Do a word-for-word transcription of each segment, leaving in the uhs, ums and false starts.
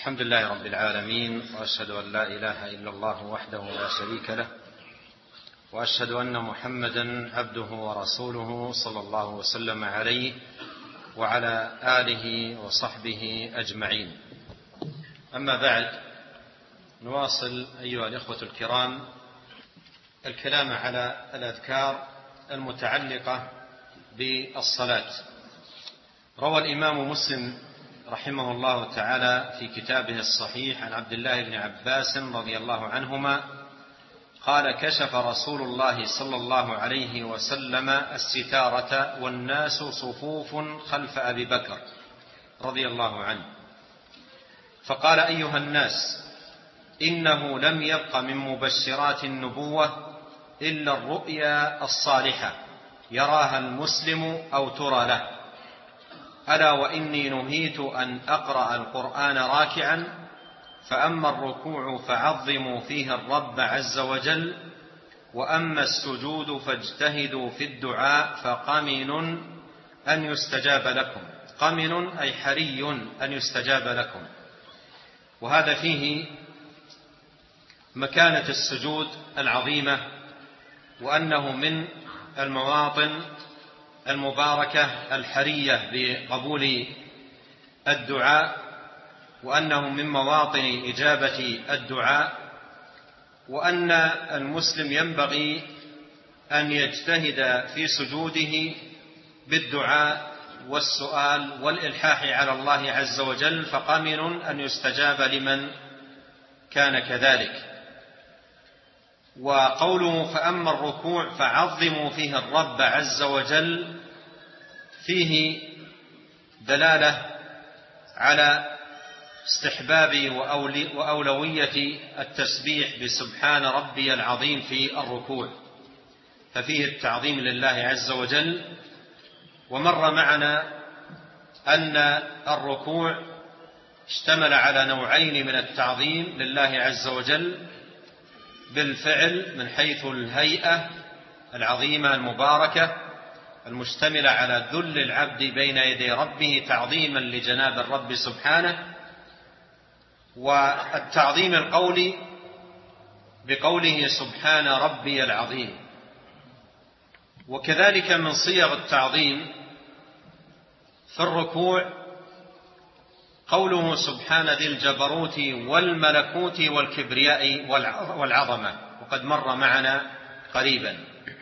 الحمد لله رب العالمين، وأشهد أن لا إله إلا الله وحده لا شريك له، وأشهد أن محمدا عبده ورسوله صلى الله وسلم عليه وعلى آله وصحبه أجمعين. أما بعد، نواصل أيها الإخوة الكرام الكلام على الأذكار المتعلقة بالصلاة. روى الإمام مسلم رحمه الله تعالى في كتابه الصحيح عن عبد الله بن عباس رضي الله عنهما قال: كشف رسول الله صلى الله عليه وسلم الستارة والناس صفوف خلف أبي بكر رضي الله عنه، فقال: أيها الناس، إنه لم يبق من مبشرات النبوة إلا الرؤيا الصالحة يراها المسلم أو ترى له، ألا وإني نهيت أن أقرأ القرآن راكعا، فأما الركوع فعظموا فيه الرب عز وجل، وأما السجود فاجتهدوا في الدعاء، فقمن أن يستجاب لكم. قمن أي حري أن يستجاب لكم. وهذا فيه مكانة السجود العظيمة، وأنه من المواطن المباركة الحرية بقبول الدعاء، وأنه من مواطن إجابة الدعاء، وأن المسلم ينبغي أن يجتهد في سجوده بالدعاء والسؤال والإلحاح على الله عز وجل، فقمن أن يستجاب لمن كان كذلك. وقوله فأما الركوع فعظموا فيه الرب عز وجل فيه دلالة على استحباب وأولوية التسبيح بسبحان ربي العظيم في الركوع، ففيه التعظيم لله عز وجل. ومر معنا أن الركوع اشتمل على نوعين من التعظيم لله عز وجل بالفعل، من حيث الهيئة العظيمة المباركة المشتملة على ذل العبد بين يدي ربه تعظيما لجناب الرب سبحانه، والتعظيم القولي بقوله سبحان ربي العظيم. وكذلك من صيغ التعظيم في الركوع قوله سبحان ذي الجبروت والملكوت والكبرياء والعظمة، وقد مر معنا قريبا.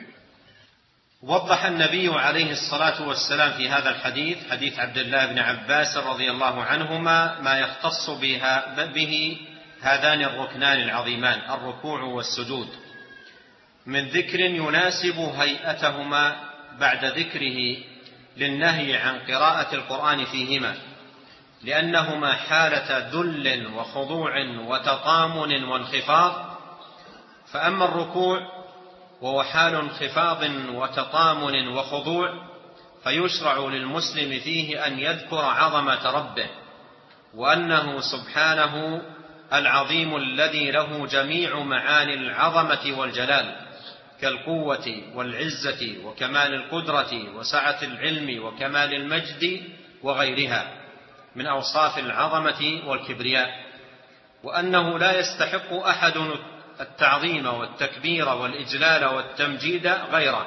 وضح النبي عليه الصلاة والسلام في هذا الحديث، حديث عبد الله بن عباس رضي الله عنهما، ما يختص بها به هذان الركنان العظيمان الركوع والسجود من ذكر يناسب هيئتهما بعد ذكره للنهي عن قراءة القرآن فيهما، لأنهما حالة ذل وخضوع وتطامن وانخفاض. فأما الركوع وهو حال انخفاض وتطامن وخضوع، فيشرع للمسلم فيه أن يذكر عظمة ربه، وأنه سبحانه العظيم الذي له جميع معاني العظمة والجلال، كالقوة والعزة وكمال القدرة وسعة العلم وكمال المجد وغيرها من أوصاف العظمة والكبرياء، وأنه لا يستحق أحد التعظيم والتكبير والإجلال والتمجيد غيره،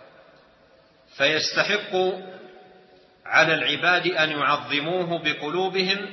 فيستحق على العباد أن يعظموه بقلوبهم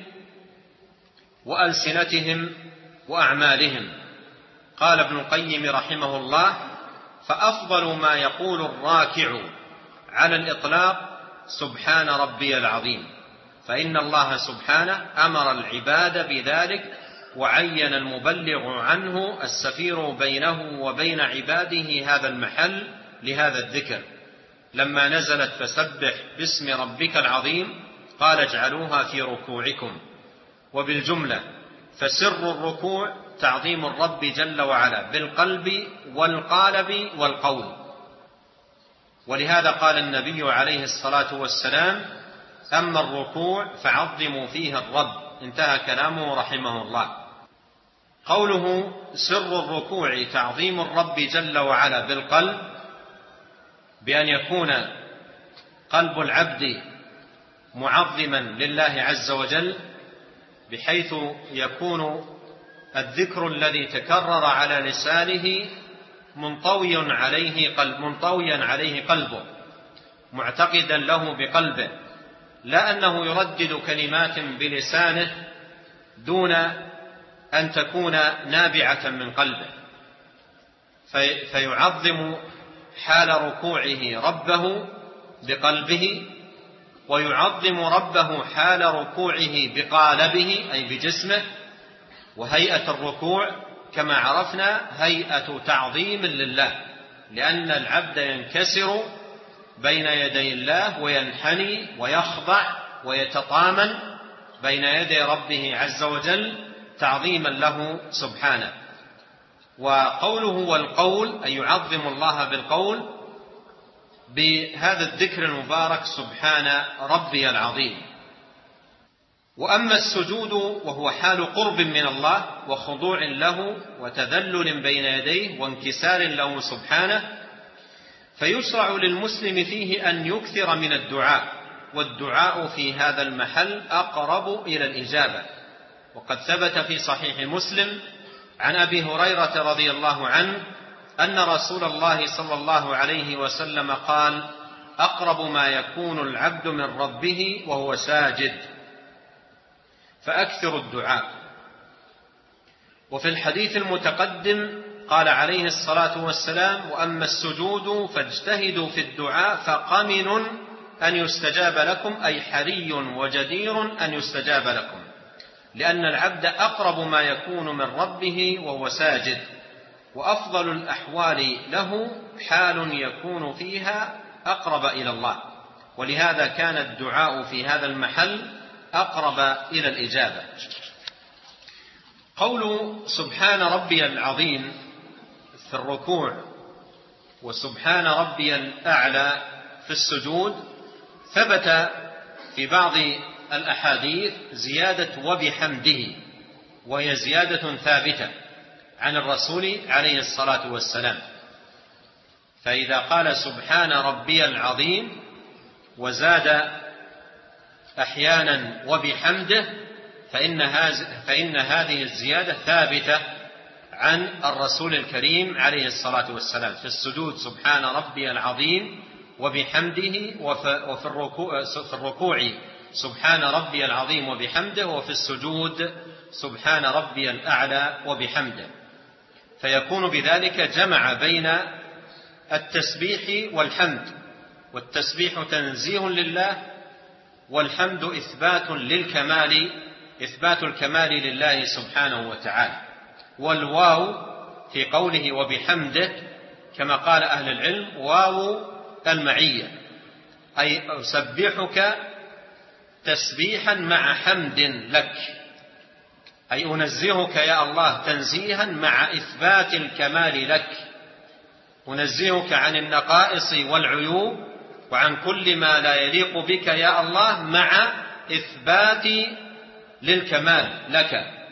وألسنتهم وأعمالهم. قال ابن القيم رحمه الله: فأفضل ما يقول الراكع على الإطلاق سبحان ربي العظيم، فإن الله سبحانه أمر العباد بذلك، وعين المبلغ عنه السفير بينه وبين عباده هذا المحل لهذا الذكر. لما نزلت فسبح باسم ربك العظيم قال اجعلوها في ركوعكم. وبالجملة فسر الركوع تعظيم الرب جل وعلا بالقلب والقالب والقول. ولهذا قال النبي عليه الصلاة والسلام: أما الركوع فعظموا فيه الرب. انتهى كلامه رحمه الله. قوله سر الركوع تعظيم الرب جل وعلا بالقلب، بأن يكون قلب العبد معظما لله عز وجل، بحيث يكون الذكر الذي تكرر على لسانه منطوي عليه قلب منطويا عليه قلبه، معتقدا له بقلبه، لا أنه يردد كلمات بلسانه دون أن تكون نابعة من قلبه، في فيعظم حال ركوعه ربه بقلبه، ويعظم ربه حال ركوعه بقالبه أي بجسمه. وهيئة الركوع كما عرفنا هيئة تعظيم لله، لأن العبد ينكسر بين يدي الله وينحني ويخضع ويتطامن بين يدي ربه عز وجل تعظيما له سبحانه. وقوله والقول أي يعظم الله بالقول بهذا الذكر المبارك سبحان ربي العظيم. وأما السجود وهو حال قرب من الله وخضوع له وتذلل بين يديه وانكسار له سبحانه، فيشرع للمسلم فيه أن يكثر من الدعاء، والدعاء في هذا المحل أقرب إلى الإجابة. وقد ثبت في صحيح مسلم عن أبي هريرة رضي الله عنه أن رسول الله صلى الله عليه وسلم قال: أقرب ما يكون العبد من ربه وهو ساجد، فأكثر الدعاء. وفي الحديث المتقدم قال عليه الصلاة والسلام: وأما السجود فاجتهدوا في الدعاء فقمن أن يستجاب لكم، أي حري وجدير أن يستجاب لكم، لأن العبد أقرب ما يكون من ربه وهو ساجد، وأفضل الأحوال له حال يكون فيها أقرب إلى الله، ولهذا كان الدعاء في هذا المحل أقرب إلى الإجابة. قول سبحان ربي العظيم في الركوع وسبحان ربي الأعلى في السجود ثبت في بعض الأحاديث زيادة وبحمده، وهي زيادة ثابتة عن الرسول عليه الصلاة والسلام. فإذا قال سبحان ربي العظيم وزاد أحيانا وبحمده فإن هذه الزيادة ثابتة عن الرسول الكريم عليه الصلاة والسلام. في السجود سبحان ربي العظيم وبحمده، وفي الركوع, في الركوع سبحان ربي العظيم وبحمده، وفي السجود سبحان ربي الأعلى وبحمده. فيكون بذلك جمع بين التسبيح والحمد، والتسبيح تنزيه لله، والحمد إثبات للكمال إثبات الكمال لله سبحانه وتعالى. والواو في قوله وبحمده كما قال أهل العلم واو المعية، أي أسبحك تسبيحا مع حمد لك، أي أنزهك يا الله تنزيها مع إثبات الكمال لك، أنزهك عن النقائص والعيوب وعن كل ما لا يليق بك يا الله مع إثبات للكمال لك.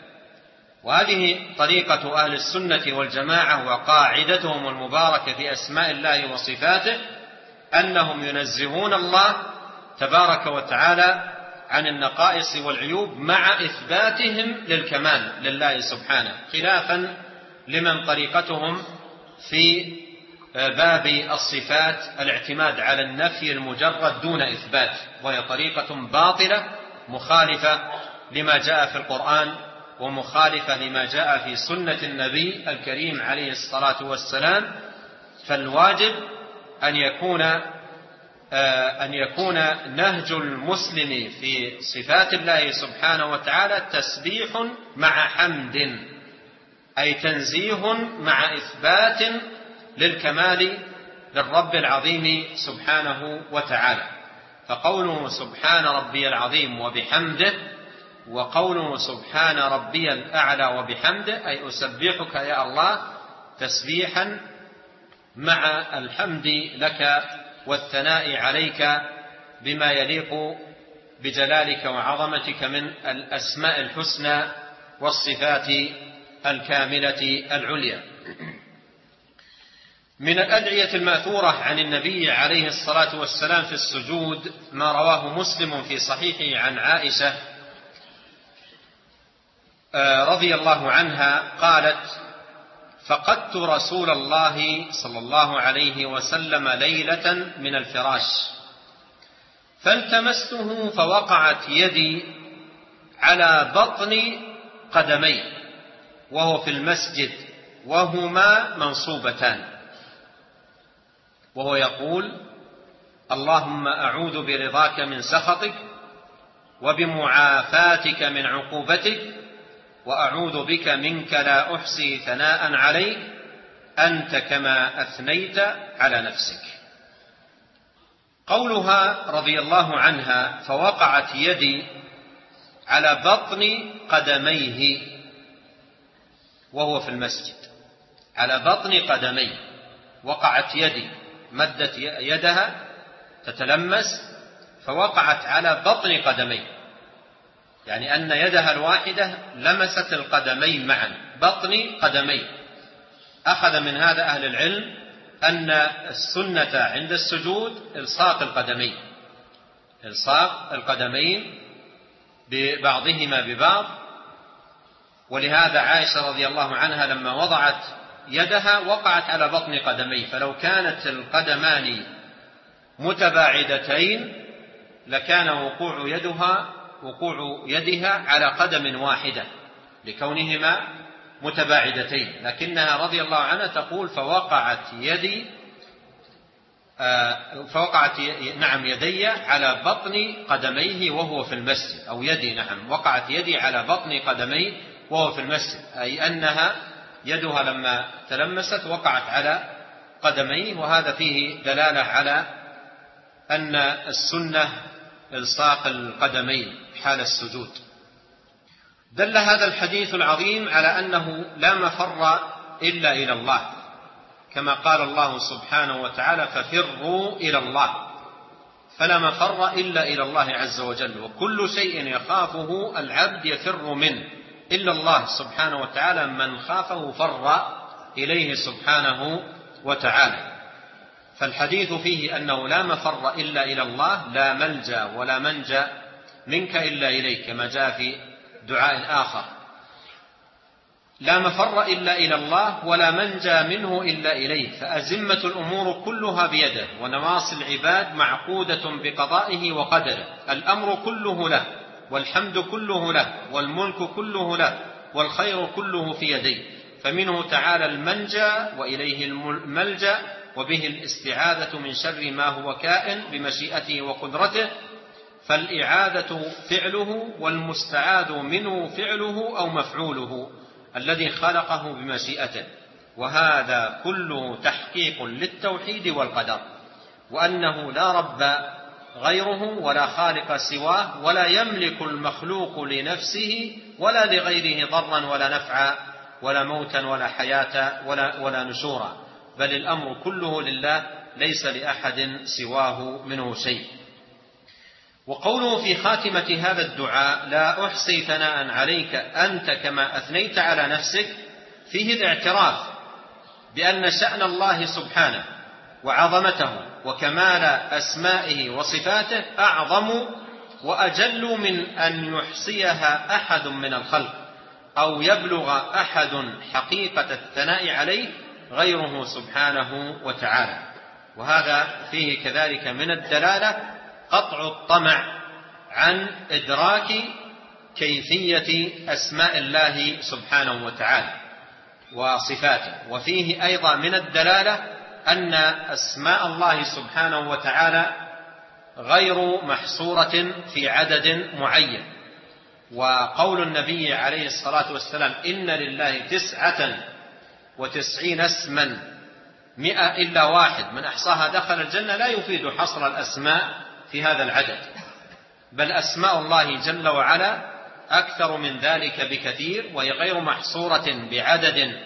وهذه طريقة أهل السنة والجماعة وقاعدتهم المباركة في أسماء الله وصفاته، أنهم ينزهون الله تبارك وتعالى عن النقائص والعيوب مع إثباتهم للكمال لله سبحانه، خلافا لمن طريقتهم في باب الصفات الاعتماد على النفي المجرد دون إثبات، وهي طريقة باطلة مخالفة لما جاء في القرآن ومخالفة لما جاء في سنة النبي الكريم عليه الصلاة والسلام. فالواجب أن يكون أن يكون نهج المسلم في صفات الله سبحانه وتعالى تسبيح مع حمد، أي تنزيه مع إثبات للكمال للرب العظيم سبحانه وتعالى. فقوله سبحان ربي العظيم وبحمده، وقوله سبحان ربي الأعلى وبحمده، أي أسبحك يا الله تسبيحا مع الحمد لك والثناء عليك بما يليق بجلالك وعظمتك من الأسماء الحسنى والصفات الكاملة العليا. من الأدعية المأثورة عن النبي عليه الصلاة والسلام في السجود ما رواه مسلم في صحيحه عن عائشة رضي الله عنها قالت: فقدت رسول الله صلى الله عليه وسلم ليلة من الفراش فالتمسته فوقعت يدي على بطن قدمي وهو في المسجد وهما منصوبتان، وهو يقول: اللهم أعوذ برضاك من سخطك وبمعافاتك من عقوبتك وأعوذ بك منك لا أحصي ثناء عليك أنت كما أثنيت على نفسك. قولها رضي الله عنها: فوقعت يدي على بطن قدميه وهو في المسجد، على بطن قدميه وقعت يدي، مدت يدها تتلمس فوقعت على بطن قدميه، يعني أن يدها الواحدة لمست القدمين معا، بطن قدميه. أخذ من هذا أهل العلم أن السنة عند السجود إلصاق القدمين، إلصاق القدمين ببعضهما ببعض. ولهذا عائشة رضي الله عنها لما وضعت يدها وقعت على بطن قدميه، فلو كانت القدمان متباعدتين لكان وقوع يدها وقوع يدها على قدم واحدة لكونهما متباعدتين، لكنها رضي الله عنها تقول: فوقعت يدي فوقعت نعم يدي على بطن قدميه وهو في المسجد، أو يدي نعم وقعت يدي على بطن قدميه وهو في المسجد، أي أنها يدها لما تلمست وقعت على قدميه. وهذا فيه دلالة على أن السنة إلصاق القدمين حال السجود. دل هذا الحديث العظيم على أنه لا مفر إلا إلى الله، كما قال الله سبحانه وتعالى: ففروا إلى الله، فلا مفر إلا إلى الله عز وجل، وكل شيء يخافه العبد يفر منه إلا الله سبحانه وتعالى، من خافه فر إليه سبحانه وتعالى. فالحديث فيه أنه لا مفر إلا إلى الله، لا ملجأ ولا منجأ منك إلا إليك، كما جاء في دعاء آخر: لا مفر إلا إلى الله ولا منجى منه إلا إليه، فأزمة الأمور كلها بيده ونواصي العباد معقودة بقضائه وقدره، الأمر كله له والحمد كله له والملك كله له والخير كله في يديه، فمنه تعالى المنجى وإليه الملجأ، وبه الاستعاذة من شر ما هو كائن بمشيئته وقدرته، فالإعاذة فعله والمستعاذ منه فعله أو مفعوله الذي خلقه بمشيئته، وهذا كله تحقيق للتوحيد والقدر، وأنه لا رب غيره ولا خالق سواه، ولا يملك المخلوق لنفسه ولا لغيره ضرا ولا نفعا ولا موتا ولا حياة ولا, ولا نشورا، بل الأمر كله لله ليس لأحد سواه منه شيء. وقوله في خاتمة هذا الدعاء: لا أحصي ثناء عليك أنت كما أثنيت على نفسك، فيه الاعتراف بأن شأن الله سبحانه وعظمته وكمال أسمائه وصفاته أعظم وأجل من أن يحصيها أحد من الخلق أو يبلغ أحد حقيقة الثناء عليه غيره سبحانه وتعالى. وهذا فيه كذلك من الدلالة قطع الطمع عن إدراك كيفية أسماء الله سبحانه وتعالى وصفاته. وفيه أيضا من الدلالة أن أسماء الله سبحانه وتعالى غير محصورة في عدد معين، وقول النبي عليه الصلاة والسلام: إن لله تسعة وتسعين اسما مئة إلا واحد من أحصاها دخل الجنة، لا يفيد حصر الأسماء في هذا العدد، بل أسماء الله جل وعلا أكثر من ذلك بكثير، وهي غير محصورة بعدد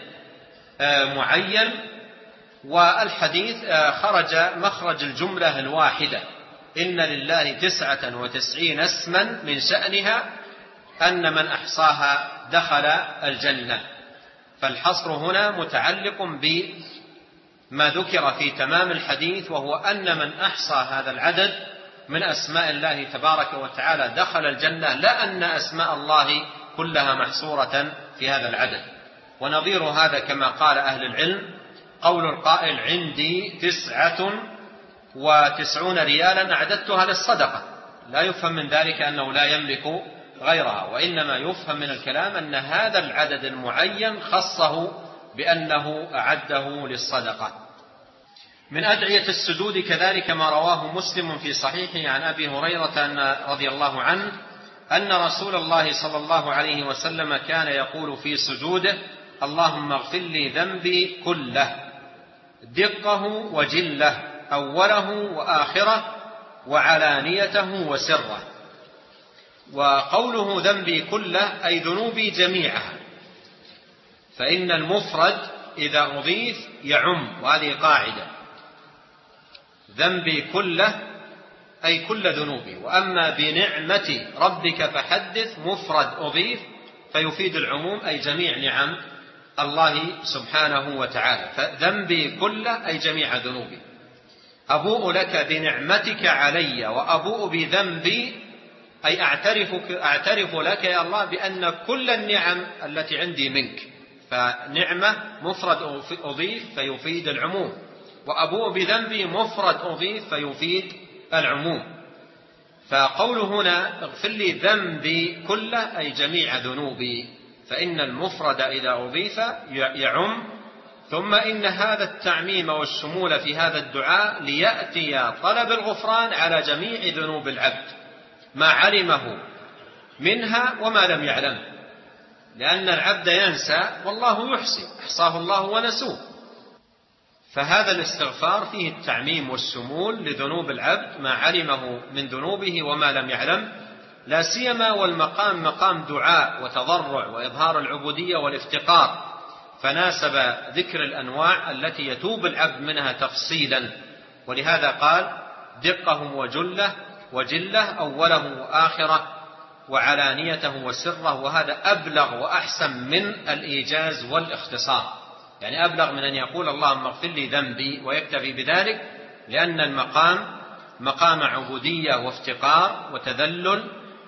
معين. والحديث خرج مخرج الجملة الواحدة: إن لله تسعة وتسعين اسما من شأنها أن من أحصاها دخل الجنة. فالحصر هنا متعلق بما ذكر في تمام الحديث، وهو أن من أحصى هذا العدد من أسماء الله تبارك وتعالى دخل الجنة، لا أن أسماء الله كلها محصورة في هذا العدد. ونظير هذا كما قال أهل العلم قول القائل عندي تسعة وتسعون ريالا أعددتها للصدقة، لا يفهم من ذلك أنه لا يملك غيرها، وإنما يفهم من الكلام أن هذا العدد المعين خصه بأنه أعده للصدقة. من أدعية السجود كذلك ما رواه مسلم في صحيحه عن أبي هريرة رضي الله عنه أن رسول الله صلى الله عليه وسلم كان يقول في سجوده اللهم اغفر لي ذنبي كله دقه وجله أوله وآخره وعلانيته وسره. وقوله ذنبي كله أي ذنوبي جميعها، فإن المفرد إذا أضيف يعم، وهذه قاعدة، ذنبي كله أي كل ذنوبي. وأما بنعمة ربك فحدث مفرد أضيف فيفيد العموم أي جميع نعم الله سبحانه وتعالى، فذنبي كله أي جميع ذنوبي. أبوء لك بنعمتك علي وأبوء بذنبي أي أعترف, أعترف لك يا الله بأن كل النعم التي عندي منك، فنعمة مفرد أضيف فيفيد العموم، وأبوء بذنبي مفرد أضيف فيفيد العموم. فقوله هنا اغفر لي ذنبي كله أي جميع ذنوبي، فإن المفرد إذا أضيف يعم. ثم إن هذا التعميم والشمول في هذا الدعاء ليأتي طلب الغفران على جميع ذنوب العبد ما علمه منها وما لم يعلم، لأن العبد ينسى والله يحصي، أحصاه الله ونسوه. فهذا الاستغفار فيه التعميم والشمول لذنوب العبد ما علمه من ذنوبه وما لم يعلم، لا سيما والمقام مقام دعاء وتضرع وإظهار العبودية والافتقار، فناسب ذكر الأنواع التي يتوب العبد منها تفصيلا. ولهذا قال دقه وجله وجله أوله وآخره وعلانيته وسره، وهذا أبلغ وأحسن من الإيجاز والاختصار، يعني أبلغ من أن يقول اللهم اغفر لي ذنبي ويكتفي بذلك، لأن المقام مقام عبودية وافتقار وتذلل،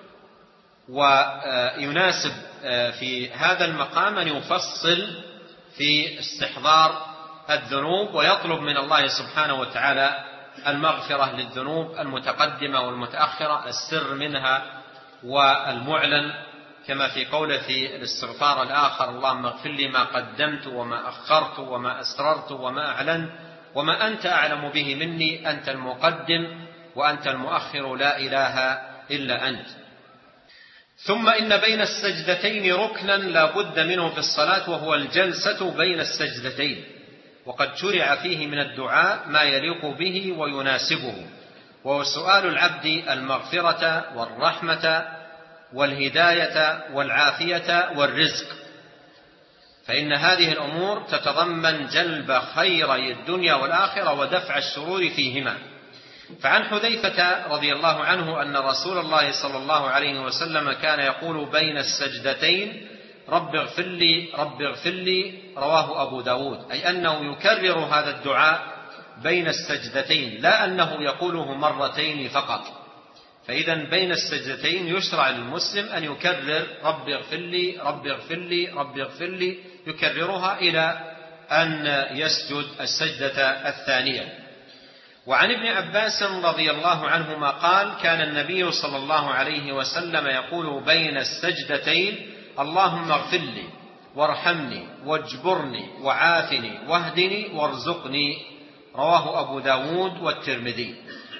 ويناسب في هذا المقام أن يفصل في استحضار الذنوب ويطلب من الله سبحانه وتعالى المغفرة للذنوب المتقدمة والمتأخرة، السر منها والمعلن، كما في قوله في الاستغفار الآخر اللهم اغفر لي ما قدمت وما أخرت وما أسررت وما أعلنت وما أنت أعلم به مني، أنت المقدم وأنت المؤخر لا إله إلا أنت. ثم إن بين السجدتين ركنا لا بد منه في الصلاة، وهو الجلسة بين السجدتين، وقد شرع فيه من الدعاء ما يليق به ويناسبه، وهو سؤال العبد المغفرة والرحمة والهداية والعافية والرزق، فإن هذه الأمور تتضمن جلب خيري الدنيا والآخرة ودفع الشرور فيهما. فعن حذيفة رضي الله عنه أن رسول الله صلى الله عليه وسلم كان يقول بين السجدتين رب اغفر لي رب اغفر لي، رواه أبو داود، أي أنه يكرر هذا الدعاء بين السجدتين، لا أنه يقوله مرتين فقط. فإذا بين السجدتين يشرع للمسلم أن يكرر رب اغفر لي رب اغفر لي رب اغفر لي، يكررها إلى أن يسجد السجدة الثانية. وعن ابن عباس رضي الله عنهما قال كان النبي صلى الله عليه وسلم يقول بين السجدتين اللهم اغفر لي وارحمني واجبرني وعافني واهدني وارزقني، رواه أبو داود والترمذي.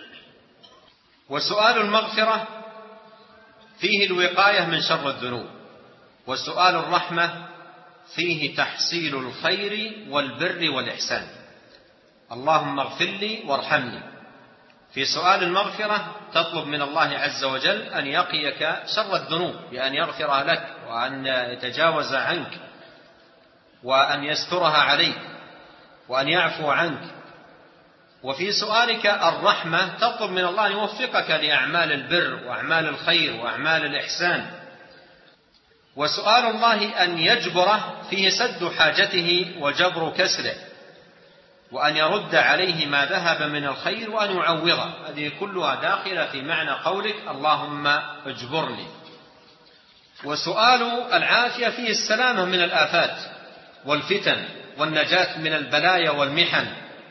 وسؤال المغفرة فيه الوقاية من شر الذنوب، وسؤال الرحمة فيه تحصيل الخير والبر والإحسان. اللهم اغفر لي وارحمني، في سؤال المغفرة تطلب من الله عز وجل أن يقيك شر الذنوب بأن يغفرها لك وأن يتجاوز عنك وأن يسترها عليك وأن يعفو عنك. وفي سؤالك الرحمة تطلب من الله أن يوفقك لأعمال البر وأعمال الخير وأعمال الإحسان. وسؤال الله أن يجبره فيه سد حاجته وجبر كسره، وأن يرد عليه ما ذهب من الخير وأن يعوضه، هذه كلها داخلة في معنى قولك اللهم اجبرني. وسؤال العافية فيه السلامة من الآفات والفتن والنجاة من البلايا والمحن.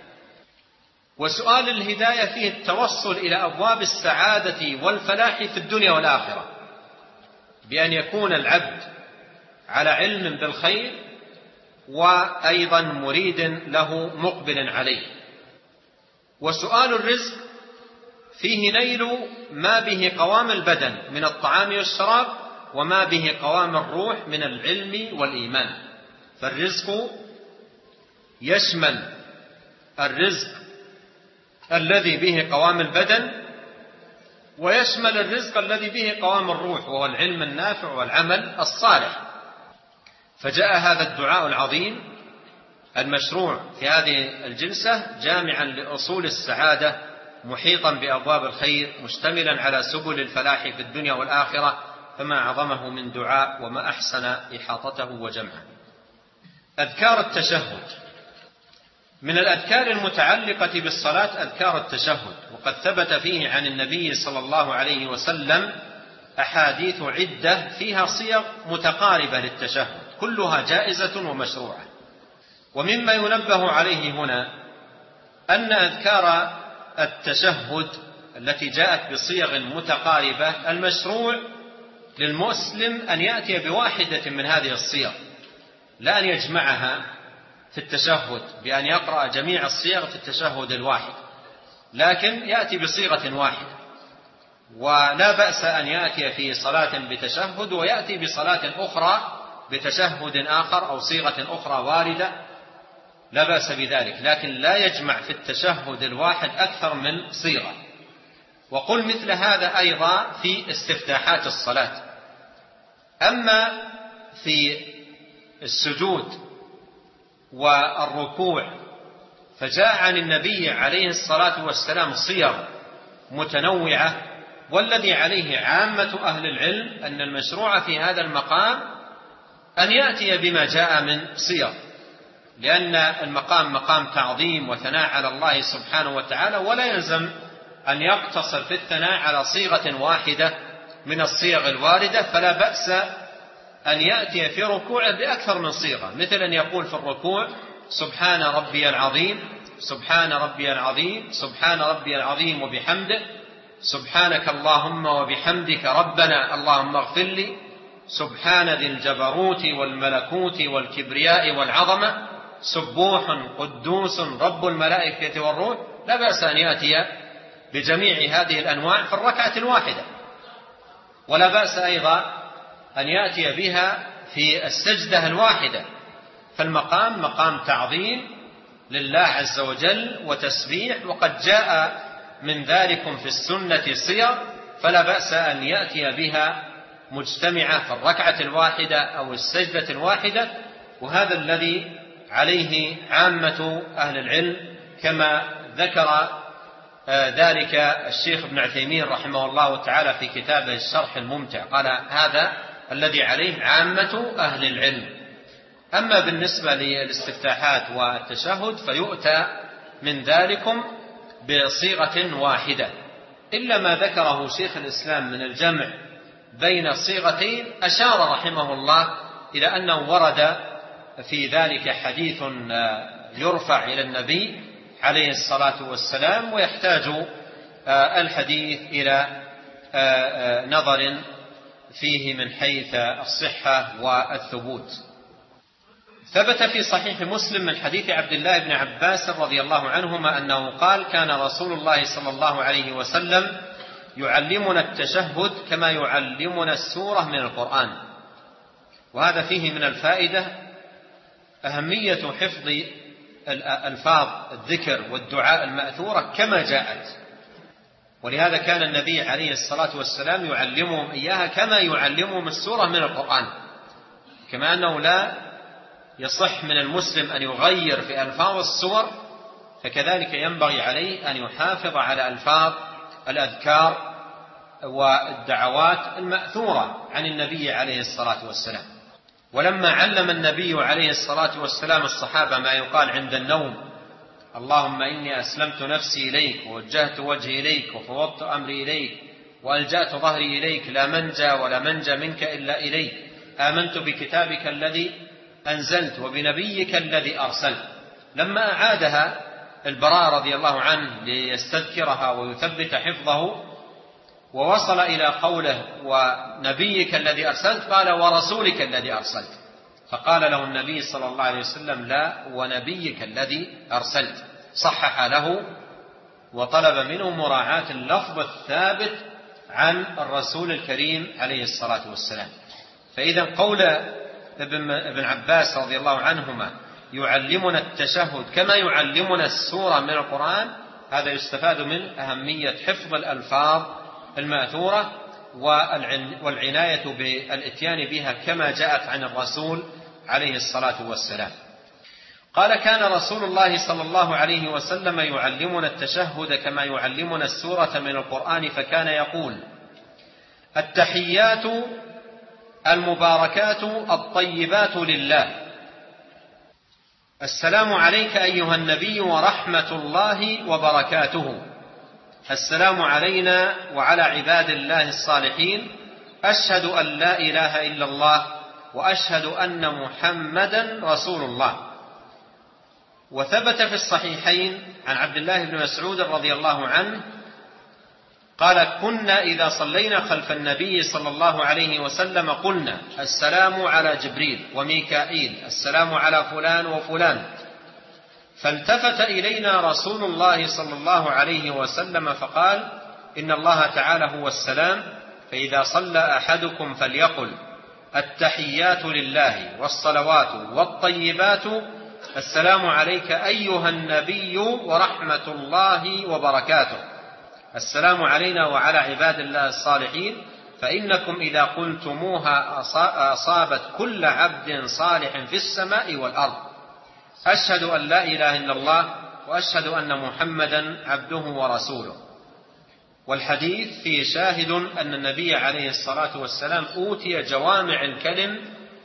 وسؤال الهداية فيه التوصل إلى أبواب السعادة والفلاح في الدنيا والآخرة، بأن يكون العبد على علم بالخير وأيضا مريد له مقبل عليه. وسؤال الرزق فيه نيل ما به قوام البدن من الطعام والشراب وما به قوام الروح من العلم والإيمان. فالرزق يشمل الرزق الذي به قوام البدن، ويشمل الرزق الذي به قوام الروح، وهو العلم النافع والعمل الصالح. فجاء هذا الدعاء العظيم المشروع في هذه الجلسة جامعا لأصول السعادة، محيطا بأبواب الخير، مشتملا على سبل الفلاح في الدنيا والآخرة، فما أعظمه من دعاء وما أحسن إحاطته وجمعه. أذكار التشهد. من الأذكار المتعلقة بالصلاة أذكار التشهد، وقد ثبت فيه عن النبي صلى الله عليه وسلم أحاديث عدة فيها صيغ متقاربة للتشهد، كلها جائزة ومشروعة. ومما ينبه عليه هنا أن أذكار التشهد التي جاءت بصيغ متقاربة المشروع للمسلم أن يأتي بواحدة من هذه الصيغ، لا أن يجمعها في التشهد بأن يقرأ جميع الصيغ في التشهد الواحد، لكن يأتي بصيغة واحدة. ولا بأس أن يأتي في صلاة بتشهد ويأتي بصلاة أخرى بتشهد آخر أو صيغة أخرى واردة، لا بأس بذلك، لكن لا يجمع في التشهد الواحد أكثر من صيغة. وقل مثل هذا أيضا في استفتاحات الصلاة. أما في السجود والركوع فجاء عن النبي عليه الصلاة والسلام صيغ متنوعة، والذي عليه عامة أهل العلم أن المشروع في هذا المقام أن يأتي بما جاء من صيغ، لأن المقام مقام تعظيم وثناء على الله سبحانه وتعالى، ولا يلزم أن يقتصر في الثناء على صيغة واحدة من الصيغ الواردة، فلا بأس أن يأتي في ركوع بأكثر من صيغة، مثل أن يقول في الركوع سبحان ربي العظيم، سبحان ربي العظيم، سبحان ربي العظيم وبحمده، سبحانك اللهم وبحمدك ربنا اللهم اغفر لي، سبحان ذي الجبروت والملكوت والكبرياء والعظمة، سبوح قدوس رب الملائكة والروح. لا بأس أن يأتي بجميع هذه الأنواع في الركعة الواحدة، ولا بأس أيضا أن يأتي بها في السجدة الواحدة. فالمقام مقام تعظيم لله عز وجل وتسبيح، وقد جاء من ذلكم في السنة صيغ، فلا بأس أن يأتي بها مجتمعة في الركعة الواحدة أو السجدة الواحدة. وهذا الذي عليه عامة أهل العلم، كما ذكر ذلك الشيخ ابن عثيمين رحمه الله تعالى في كتابه الشرح الممتع، قال هذا الذي عليه عامة أهل العلم. أما بالنسبة للاستفتاحات والتشهد فيؤتى من ذلكم بصيغة واحدة، إلا ما ذكره شيخ الإسلام من الجمع بين الصيغتين. أشار رحمه الله إلى أنه ورد في ذلك حديث يرفع إلى النبي عليه الصلاة والسلام، ويحتاج الحديث إلى نظر فيه من حيث الصحة والثبوت. ثبت في صحيح مسلم من حديث عبد الله بن عباس رضي الله عنهما أنه قال: كان رسول الله صلى الله عليه وسلم يعلمنا التشهد كما يعلمنا السورة من القرآن. وهذا فيه من الفائدة أهمية حفظ الألفاظ الذكر والدعاء المأثورة كما جاءت، ولهذا كان النبي عليه الصلاة والسلام يعلمهم إياها كما يعلمهم السورة من القرآن. كما أنه لا يصح من المسلم أن يغير في ألفاظ السور، فكذلك ينبغي عليه أن يحافظ على ألفاظ الأذكار والدعوات المأثورة عن النبي عليه الصلاة والسلام. ولما علم النبي عليه الصلاة والسلام الصحابة ما يقال عند النوم: اللهم إني أسلمت نفسي إليك ووجهت وجهي إليك وفوضت أمري إليك وألجأت ظهري إليك لا منجى ولا منجى منك إلا إليك، آمنت بكتابك الذي أنزلت وبنبيك الذي أرسلت. لما أعادها البراء رضي الله عنه ليستذكرها ويثبت حفظه ووصل إلى قوله ونبيك الذي أرسلت قال ورسولك الذي أرسلت، فقال له النبي صلى الله عليه وسلم لا ونبيك الذي أرسلت، صحح له وطلب منه مراعاة اللفظ الثابت عن الرسول الكريم عليه الصلاة والسلام. فإذا قول ابن عباس رضي الله عنهما يعلمنا التشهد كما يعلمنا السورة من القرآن، هذا يستفاد من أهمية حفظ الألفاظ المأثورة والعناية بالإتيان بها كما جاءت عن الرسول عليه الصلاة والسلام. قال كان رسول الله صلى الله عليه وسلم يعلمنا التشهد كما يعلمنا السورة من القرآن، فكان يقول التحيات المباركات الطيبات لله، السلام عليك أيها النبي ورحمة الله وبركاته، السلام علينا وعلى عباد الله الصالحين، أشهد أن لا إله إلا الله وأشهد أن محمدا رسول الله. وثبت في الصحيحين عن عبد الله بن مسعود رضي الله عنه قال كنا إذا صلينا خلف النبي صلى الله عليه وسلم قلنا السلام على جبريل وميكائيل، السلام على فلان وفلان، فالتفت إلينا رسول الله صلى الله عليه وسلم فقال إن الله تعالى هو السلام، فإذا صلى أحدكم فليقل التحيات لله والصلوات والطيبات السلام عليك أيها النبي ورحمة الله وبركاته، السلام علينا وعلى عباد الله الصالحين، فإنكم إذا قلتموها أصابت كل عبد صالح في السماء والأرض، أشهد أن لا إله إلا الله وأشهد أن محمدا عبده ورسوله. والحديث فيه شاهد أن النبي عليه الصلاة والسلام أوتي جوامع الكلم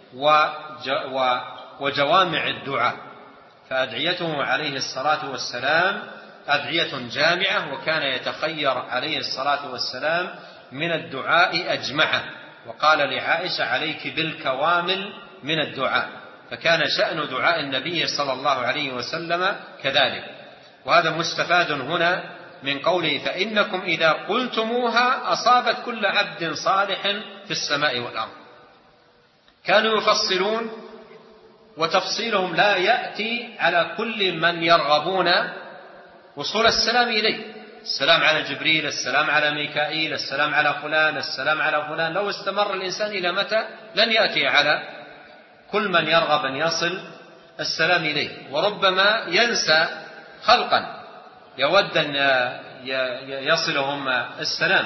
وجوامع الدعاء، فأدعيته عليه الصلاة والسلام أدعية جامعة، وكان يتخير عليه الصلاة والسلام من الدعاء أجمعه، وقال لعائشة عليك بالكوامل من الدعاء، فكان شأن دعاء النبي صلى الله عليه وسلم كذلك. وهذا مستفاد هنا من قوله فإنكم إذا قلتموها أصابت كل عبد صالح في السماء والأرض. كانوا يفصلون وتفصيلهم لا يأتي على كل من يرغبون وصول السلام إليه، السلام على جبريل، السلام على ميكائيل، السلام على فلان، السلام على فلان. لو استمر الإنسان إلى متى لن يأتي على كل من يرغب أن يصل السلام إليه، وربما ينسى خلقا يود أن يصلهم السلام.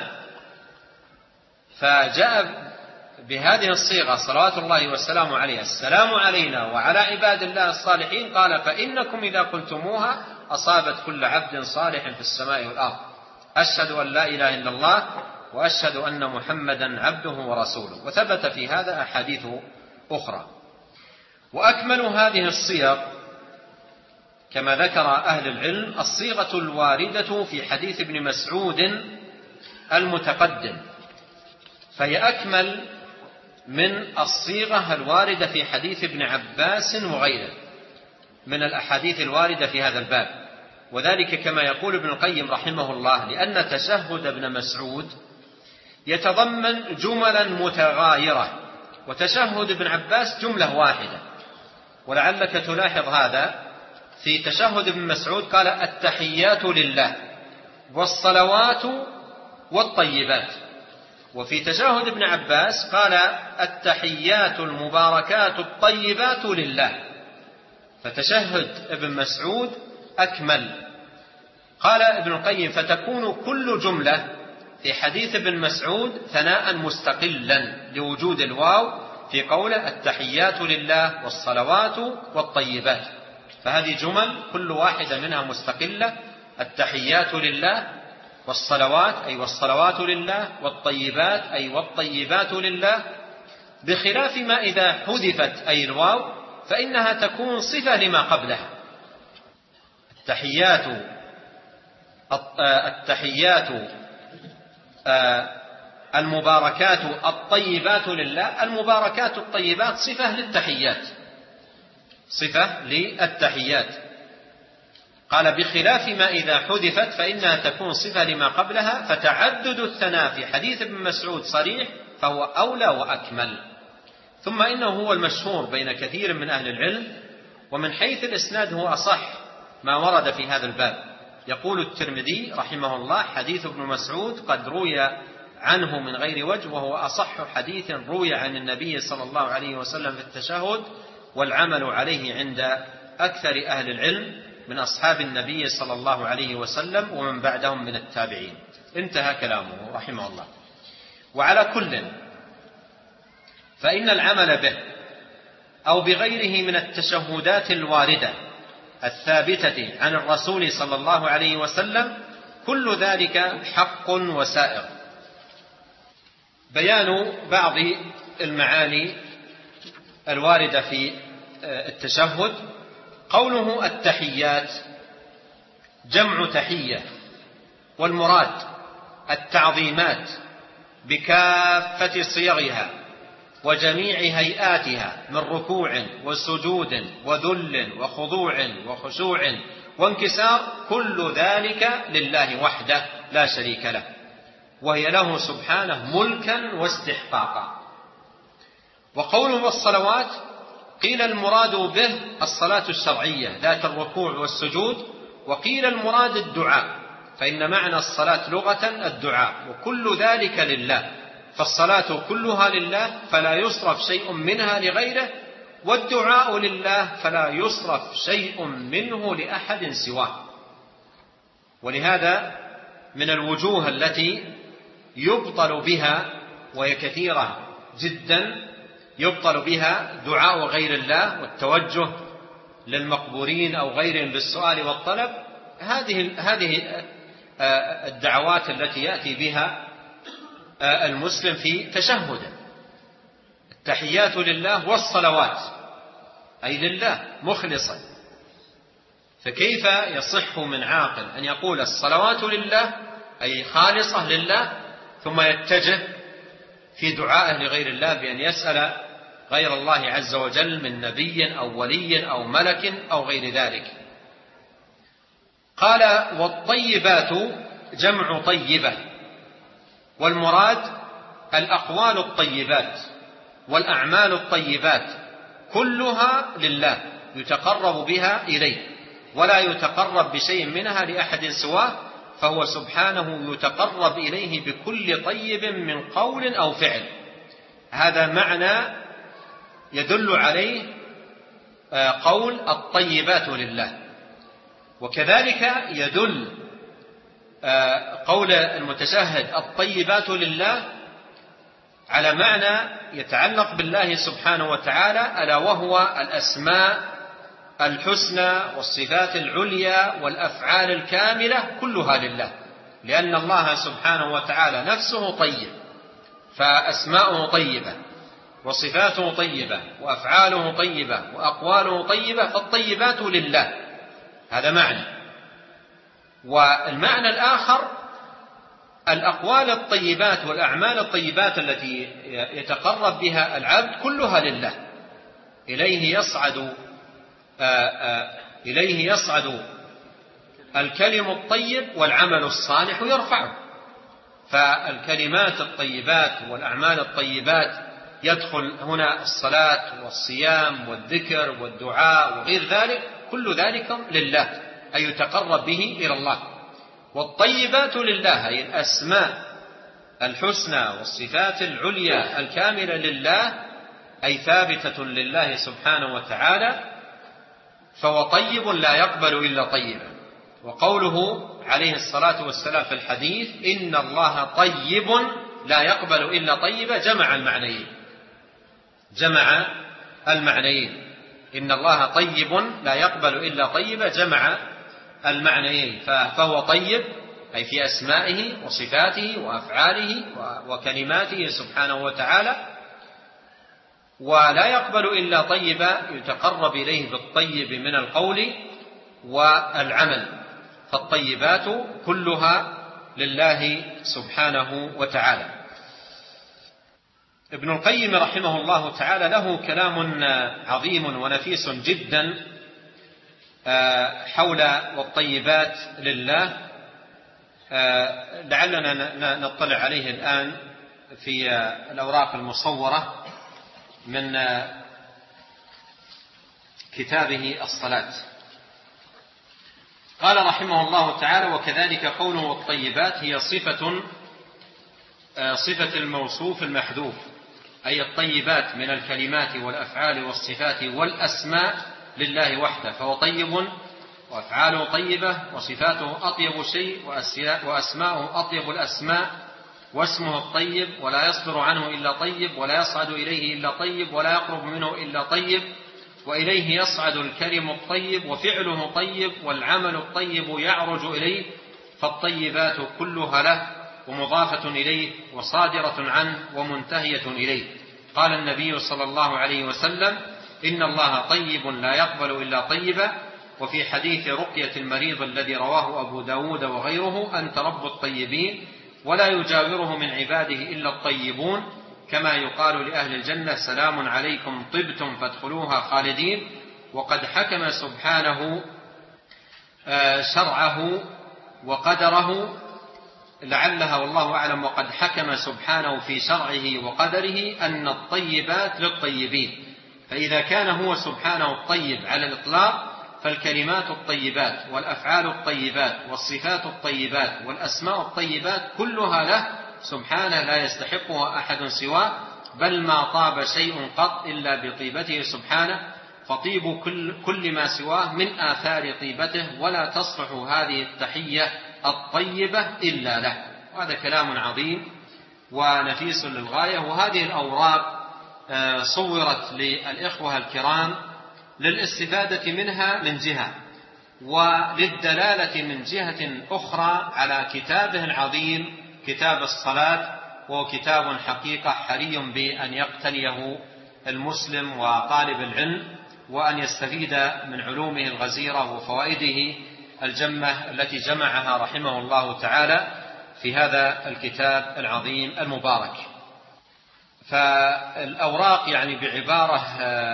فجاء بهذه الصيغة صلوات الله والسلام عليه السلام علينا وعلى عباد الله الصالحين، قال فإنكم إذا قلتموها أصابت كل عبد صالح في السماء والأرض، أشهد أن لا إله إلا الله وأشهد أن محمدا عبده ورسوله. وثبت في هذا أحاديث أخرى. وأكمل هذه الصيغ كما ذكر أهل العلم الصيغة الواردة في حديث ابن مسعود المتقدم، فهي أكمل من الصيغة الواردة في حديث ابن عباس وغيره من الأحاديث الواردة في هذا الباب. وذلك كما يقول ابن القيم رحمه الله لأن تشهد ابن مسعود يتضمن جملا متغايرة، وتشهد ابن عباس جملة واحدة. ولعلك تلاحظ هذا في تشهد ابن مسعود قال التحيات لله والصلوات والطيبات، وفي تشهد ابن عباس قال التحيات المباركات الطيبات لله. فتشهد ابن مسعود أكمل. قال ابن القيم فتكون كل جملة في حديث ابن مسعود ثناء مستقلا لوجود الواو في قوله التحيات لله والصلوات والطيبات، فهذه جمل كل واحدة منها مستقلة، التحيات لله والصلوات أي والصلوات لله، والطيبات أي والطيبات لله، بخلاف ما إذا حذفت أي الواو فإنها تكون صفة لما قبلها. التحيات التحيات المباركات الطيبات لله. المباركات الطيبات صفة للتحيات، صفة للتحيات. قال بخلاف ما إذا حذفت فإنها تكون صفة لما قبلها، فتعدد الثناء في حديث ابن مسعود صريح فهو أولى وأكمل. ثم إنه هو المشهور بين كثير من أهل العلم، ومن حيث الإسناد هو أصح ما ورد في هذا الباب. يقول الترمذي رحمه الله: حديث ابن مسعود قد روي عنه من غير وجه، وهو أصح حديث روي عن النبي صلى الله عليه وسلم في التشهد، والعمل عليه عند أكثر أهل العلم من أصحاب النبي صلى الله عليه وسلم ومن بعدهم من التابعين. انتهى كلامه رحمه الله. وعلى كل فإن العمل به أو بغيره من التشهدات الواردة الثابتة عن الرسول صلى الله عليه وسلم كل ذلك حق وسائغ. بيان بعض المعاني الواردة في التشهد. قوله التحيات جمع تحية، والمراد التعظيمات بكافة صيغها وجميع هيئاتها من ركوع وسجود وذل وخضوع وخشوع وانكسار، كل ذلك لله وحده لا شريك له، وهي له سبحانه ملكا واستحقاقا. وقوله الصلوات قيل المراد به الصلاة الشرعية ذات الركوع والسجود، وقيل المراد الدعاء، فإن معنى الصلاة لغة الدعاء، وكل ذلك لله، فالصلاة كلها لله فلا يصرف شيء منها لغيره، والدعاء لله فلا يصرف شيء منه لأحد سواه. ولهذا من الوجوه التي يبطل بها، وهي كثيرة جدا، يبطل بها دعاء غير الله والتوجه للمقبورين أو غيرهم بالسؤال والطلب، هذه هذه الدعوات التي يأتي بها المسلم في تشهده. التحيات لله والصلوات أي لله مخلصا، فكيف يصح من عاقل أن يقول الصلوات لله أي خالصة لله، ثم يتجه في دعائه لغير الله بأن يسأل غير الله عز وجل من نبي أو ولي أو ملك أو غير ذلك. قال والطيبات جمع طيبة، والمراد الأقوال الطيبات والأعمال الطيبات كلها لله يتقرب بها إليه، ولا يتقرب بشيء منها لأحد سواه، فهو سبحانه يتقرب إليه بكل طيب من قول أو فعل. هذا معنى يدل عليه قول الطيبات لله. وكذلك يدل قول المتشهد الطيبات لله على معنى يتعلق بالله سبحانه وتعالى، ألا وهو الأسماء الحسنى والصفات العليا والأفعال الكاملة كلها لله، لأن الله سبحانه وتعالى نفسه طيب، فأسماؤه طيبة وصفاته طيبة وأفعاله طيبة وأقواله طيبة، فالطيبات لله. هذا معنى. والمعنى الآخر الأقوال الطيبات والأعمال الطيبات التي يتقرب بها العبد كلها لله، إليه يصعد آآ آآ إليه يصعد الكلم الطيب والعمل الصالح يرفعه. فالكلمات الطيبات والأعمال الطيبات يدخل هنا الصلاة والصيام والذكر والدعاء وغير ذلك، كل ذلك لله أي يتقرب به إلى الله. والطيبات لله أي الأسماء الحسنى والصفات العليا الكاملة لله، أي ثابتة لله سبحانه وتعالى، فهو طيب لا يقبل إلا طيبا. وقوله عليه الصلاة والسلام في الحديث إن الله طيب لا يقبل إلا طيبا، جمع المعنيين، جمع المعنيين. إن الله طيب لا يقبل إلا طيبا، جمع المعنيين، فهو طيب أي في أسمائه وصفاته وأفعاله وكلماته سبحانه وتعالى، ولا يقبل إلا طيبا يتقرب إليه بالطيب من القول والعمل، فالطيبات كلها لله سبحانه وتعالى. ابن القيم رحمه الله تعالى له كلام عظيم ونفيس جدا حول الطيبات لله، لعلنا نطلع عليه الآن في الأوراق المصورة من كتابه الصلاة. قال رحمه الله تعالى: وكذلك قوله الطيبات هي صفة صفة الموصوف المحذوف، أي الطيبات من الكلمات والأفعال والصفات والأسماء لله وحده، فهو طيب وأفعاله طيبة وصفاته أطيب شيء وأسماؤه أطيب الأسماء، واسمه الطيب ولا يصدر عنه إلا طيب، ولا يصعد إليه إلا طيب، ولا يقرب منه إلا طيب، وإليه يصعد الكلم الطيب وفعله طيب والعمل الطيب يعرج إليه، فالطيبات كلها له ومضافة إليه وصادرة عنه ومنتهية إليه. قال النبي صلى الله عليه وسلم: إن الله طيب لا يقبل إلا طيبا. وفي حديث رقية المريض الذي رواه أبو داود وغيره: أنت رب الطيبين ولا يجاوره من عباده إلا الطيبون، كما يقال لأهل الجنة: سلام عليكم طبتم فادخلوها خالدين. وقد حكم سبحانه شرعه وقدره، لعلها والله أعلم، وقد حكم سبحانه في شرعه وقدره أن الطيبات للطيبين، فإذا كان هو سبحانه الطيب على الإطلاق، فالكلمات الطيبات والأفعال الطيبات والصفات الطيبات والأسماء الطيبات كلها له سبحانه، لا يستحقها أحد سواه، بل ما طاب شيء قط إلا بطيبته سبحانه، فطيب كل, كل ما سواه من آثار طيبته، ولا تصلح هذه التحية الطيبة إلا له. وهذا كلام عظيم ونفيس للغاية. وهذه الأوراق صورت للإخوة الكرام للاستفادة منها من جهة، وللدلالة من جهة أخرى على كتابه العظيم كتاب الصلاة، وهو كتاب حقيقة حري بأن يقتنيه المسلم وطالب العلم، وأن يستفيد من علومه الغزيرة وفوائده الجمة التي جمعها رحمه الله تعالى في هذا الكتاب العظيم المبارك. فالأوراق يعني بعبارة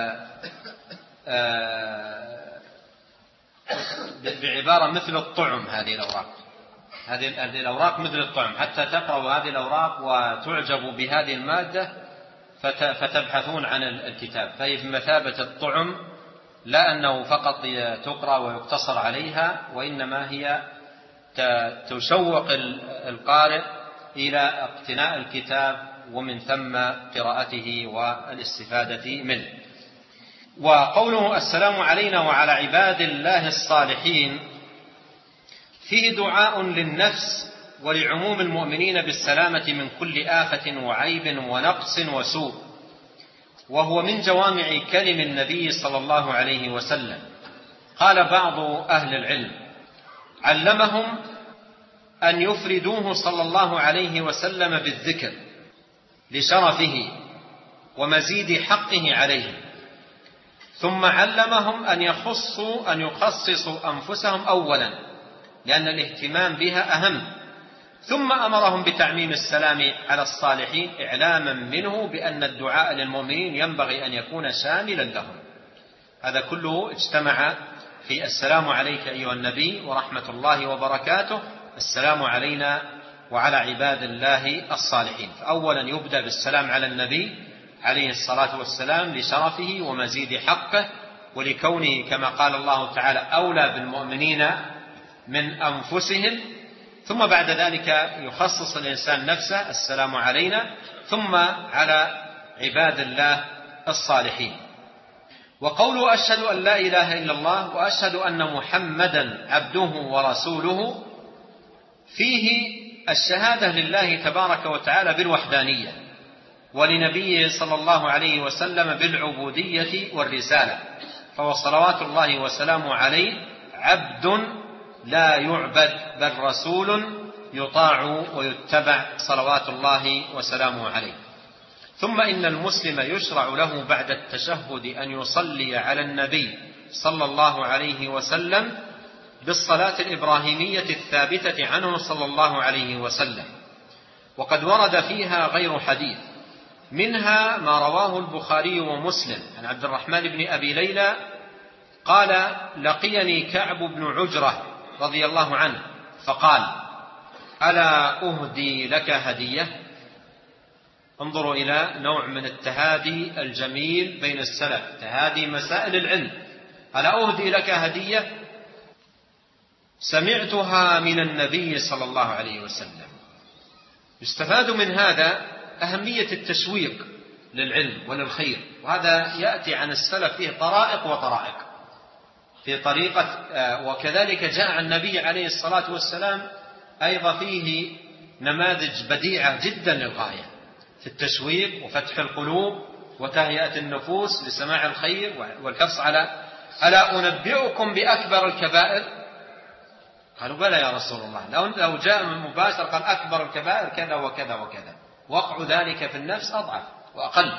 بعبارة مثل الطعم، هذه الأوراق هذه الأوراق مثل الطعم، حتى تقرأوا هذه الأوراق وتعجبوا بهذه المادة فتبحثون عن الكتاب، فهي بمثابة الطعم، لا أنه فقط تقرأ ويقتصر عليها، وإنما هي تشوق القارئ إلى اقتناء الكتاب ومن ثم قراءته والاستفادة منه. وقوله السلام علينا وعلى عباد الله الصالحين فيه دعاء للنفس ولعموم المؤمنين بالسلامة من كل آفة وعيب ونقص وسوء، وهو من جوامع كلم النبي صلى الله عليه وسلم. قال بعض أهل العلم: علمهم أن يفردوه صلى الله عليه وسلم بالذكر لشرفه ومزيد حقه عليه، ثم علمهم أن يخصوا أن يخصصوا أنفسهم أولا لأن الاهتمام بها أهم، ثم أمرهم بتعميم السلام على الصالحين إعلاما منه بأن الدعاء للمؤمنين ينبغي أن يكون شاملا لهم. هذا كله اجتمع في السلام عليك أيها النبي ورحمة الله وبركاته، السلام علينا وعلى عباد الله الصالحين. فأولا يبدأ بالسلام على النبي عليه الصلاة والسلام لشرفه ومزيد حقه، ولكونه كما قال الله تعالى أولى بالمؤمنين من أنفسهم، ثم بعد ذلك يخصص الإنسان نفسه: السلام علينا، ثم على عباد الله الصالحين. وقوله أشهد أن لا إله إلا الله وأشهد أن محمدا عبده ورسوله فيه الشهادة لله تبارك وتعالى بالوحدانية، ولنبيه صلى الله عليه وسلم بالعبودية والرسالة، فهو صلوات الله وسلامه عليه عبد لا يعبد بل رسول يطاع ويتبع صلوات الله وسلامه عليه. ثم إن المسلم يشرع له بعد التشهد أن يصلي على النبي صلى الله عليه وسلم بالصلاة الإبراهيمية الثابتة عنه صلى الله عليه وسلم، وقد ورد فيها غير حديث، منها ما رواه البخاري ومسلم عن عبد الرحمن بن أبي ليلى قال: لقيني كعب بن عجرة رضي الله عنه فقال: ألا أهدي لك هدية؟ انظروا إلى نوع من التهادي الجميل بين السلف، تهادي مسائل العلم. ألا أهدي لك هدية سمعتها من النبي صلى الله عليه وسلم. يستفاد من هذا أهمية التشويق للعلم وللخير، وهذا يأتي عن السلف فيه طرائق وطرائق في طريقة، وكذلك جاء عن النبي عليه الصلاة والسلام أيضا فيه نماذج بديعة جدا للغاية في التشويق وفتح القلوب وتهيئة النفوس لسماع الخير والحرص على ألا أنبئكم بأكبر الكبائر؟ قالوا: بلى يا رسول الله. لو جاء من مباشر قال أكبر الكبائر كذا وكذا وكذا، وقع ذلك في النفس أضعف وأقل.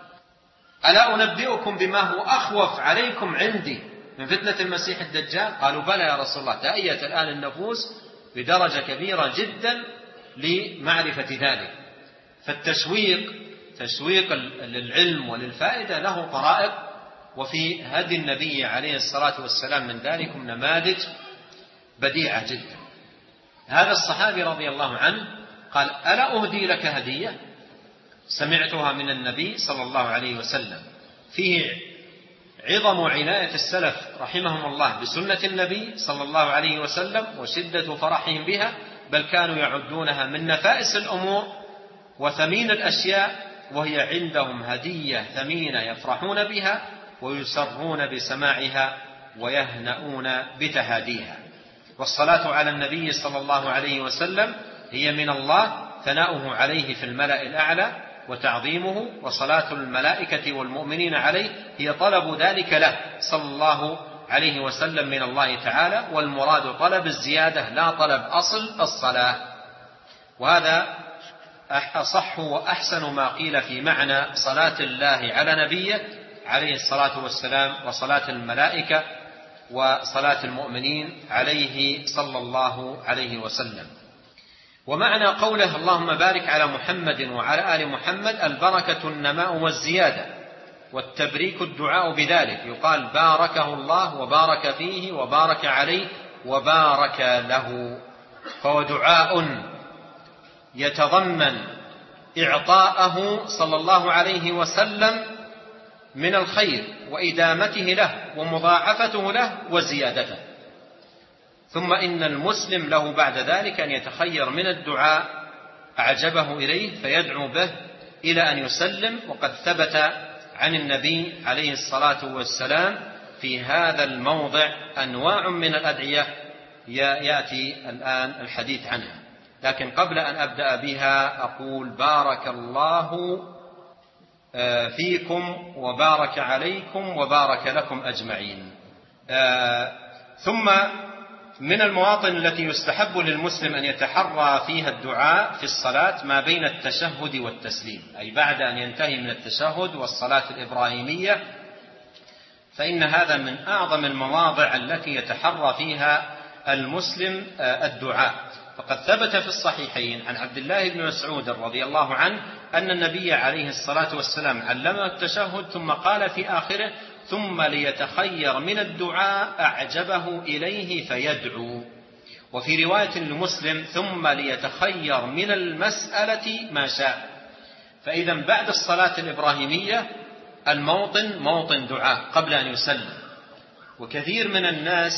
ألا أنبئكم بما هو أخوف عليكم عندي من فتنة المسيح الدجال؟ قالوا: بلى يا رسول الله. تأيت الآن النفوس بدرجة كبيرة جدا لمعرفة ذلك. فالتشويق تشويق للعلم وللفائدة له طرائق، وفي هدي النبي عليه الصلاة والسلام من ذلك نماذج بديعة جدا. هذا الصحابي رضي الله عنه قال: ألا أهدي لك هدية سمعتها من النبي صلى الله عليه وسلم. فيه عظم عناية السلف رحمهم الله بسنة النبي صلى الله عليه وسلم وشدة فرحهم بها، بل كانوا يعدونها من نفائس الأمور وثمين الأشياء، وهي عندهم هدية ثمينة يفرحون بها ويسرون بسماعها ويهنؤون بتهاديها. والصلاة على النبي صلى الله عليه وسلم هي من الله ثناؤه عليه في الملأ الأعلى وتعظيمه، وصلاة الملائكة والمؤمنين عليه هي طلب ذلك له صلى الله عليه وسلم من الله تعالى، والمراد طلب الزيادة لا طلب أصل الصلاة. وهذا أصح وأحسن ما قيل في معنى صلاة الله على نبيه عليه الصلاة والسلام وصلاة الملائكة وصلاة المؤمنين عليه صلى الله عليه وسلم. ومعنى قوله اللهم بارك على محمد وعلى آل محمد البركة النماء والزيادة، والتبريك الدعاء بذلك. يقال باركه الله وبارك فيه وبارك عليه وبارك له، فهو دعاء يتضمن إعطاءه صلى الله عليه وسلم من الخير وإدامته له ومضاعفته له وزيادته. ثم إن المسلم له بعد ذلك أن يتخير من الدعاء أعجبه إليه فيدعو به إلى أن يسلم. وقد ثبت عن النبي عليه الصلاة والسلام في هذا الموضع أنواع من الأدعية يأتي الآن الحديث عنها، لكن قبل أن أبدأ بها أقول بارك الله فيكم وبارك عليكم وبارك لكم أجمعين. ثم من المواطن التي يستحب للمسلم أن يتحرى فيها الدعاء في الصلاة ما بين التشهد والتسليم، أي بعد أن ينتهي من التشهد والصلاة الإبراهيمية، فإن هذا من أعظم المواضع التي يتحرى فيها المسلم الدعاء. فقد ثبت في الصحيحين عن عبد الله بن مسعود رضي الله عنه أن النبي عليه الصلاة والسلام علمه التشهد ثم قال في آخره ثم ليتخير من الدعاء أعجبه إليه فيدعو. وفي رواية لمسلم ثم ليتخير من المسألة ما شاء. فإذا بعد الصلاة الإبراهيمية الموطن موطن دعاء قبل أن يسلم. وكثير من الناس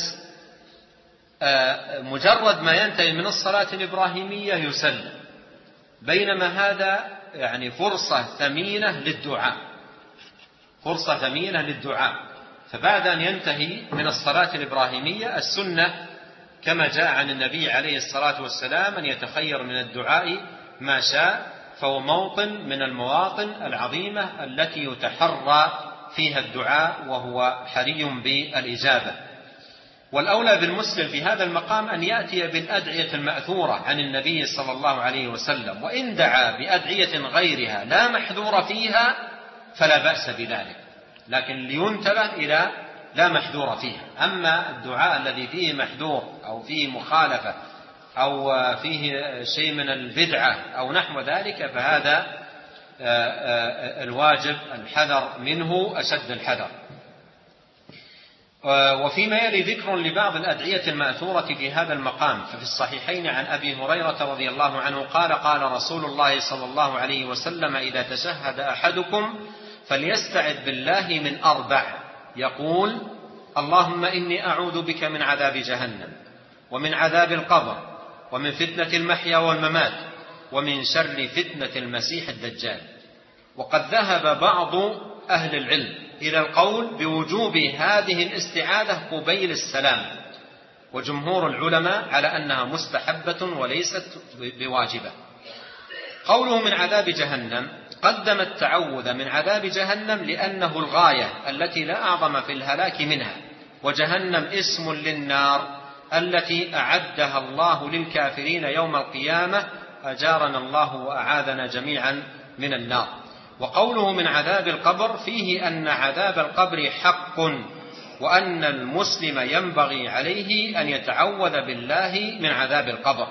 مجرد ما ينتهي من الصلاة الإبراهيمية يسلم، بينما هذا يعني فرصة ثمينة للدعاء، فرصة ثمينة للدعاء. فبعد أن ينتهي من الصلاة الإبراهيمية السنة كما جاء عن النبي عليه الصلاة والسلام أن يتخير من الدعاء ما شاء، فهو موطن من المواطن العظيمة التي يتحرى فيها الدعاء وهو حري بالإجابة. والأولى بالمسلم في هذا المقام أن يأتي بالأدعية المأثورة عن النبي صلى الله عليه وسلم، وإن دعا بأدعية غيرها لا محذور فيها فلا بأس بذلك، لكن لينتبه إلى لا محذور فيها. أما الدعاء الذي فيه محذور أو فيه مخالفة أو فيه شيء من البدعة أو نحو ذلك فهذا الواجب الحذر منه أشد الحذر. وفيما يلي ذكر لبعض الأدعية المأثورة في هذا المقام، ففي الصحيحين عن أبي هريرة رضي الله عنه قال قال رسول الله صلى الله عليه وسلم: إذا تشهد أحدكم فليستعذ بالله من أربع، يقول: اللهم إني أعوذ بك من عذاب جهنم، ومن عذاب القبر، ومن فتنة المحيا والممات، ومن شر فتنة المسيح الدجال. وقد ذهب بعض أهل العلم إلى القول بوجوب هذه الاستعاذة قبيل السلام، وجمهور العلماء على أنها مستحبة وليست بواجبة. قوله من عذاب جهنم قدم التعوذ من عذاب جهنم لأنه الغاية التي لا أعظم في الهلاك منها، وجهنم اسم للنار التي أعدها الله للكافرين يوم القيامة، أجارنا الله وأعاذنا جميعا من النار. وقوله من عذاب القبر فيه أن عذاب القبر حق، وأن المسلم ينبغي عليه أن يتعوذ بالله من عذاب القبر.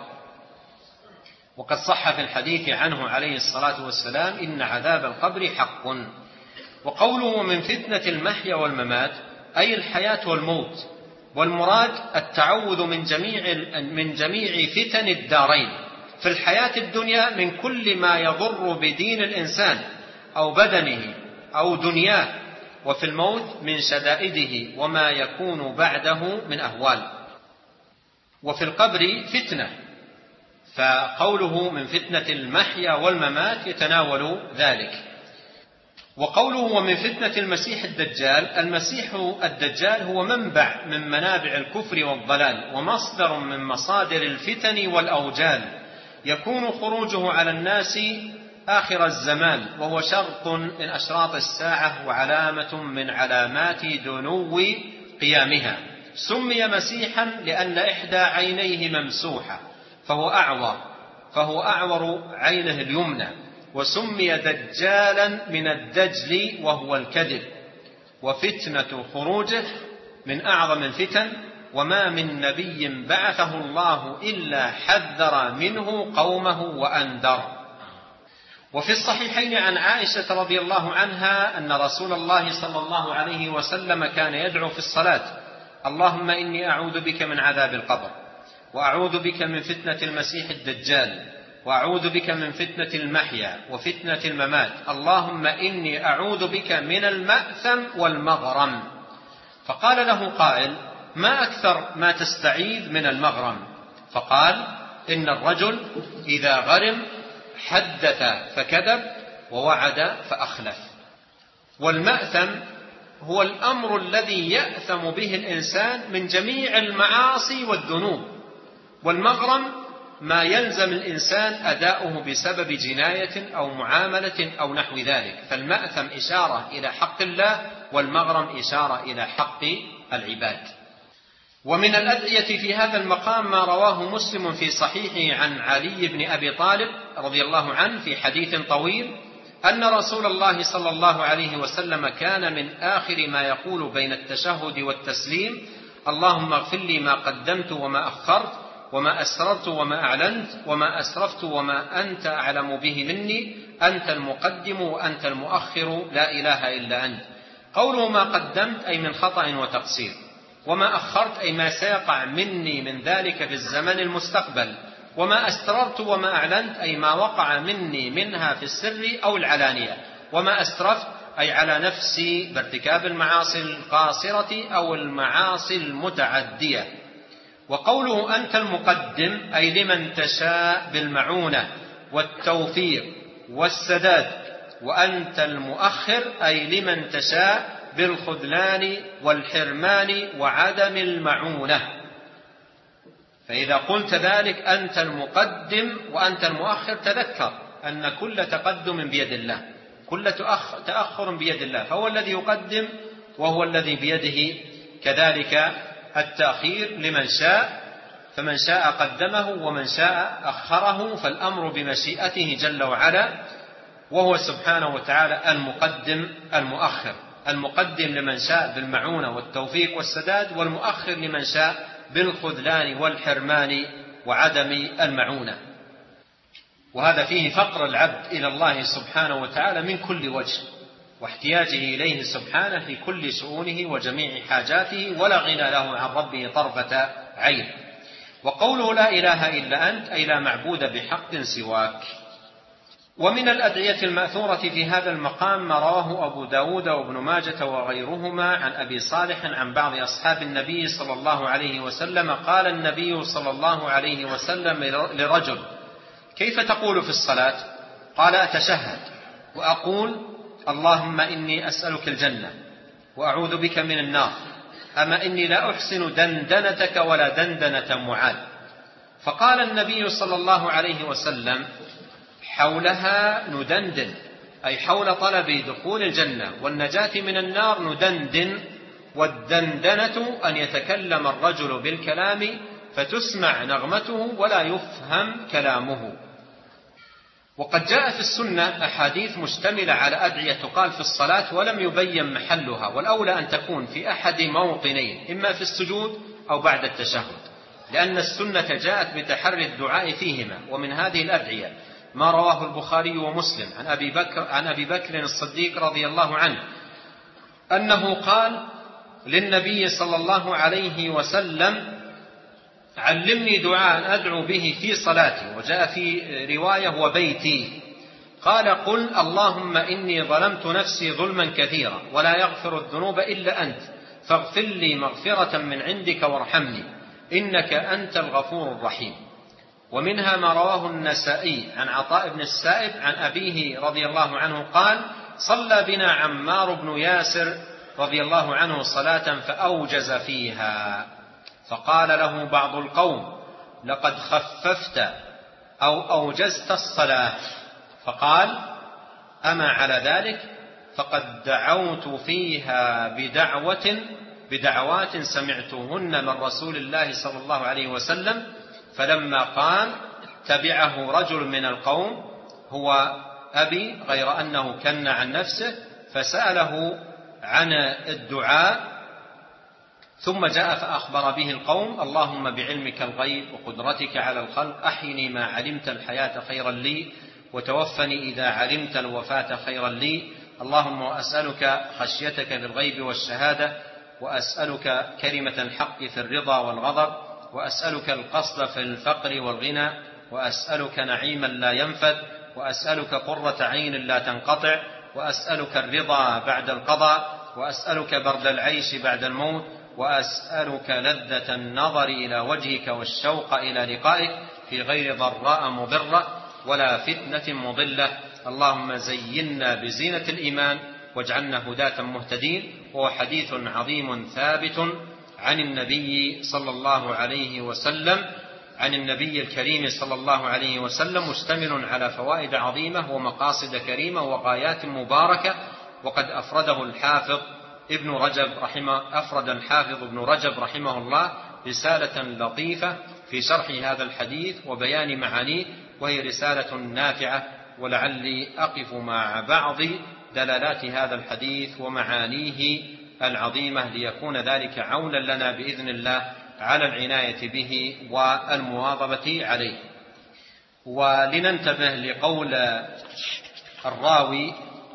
وقد صح في الحديث عنه عليه الصلاة والسلام: إن عذاب القبر حق. وقوله من فتنة المحيا والممات أي الحياة والموت، والمراد التعوذ من جميع من جميع فتن الدارين، في الحياة الدنيا من كل ما يضر بدين الإنسان أو بدنه أو دنياه، وفي الموت من شدائده وما يكون بعده من أهوال. وفي القبر فتنة، فقوله من فتنة المحيا والممات يتناول ذلك. وقوله ومن فتنة المسيح الدجال، المسيح الدجال هو منبع من منابع الكفر والضلال، ومصدر من مصادر الفتن والأوجال، يكون خروجه على الناس آخر الزمان، وهو شرط من أشراط الساعة وعلامة من علامات دنو قيامها. سمي مسيحا لأن إحدى عينيه ممسوحة فهو أعور فهو أعور عينه اليمنى، وسمي دجالا من الدجل وهو الكذب. وفتنة خروجه من أعظم الفتن، وما من نبي بعثه الله إلا حذر منه قومه وأنذر. وفي الصحيحين عن عائشة رضي الله عنها أن رسول الله صلى الله عليه وسلم كان يدعو في الصلاة: اللهم إني أعوذ بك من عذاب القبر، وأعوذ بك من فتنة المسيح الدجال، وأعوذ بك من فتنة المحيا وفتنة الممات، اللهم إني أعوذ بك من المأثم والمغرم. فقال له قائل: ما أكثر ما تستعيذ من المغرم؟ فقال: إن الرجل إذا غرم حدث فكذب، ووعد فأخلف. والمأثم هو الأمر الذي يأثم به الإنسان من جميع المعاصي والذنوب، والمغرم ما يلزم الإنسان أداؤه بسبب جناية أو معاملة أو نحو ذلك. فالمأثم إشارة إلى حق الله، والمغرم إشارة إلى حق العباد. ومن الأدعية في هذا المقام ما رواه مسلم في صحيحه عن علي بن أبي طالب رضي الله عنه في حديث طويل أن رسول الله صلى الله عليه وسلم كان من آخر ما يقول بين التشهد والتسليم: اللهم اغفر لي ما قدمت وما أخرت وما أسررت وما أعلنت وما أسرفت وما أنت أعلم به مني، أنت المقدم وأنت المؤخر، لا إله إلا أنت. قوله ما قدمت أي من خطأ وتقصير، وما أخرت أي ما سيقع مني من ذلك في الزمن المستقبل، وما أسررت وما أعلنت أي ما وقع مني منها في السر أو العلانية، وما أسرفت أي على نفسي بارتكاب المعاصي القاصرة أو المعاصي المتعدية. وقوله أنت المقدم أي لمن تشاء بالمعونة والتوفيق والسداد، وأنت المؤخر أي لمن تشاء بالخذلان والحرمان وعدم المعونة. فإذا قلت ذلك أنت المقدم وأنت المؤخر، تذكر أن كل تقدم بيد الله، كل تأخر بيد الله، فهو الذي يقدم وهو الذي بيده كذلك التأخير لمن شاء، فمن شاء قدمه ومن شاء أخره، فالأمر بمشيئته جل وعلا، وهو سبحانه وتعالى المقدم المؤخر. المقدم لمن شاء بالمعونة والتوفيق والسداد، والمؤخر لمن شاء بالخذلان والحرمان وعدم المعونة. وهذا فيه فقر العبد إلى الله سبحانه وتعالى من كل وجه، واحتياجه إليه سبحانه في كل شؤونه وجميع حاجاته، ولا غنى له عن ربه طرفة عين. وقوله لا إله إلا أنت أي لا معبود بحق سواك. ومن الأدعية المأثورة في هذا المقام ما رواه أبو داود وابن ماجة وغيرهما عن أبي صالح عن بعض أصحاب النبي صلى الله عليه وسلم قال النبي صلى الله عليه وسلم لرجل: كيف تقول في الصلاة؟ قال: أتشهد وأقول اللهم إني أسألك الجنة وأعوذ بك من النار، أما إني لا أحسن دندنتك ولا دندنة معاذ. فقال النبي صلى الله عليه وسلم: حولها ندندن، أي حول طلب دخول الجنة والنجاة من النار ندندن، والدندنة أن يتكلم الرجل بالكلام فتسمع نغمته ولا يفهم كلامه. وقد جاء في السنة أحاديث مشتملة على أدعية تقال في الصلاة ولم يبين محلها، والأولى أن تكون في أحد موطنين، إما في السجود أو بعد التشهد، لأن السنة جاءت بتحري الدعاء فيهما. ومن هذه الأدعية ما رواه البخاري ومسلم عن أبي بكر, عن أبي بكر الصديق رضي الله عنه أنه قال للنبي صلى الله عليه وسلم: علمني دعاء أدعو به في صلاتي. وجاء في رواية: وبيتي. قال: قل اللهم إني ظلمت نفسي ظلما كثيرا ولا يغفر الذنوب إلا أنت، فاغفر لي مغفرة من عندك وارحمني إنك أنت الغفور الرحيم. ومنها ما رواه النسائي عن عطاء بن السائب عن أبيه رضي الله عنه قال: صلى بنا عمار بن ياسر رضي الله عنه صلاة فأوجز فيها، فقال له بعض القوم: لقد خففت أو أوجزت الصلاة. فقال: أما على ذلك فقد دعوت فيها بدعوة بدعوات سمعتهن من رسول الله صلى الله عليه وسلم. فلما قام تبعه رجل من القوم هو أبي، غير أنه كن عن نفسه، فسأله عن الدعاء، ثم جاء فأخبر به القوم: اللهم بعلمك الغيب وقدرتك على الخلق أحيني ما علمت الحياة خيرا لي، وتوفني إذا علمت الوفاة خيرا لي. اللهم وأسألك خشيتك في الغيب والشهادة، وأسألك كلمة الحق في الرضا والغضب، وأسألك القصد في الفقر والغنى، وأسألك نعيما لا ينفد، وأسألك قرة عين لا تنقطع، وأسألك الرضا بعد القضاء، وأسألك برد العيش بعد الموت، وأسألك لذة النظر إلى وجهك والشوق إلى لقائك في غير ضراء مضرة ولا فتنة مضلة. اللهم زينا بزينة الإيمان واجعلنا هداة مهتدين. وهو حديث عظيم ثابت عن النبي صلى الله عليه وسلم عن النبي الكريم صلى الله عليه وسلم، مشتمل على فوائد عظيمة ومقاصد كريمة وغايات مباركة. وقد أفرده الحافظ ابن رجب رحمه أفرد الحافظ ابن رجب رحمه الله رسالة لطيفة في شرح هذا الحديث وبيان معانيه، وهي رسالة نافعة، ولعلي أقف مع بعض دلالات هذا الحديث ومعانيه العظيمة ليكون ذلك عونا لنا بإذن الله على العناية به والمواظبة عليه. ولننتبه لقول الراوي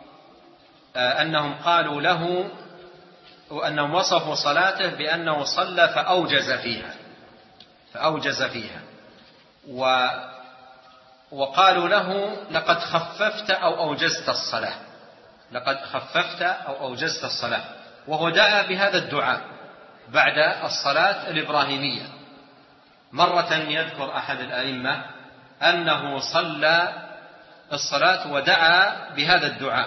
أنهم قالوا له وأنهم وصفوا صلاته بأنه صلى فأوجز فيها فأوجز فيها و وقالوا له: لقد خففت أو أوجزت الصلاة لقد خففت أو أوجزت الصلاة وهو دعا بهذا الدعاء بعد الصلاة الإبراهيمية. مرة يذكر أحد الأئمة أنه صلى الصلاة ودعا بهذا الدعاء،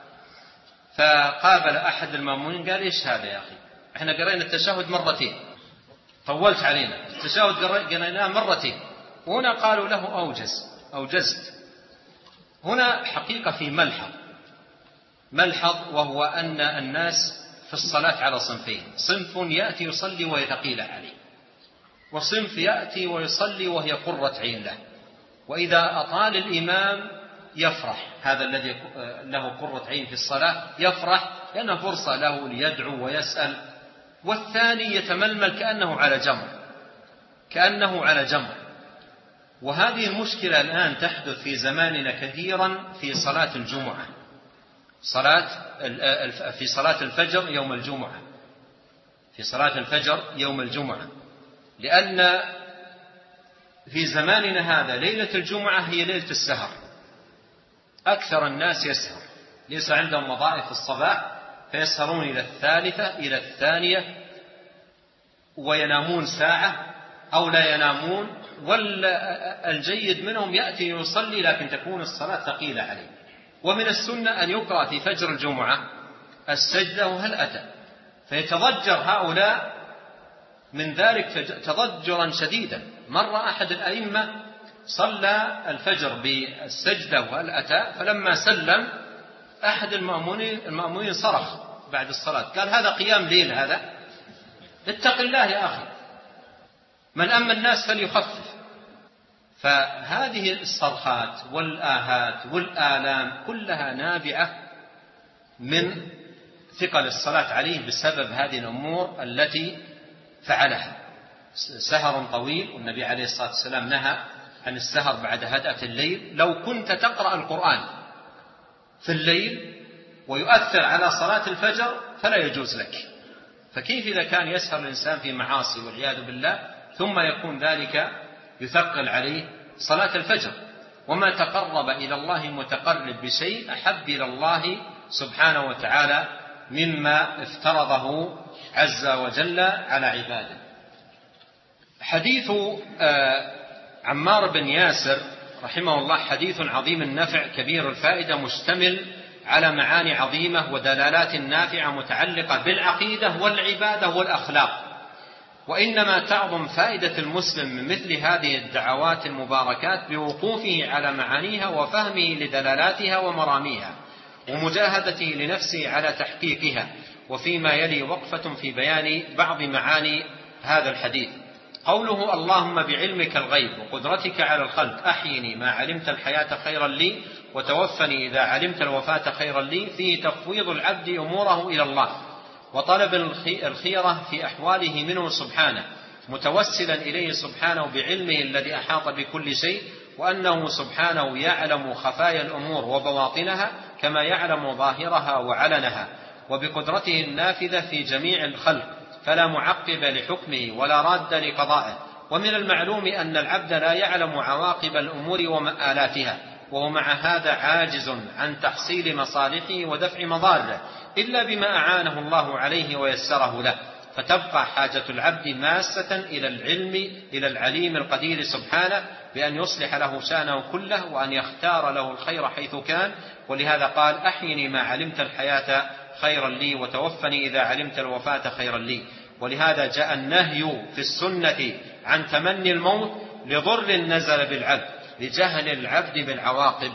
فقابل أحد المأمومين قال: إيش هذا يا أخي؟ إحنا قرأنا التشهد مرتين، طولت علينا، التشهد قرأناه مرتين، وهنا قالوا له أوجز أوجزت. هنا حقيقة في ملحظ ملحظ وهو أن الناس في الصلاة على صنفين: صنف يأتي يصلي وهي ثقيلة عليه، وصنف يأتي ويصلي وهي قرة عين له، وإذا أطال الإمام يفرح، هذا الذي له قرة عين في الصلاة يفرح لأنه فرصة له ليدعو ويسأل، والثاني يتململ كأنه على جمر كأنه على جمر وهذه المشكلة الآن تحدث في زماننا كثيرا في صلاة الجمعة، صلاة في صلاة الفجر يوم الجمعة، في صلاة الفجر يوم الجمعة، لأن في زماننا هذا ليلة الجمعة هي ليلة السهر، أكثر الناس يسهر، ليس عندهم وظائف الصباح فيسهرون إلى الثالثة إلى الثانية وينامون ساعة أو لا ينامون، والجيد منهم يأتي يصلي لكن تكون الصلاة ثقيلة عليه. ومن السنة أن يقرأ في فجر الجمعة السجدة وهل أتى، فيتضجر هؤلاء من ذلك تضجرا شديدا. مر أحد الأئمة صلى الفجر بالسجدة وهل أتى، فلما سلم أحد المأمونين المأمونين صرخ بعد الصلاة قال: هذا قيام ليل، هذا اتق الله يا أخي، من أما الناس فليخفف. فهذه الصرخات والآهات والآلام كلها نابعة من ثقل الصلاة عليه بسبب هذه الأمور التي فعلها. سهر طويل، والنبي عليه الصلاة والسلام نهى عن السهر بعد هدأة الليل. لو كنت تقرأ القرآن في الليل ويؤثر على صلاة الفجر فلا يجوز لك، فكيف إذا كان يسهر الإنسان في معاصي والعياذ بالله ثم يكون ذلك يثقل عليه صلاة الفجر؟ وما تقرب إلى الله متقرب بشيء أحب إلى الله سبحانه وتعالى مما افترضه عز وجل على عباده. حديث عمار بن ياسر رحمه الله حديث عظيم النفع كبير الفائدة، مشتمل على معاني عظيمة ودلالات نافعة متعلقة بالعقيدة والعبادة والأخلاق. وإنما تعظم فائدة المسلم من مثل هذه الدعوات المباركات بوقوفه على معانيها وفهمه لدلالاتها ومراميها ومجاهدته لنفسه على تحقيقها. وفيما يلي وقفة في بيان بعض معاني هذا الحديث. قوله: اللهم بعلمك الغيب وقدرتك على الخلق أحيني ما علمت الحياة خيرا لي وتوفني إذا علمت الوفاة خيرا لي، فيه تفويض العبد أموره إلى الله وطلب الخيرة في أحواله منه سبحانه، متوسلا إليه سبحانه بعلمه الذي أحاط بكل شيء، وأنه سبحانه يعلم خفايا الأمور وبواطنها كما يعلم ظاهرها وعلنها، وبقدرته النافذة في جميع الخلق فلا معقب لحكمه ولا راد لقضائه. ومن المعلوم أن العبد لا يعلم عواقب الأمور ومآلاتها، وهو مع هذا عاجز عن تحصيل مصالحه ودفع مضاره إلا بما أعانه الله عليه ويسره له، فتبقى حاجة العبد ماسة إلى العلم إلى العليم القدير سبحانه بأن يصلح له شأنه كله وأن يختار له الخير حيث كان. ولهذا قال: أحيني ما علمت الحياة خيرا لي وتوفني إذا علمت الوفاة خيرا لي. ولهذا جاء النهي في السنة عن تمني الموت لضر نزل بالعبد لجهل العبد بالعواقب.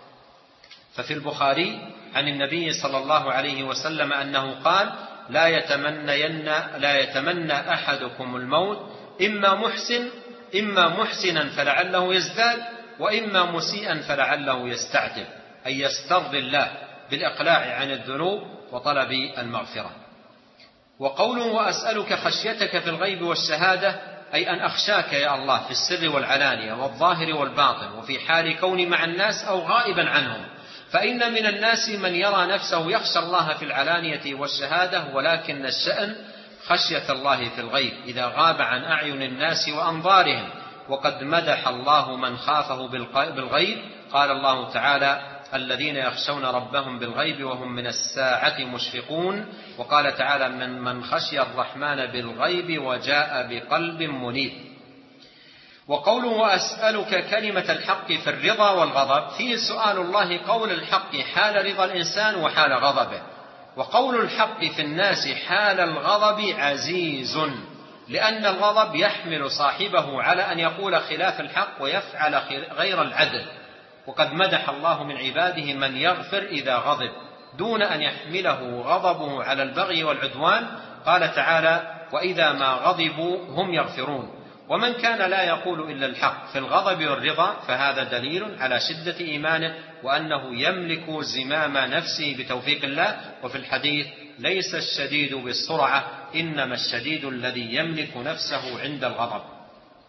ففي البخاري عن النبي صلى الله عليه وسلم أنه قال: لا يتمنين لا يتمنى أحدكم الموت إما محسن إما محسنا فلعله يزداد وإما مسيئا فلعله يستعتب، أي يسترضي الله بالإقلاع عن الذنوب وطلب المغفرة. وقوله: وأسألك خشيتك في الغيب والشهادة، أي أن أخشاك يا الله في السر والعلانية والظاهر والباطن وفي حال كوني مع الناس أو غائبا عنهم، فإن من الناس من يرى نفسه يخشى الله في العلانية والشهادة، ولكن الشأن خشية الله في الغيب إذا غاب عن أعين الناس وأنظارهم. وقد مدح الله من خافه بالغيب، قال الله تعالى: الذين يخشون ربهم بالغيب وهم من الساعة مشفقون. وقال تعالى: من من خشي الرحمن بالغيب وجاء بقلب منيب. وقوله: وأسألك كلمة الحق في الرضا والغضب، فيه سؤال الله قول الحق حال رضا الإنسان وحال غضبه، وقول الحق في الناس حال الغضب عزيز، لأن الغضب يحمل صاحبه على أن يقول خلاف الحق ويفعل غير العدل. وقد مدح الله من عباده من يغفر إذا غضب دون أن يحمله غضبه على البغي والعدوان. قال تعالى: وإذا ما غضبوا هم يغفرون. ومن كان لا يقول إلا الحق في الغضب والرضا فهذا دليل على شدة إيمانه وأنه يملك زمام نفسه بتوفيق الله. وفي الحديث: ليس الشديد بالسرعة إنما الشديد الذي يملك نفسه عند الغضب.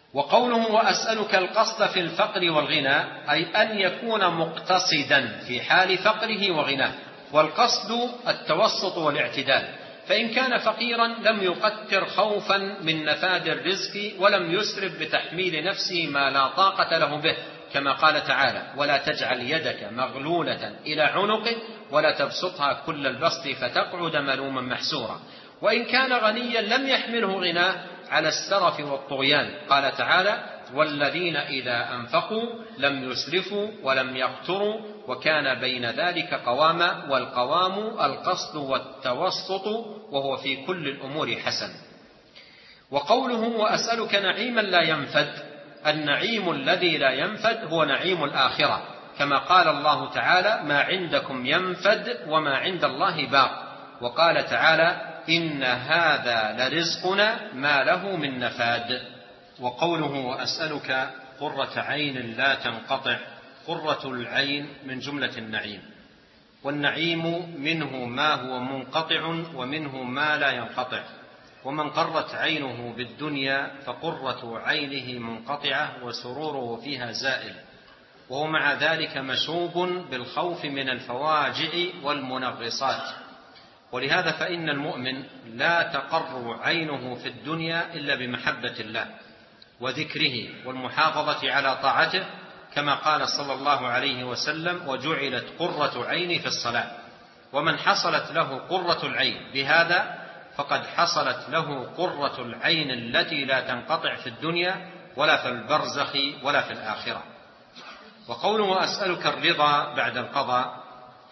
وقوله وأسألك القصد في الفقر والغنى أي أن يكون مقتصدا في حال فقره وغناه، والقصد التوسط والاعتدال، فإن كان فقيرا لم يقتر خوفا من نفاد الرزق ولم يسرف بتحميل نفسه ما لا طاقة له به، كما قال تعالى ولا تجعل يدك مغلولة إلى عنقك ولا تبسطها كل البسط فتقعد ملوما محسورا. وإن كان غنيا لم يحمله غناه على السرف والطغيان، قال تعالى والذين إذا أنفقوا لم يسرفوا ولم يقتروا وكان بين ذلك قواما، والقوام القصد والتوسط وهو في كل الأمور حسن. وقوله وأسألك نعيما لا ينفد، النعيم الذي لا ينفد هو نعيم الآخرة، كما قال الله تعالى ما عندكم ينفد وما عند الله باق، وقال تعالى إن هذا لرزقنا ما له من نفاد. وقوله وأسألك قرة عين لا تنقطع، قرة العين من جملة النعيم، والنعيم منه ما هو منقطع ومنه ما لا ينقطع، ومن قرت عينه بالدنيا فقرة عينه منقطعة وسروره فيها زائل، وهو مع ذلك مشوب بالخوف من الفواجع والمنغصات. ولهذا فإن المؤمن لا تقر عينه في الدنيا إلا بمحبة الله وذكره والمحافظة على طاعته، كما قال صلى الله عليه وسلم وجعلت قرة عيني في الصلاة. ومن حصلت له قرة العين بهذا فقد حصلت له قرة العين التي لا تنقطع في الدنيا ولا في البرزخ ولا في الآخرة. وقوله أسألك الرضا بعد القضاء،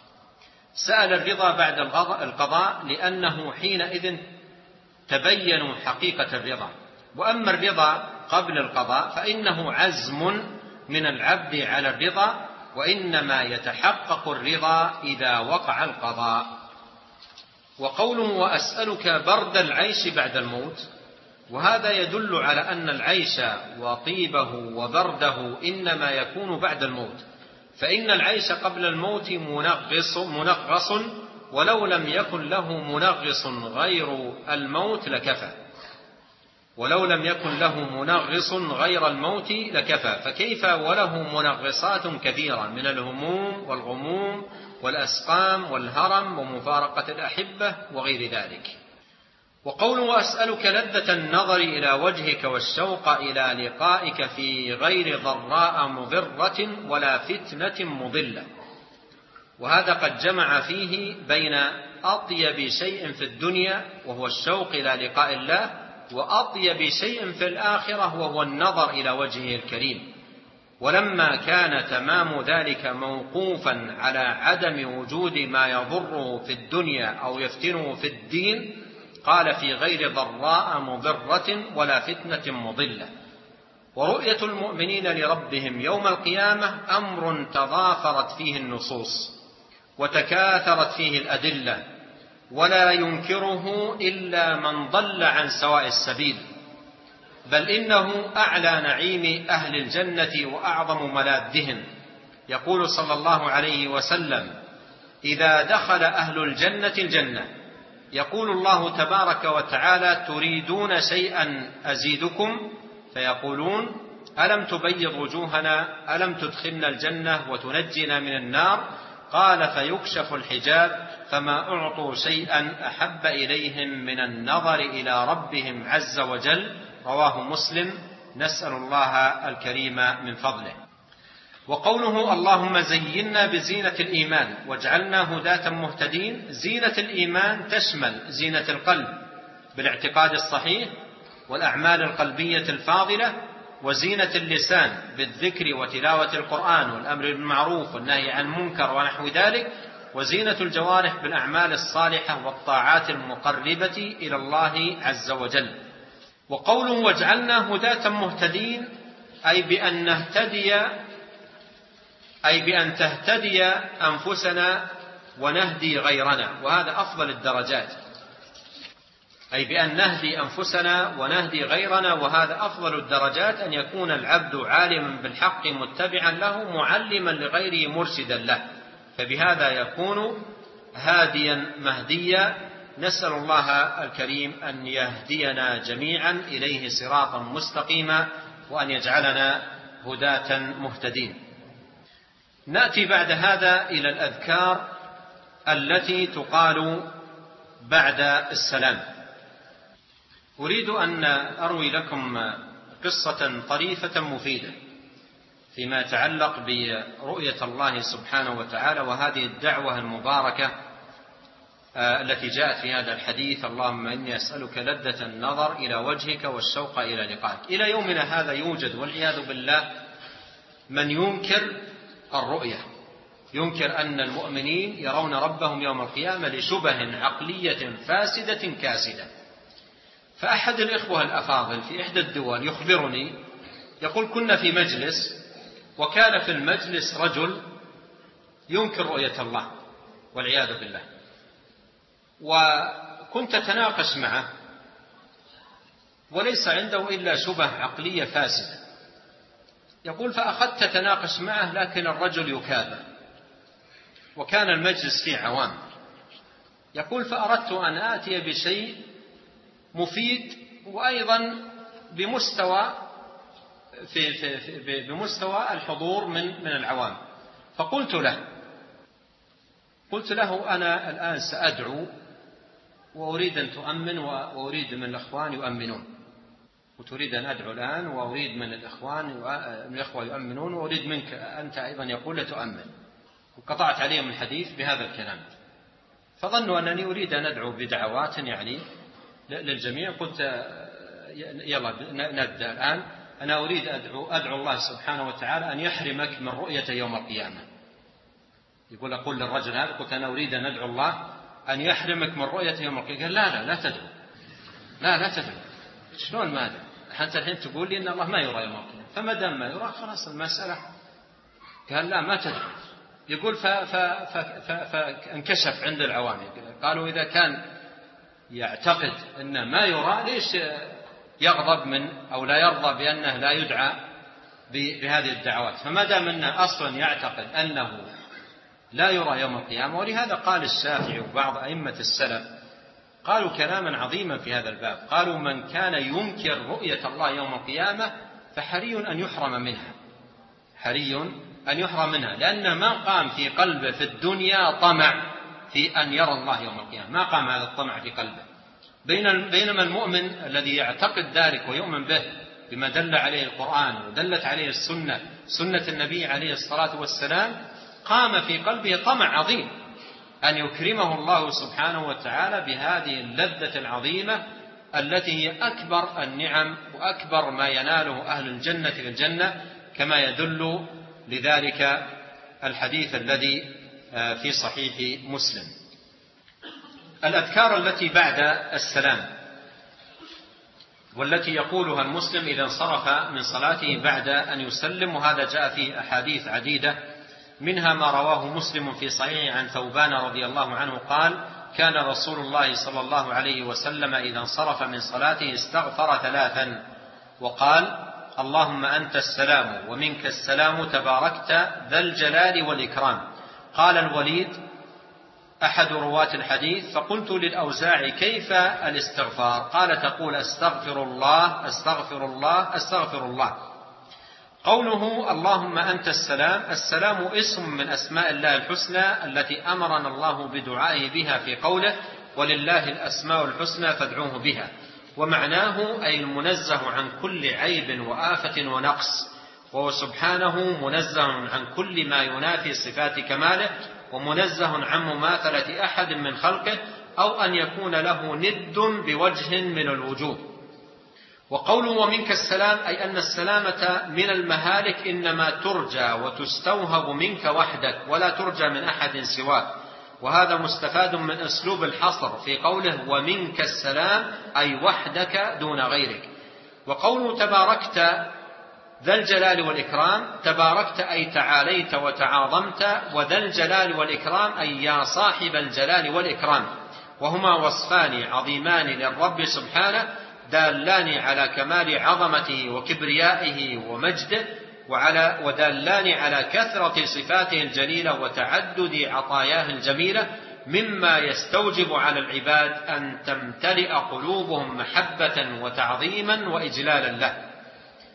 سأل الرضا بعد القضاء لأنه حينئذ تبين حقيقة الرضا، وأما الرضا قبل القضاء فإنه عزم من العبد على الرضا، وإنما يتحقق الرضا إذا وقع القضاء. وقوله وأسألك برد العيش بعد الموت، وهذا يدل على أن العيش وطيبه وبرده إنما يكون بعد الموت، فإن العيش قبل الموت منغص, منغص ولو لم يكن له منغص غير الموت لكفى، ولو لم يكن له منغص غير الموت لكفى، فكيف وله منغصات كثيرة من الهموم والغموم والأسقام والهرم ومفارقة الأحبة وغير ذلك. وقوله وأسألك لذة النظر إلى وجهك والشوق إلى لقائك في غير ضراء مضرة ولا فتنة مضلة، وهذا قد جمع فيه بين أطيب شيء في الدنيا وهو الشوق إلى لقاء الله، وأطيب شيء في الآخرة وهو النظر إلى وجهه الكريم. ولما كان تمام ذلك موقوفا على عدم وجود ما يضره في الدنيا أو يفتنه في الدين قال في غير ضراء مضرة ولا فتنة مضلة. ورؤية المؤمنين لربهم يوم القيامة أمر تضافرت فيه النصوص وتكاثرت فيه الأدلة، ولا ينكره إلا من ضل عن سواء السبيل، بل إنه أعلى نعيم أهل الجنة وأعظم ملاذهم. يقول صلى الله عليه وسلم إذا دخل أهل الجنة الجنة يقول الله تبارك وتعالى تريدون شيئا أزيدكم؟ فيقولون ألم تبيض وجوهنا، ألم تدخلنا الجنة وتنجنا من النار؟ قال فيكشف الحجاب فما أعطوا شيئا أحب إليهم من النظر إلى ربهم عز وجل. رواه مسلم. نسأل الله الكريم من فضله. وقوله اللهم زينا بزينة الإيمان واجعلنا هداة مهتدين، زينة الإيمان تشمل زينة القلب بالاعتقاد الصحيح والأعمال القلبية الفاضلة، وزينة اللسان بالذكر وتلاوة القرآن والأمر بالمعروف والنهي عن المنكر ونحو ذلك، وزينة الجوارح بالأعمال الصالحة والطاعات المقربة إلى الله عز وجل. وقوله واجعلنا هداة مهتدين أي بأن نهتدي أي بأن تهتدي أنفسنا ونهدي غيرنا، وهذا أفضل الدرجات، أي بأن نهدي أنفسنا ونهدي غيرنا، وهذا أفضل الدرجات، أن يكون العبد عالما بالحق متبعا له معلما لغيره مرشدا له، فبهذا يكون هاديا مهديا. نسأل الله الكريم أن يهدينا جميعا إليه صراطا مستقيما، وأن يجعلنا هداة مهتدين. نأتي بعد هذا إلى الأذكار التي تقال بعد السلام. أريد أن أروي لكم قصة طريفة مفيدة فيما يتعلق برؤية الله سبحانه وتعالى، وهذه الدعوة المباركة التي جاءت في هذا الحديث: اللهم إني أسألك لذة النظر إلى وجهك والشوق إلى لقائك. إلى يومنا هذا يوجد والعياذ بالله من ينكر الرؤية، ينكر أن المؤمنين يرون ربهم يوم القيامة لشبه عقلية فاسدة كاسدة. فأحد الإخوة الأفاضل في إحدى الدول يخبرني، يقول: كنا في مجلس، وكان في المجلس رجل ينكر رؤية الله والعياذ بالله، وكنت أتناقش معه وليس عنده إلا شبه عقلية فاسدة. يقول: فأخذت أتناقش معه لكن الرجل يكابر، وكان المجلس فيه عوام. يقول: فأردت أن آتي بشيء مفيد وأيضا بمستوى في في في بمستوى الحضور من من العوام. فقلت له قلت له أنا الآن سأدعو وأريد أن تؤمن وأريد من الأخوان يؤمنون، وتريد أن أدعو الآن وأريد من الأخوان من الأخوة يؤمنون، وأريد منك أنت أيضا يقول لتؤمن. وقطعت عليهم الحديث بهذا الكلام، فظنوا أنني أريد أن أدعو بدعوات يعني للجميع. قلت: يلا نبدأ الآن، أنا أريد أدعو, أدعو الله سبحانه وتعالى أن يحرمك من رؤية يوم القيامة. يقول: أقول للرجل هذا، قلت: أنا أريد أن أدعو الله أن يحرمك من رؤية يوم القيامة. قال: لا لا لا تدعو، لا لا تدعو. شلون ما أدعو؟ حتى الحين تقول لي إن الله ما يرى يوم القيامة، فما دام ما يرى خلاص المسألة. قال: لا ما تدعو. يقول: فانكشف عند العوام. قالوا: إذا كان يعتقد أن ما يرى ليش يغضب من أو لا يرضى بأنه لا يدعى بهذه الدعوات؟ فما دام أنه أصلا يعتقد أنه لا يرى يوم القيامة. ولهذا قال الشافعي وبعض أئمة السلف قالوا كلاما عظيما في هذا الباب، قالوا: من كان ينكر رؤية الله يوم القيامة فحري أن يحرم منها، حري أن يحرم منها، لأن ما قام في قلبه في الدنيا طمع في أن يرى الله يوم القيامة، ما قام هذا الطمع في قلبه. بينما المؤمن الذي يعتقد ذلك ويؤمن به بما دل عليه القرآن ودلت عليه السنة، سنة النبي عليه الصلاة والسلام، قام في قلبه طمع عظيم أن يكرمه الله سبحانه وتعالى بهذه اللذة العظيمة التي هي أكبر النعم وأكبر ما يناله أهل الجنة في الجنة، كما يدل لذلك الحديث الذي في صحيح مسلم. الأذكار التي بعد السلام والتي يقولها المسلم إذا انصرف من صلاته بعد أن يسلم، وهذا جاء فيه أحاديث عديدة، منها ما رواه مسلم في صحيحه عن ثوبان رضي الله عنه قال: كان رسول الله صلى الله عليه وسلم إذا انصرف من صلاته استغفر ثلاثا وقال: اللهم أنت السلام ومنك السلام تباركت ذا الجلال والإكرام. قال الوليد أحد رواة الحديث: فقلت للأوزاعي: كيف الاستغفار؟ قال: تقول أستغفر الله أستغفر الله أستغفر الله. قوله اللهم أنت السلام، السلام اسم من أسماء الله الحسنى التي أمرنا الله بدعائه بها في قوله: ولله الأسماء الحسنى فادعوه بها. ومعناه أي المنزه عن كل عيب وآفة ونقص، وهو سبحانه منزه عن كل ما ينافي صفات كماله، ومنزه عن مماثلة أحد من خلقه أو أن يكون له ند بوجه من الوجوه. وقوله ومنك السلام أي أن السلامة من المهالك إنما ترجى وتستوهب منك وحدك ولا ترجى من أحد سواك، وهذا مستفاد من أسلوب الحصر في قوله ومنك السلام أي وحدك دون غيرك. وقوله تباركت ذا الجلال والإكرام، تباركت أي تعاليت وتعاظمت، وذا الجلال والإكرام أي يا صاحب الجلال والإكرام، وهما وصفان عظيمان للرب سبحانه دالان على كمال عظمته وكبريائه ومجده، وعلى ودالان على كثرة صفاته الجليلة وتعدد عطاياه الجميلة، مما يستوجب على العباد أن تمتلئ قلوبهم محبة وتعظيما وإجلالا له.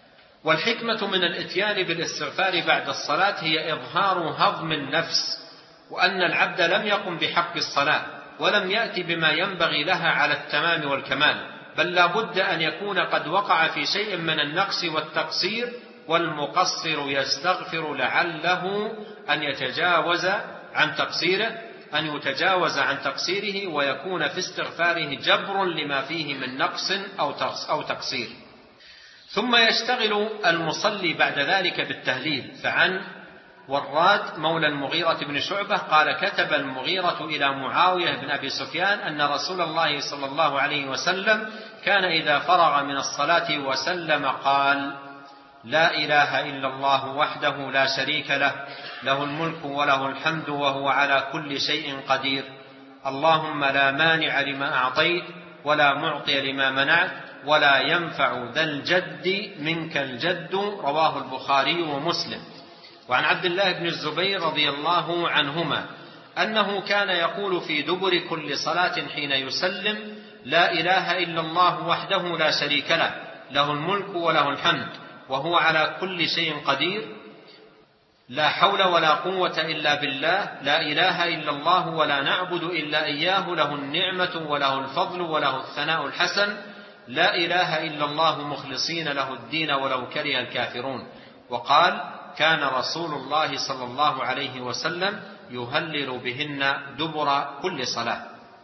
والحكمة من الإتيان بالاستغفار بعد الصلاة هي إظهار هضم النفس، وأن العبد لم يقم بحق الصلاة ولم يأتي بما ينبغي لها على التمام والكمال، بل لا بد أن يكون قد وقع في شيء من النقص والتقصير، والمقصر يستغفر لعله أن يتجاوز عن تقصيره أن يتجاوز عن تقصيره ويكون في استغفاره جبر لما فيه من نقص أو تقصير. ثم يشتغل المصلي بعد ذلك بالتهليل. فعن وراد مولى المغيرة بن شعبة قال: كتب المغيرة إلى معاوية بن أبي سفيان أن رسول الله صلى الله عليه وسلم كان إذا فرغ من الصلاة وسلم قال: لا إله إلا الله وحده لا شريك له، له الملك وله الحمد وهو على كل شيء قدير، اللهم لا مانع لما أعطيت ولا معطي لما منعت ولا ينفع ذا الجد منك الجد. رواه البخاري ومسلم. وعن عبد الله بن الزبير رضي الله عنهما أنه كان يقول في دبر كل صلاة حين يسلم: لا إله إلا الله وحده لا شريك له، له الملك وله الحمد وهو على كل شيء قدير، لا حول ولا قوة إلا بالله، لا إله إلا الله ولا نعبد إلا إياه، له النعمة وله الفضل وله الثناء الحسن، لا إله إلا الله مخلصين له الدين ولو كره الكافرون. وقال: كان رسول الله صلى الله عليه وسلم يهلل بهن دبر كل صلاة.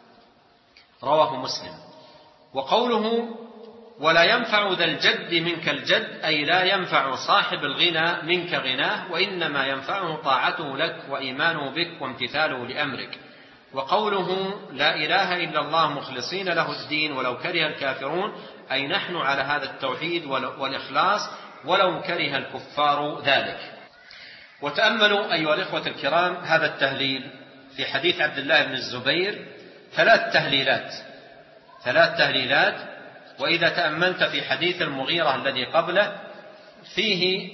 رواه مسلم. وقوله: ولا ينفع ذا الجد منك الجد، أي لا ينفع صاحب الغنى منك غناه، وإنما ينفعه طاعته لك وإيمانه بك وامتثاله لأمرك. وقوله: لا إله إلا الله مخلصين له الدين ولو كره الكافرون، أي نحن على هذا التوحيد والإخلاص ولو كره الكفار ذلك. وتأملوا أيها الإخوة الكرام هذا التهليل في حديث عبد الله بن الزبير، ثلاث تهليلات ثلاث تهليلات وإذا تأملت في حديث المغيرة الذي قبله فيه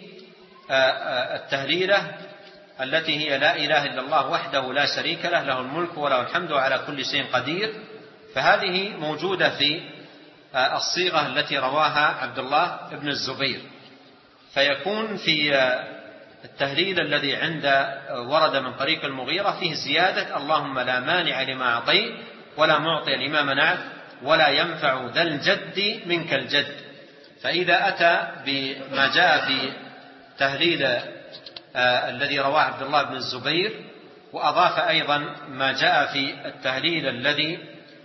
التهليلة التي هي لا إله إلا الله وحده لا شريك له، له الملك وله الحمد على كل شيء قدير، فهذه موجودة في الصيغة التي رواها عبد الله بن الزبير. فيكون في التهليل الذي عند ورد من طريق المغيرة فيه زيادة: اللهم لا مانع لما أعطيت ولا معطي لما منعت ولا ينفع ذا الجد منك الجد. فإذا أتى بما جاء في تهليل آه الذي رواه عبد الله بن الزبير، وأضاف أيضا ما جاء في التهليل الذي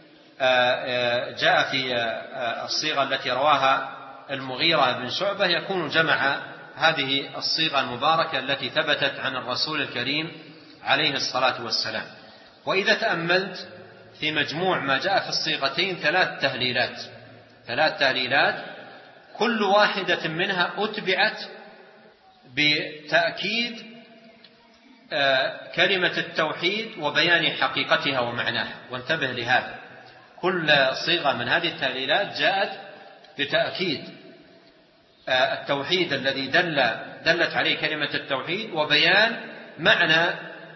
آه جاء في آه الصيغة التي رواها المغيرة بن شعبة، يكون جمع هذه الصيغة المباركة التي ثبتت عن الرسول الكريم عليه الصلاة والسلام. وإذا تأملت في مجموع ما جاء في الصيغتين ثلاث تهليلات ثلاث تهليلات كل واحدة منها أتبعت بتأكيد كلمة التوحيد وبيان حقيقتها ومعناها. وانتبه لهذا، كل صيغة من هذه التهليلات جاءت بتأكيد التوحيد الذي دل دلت عليه كلمة التوحيد وبيان معنى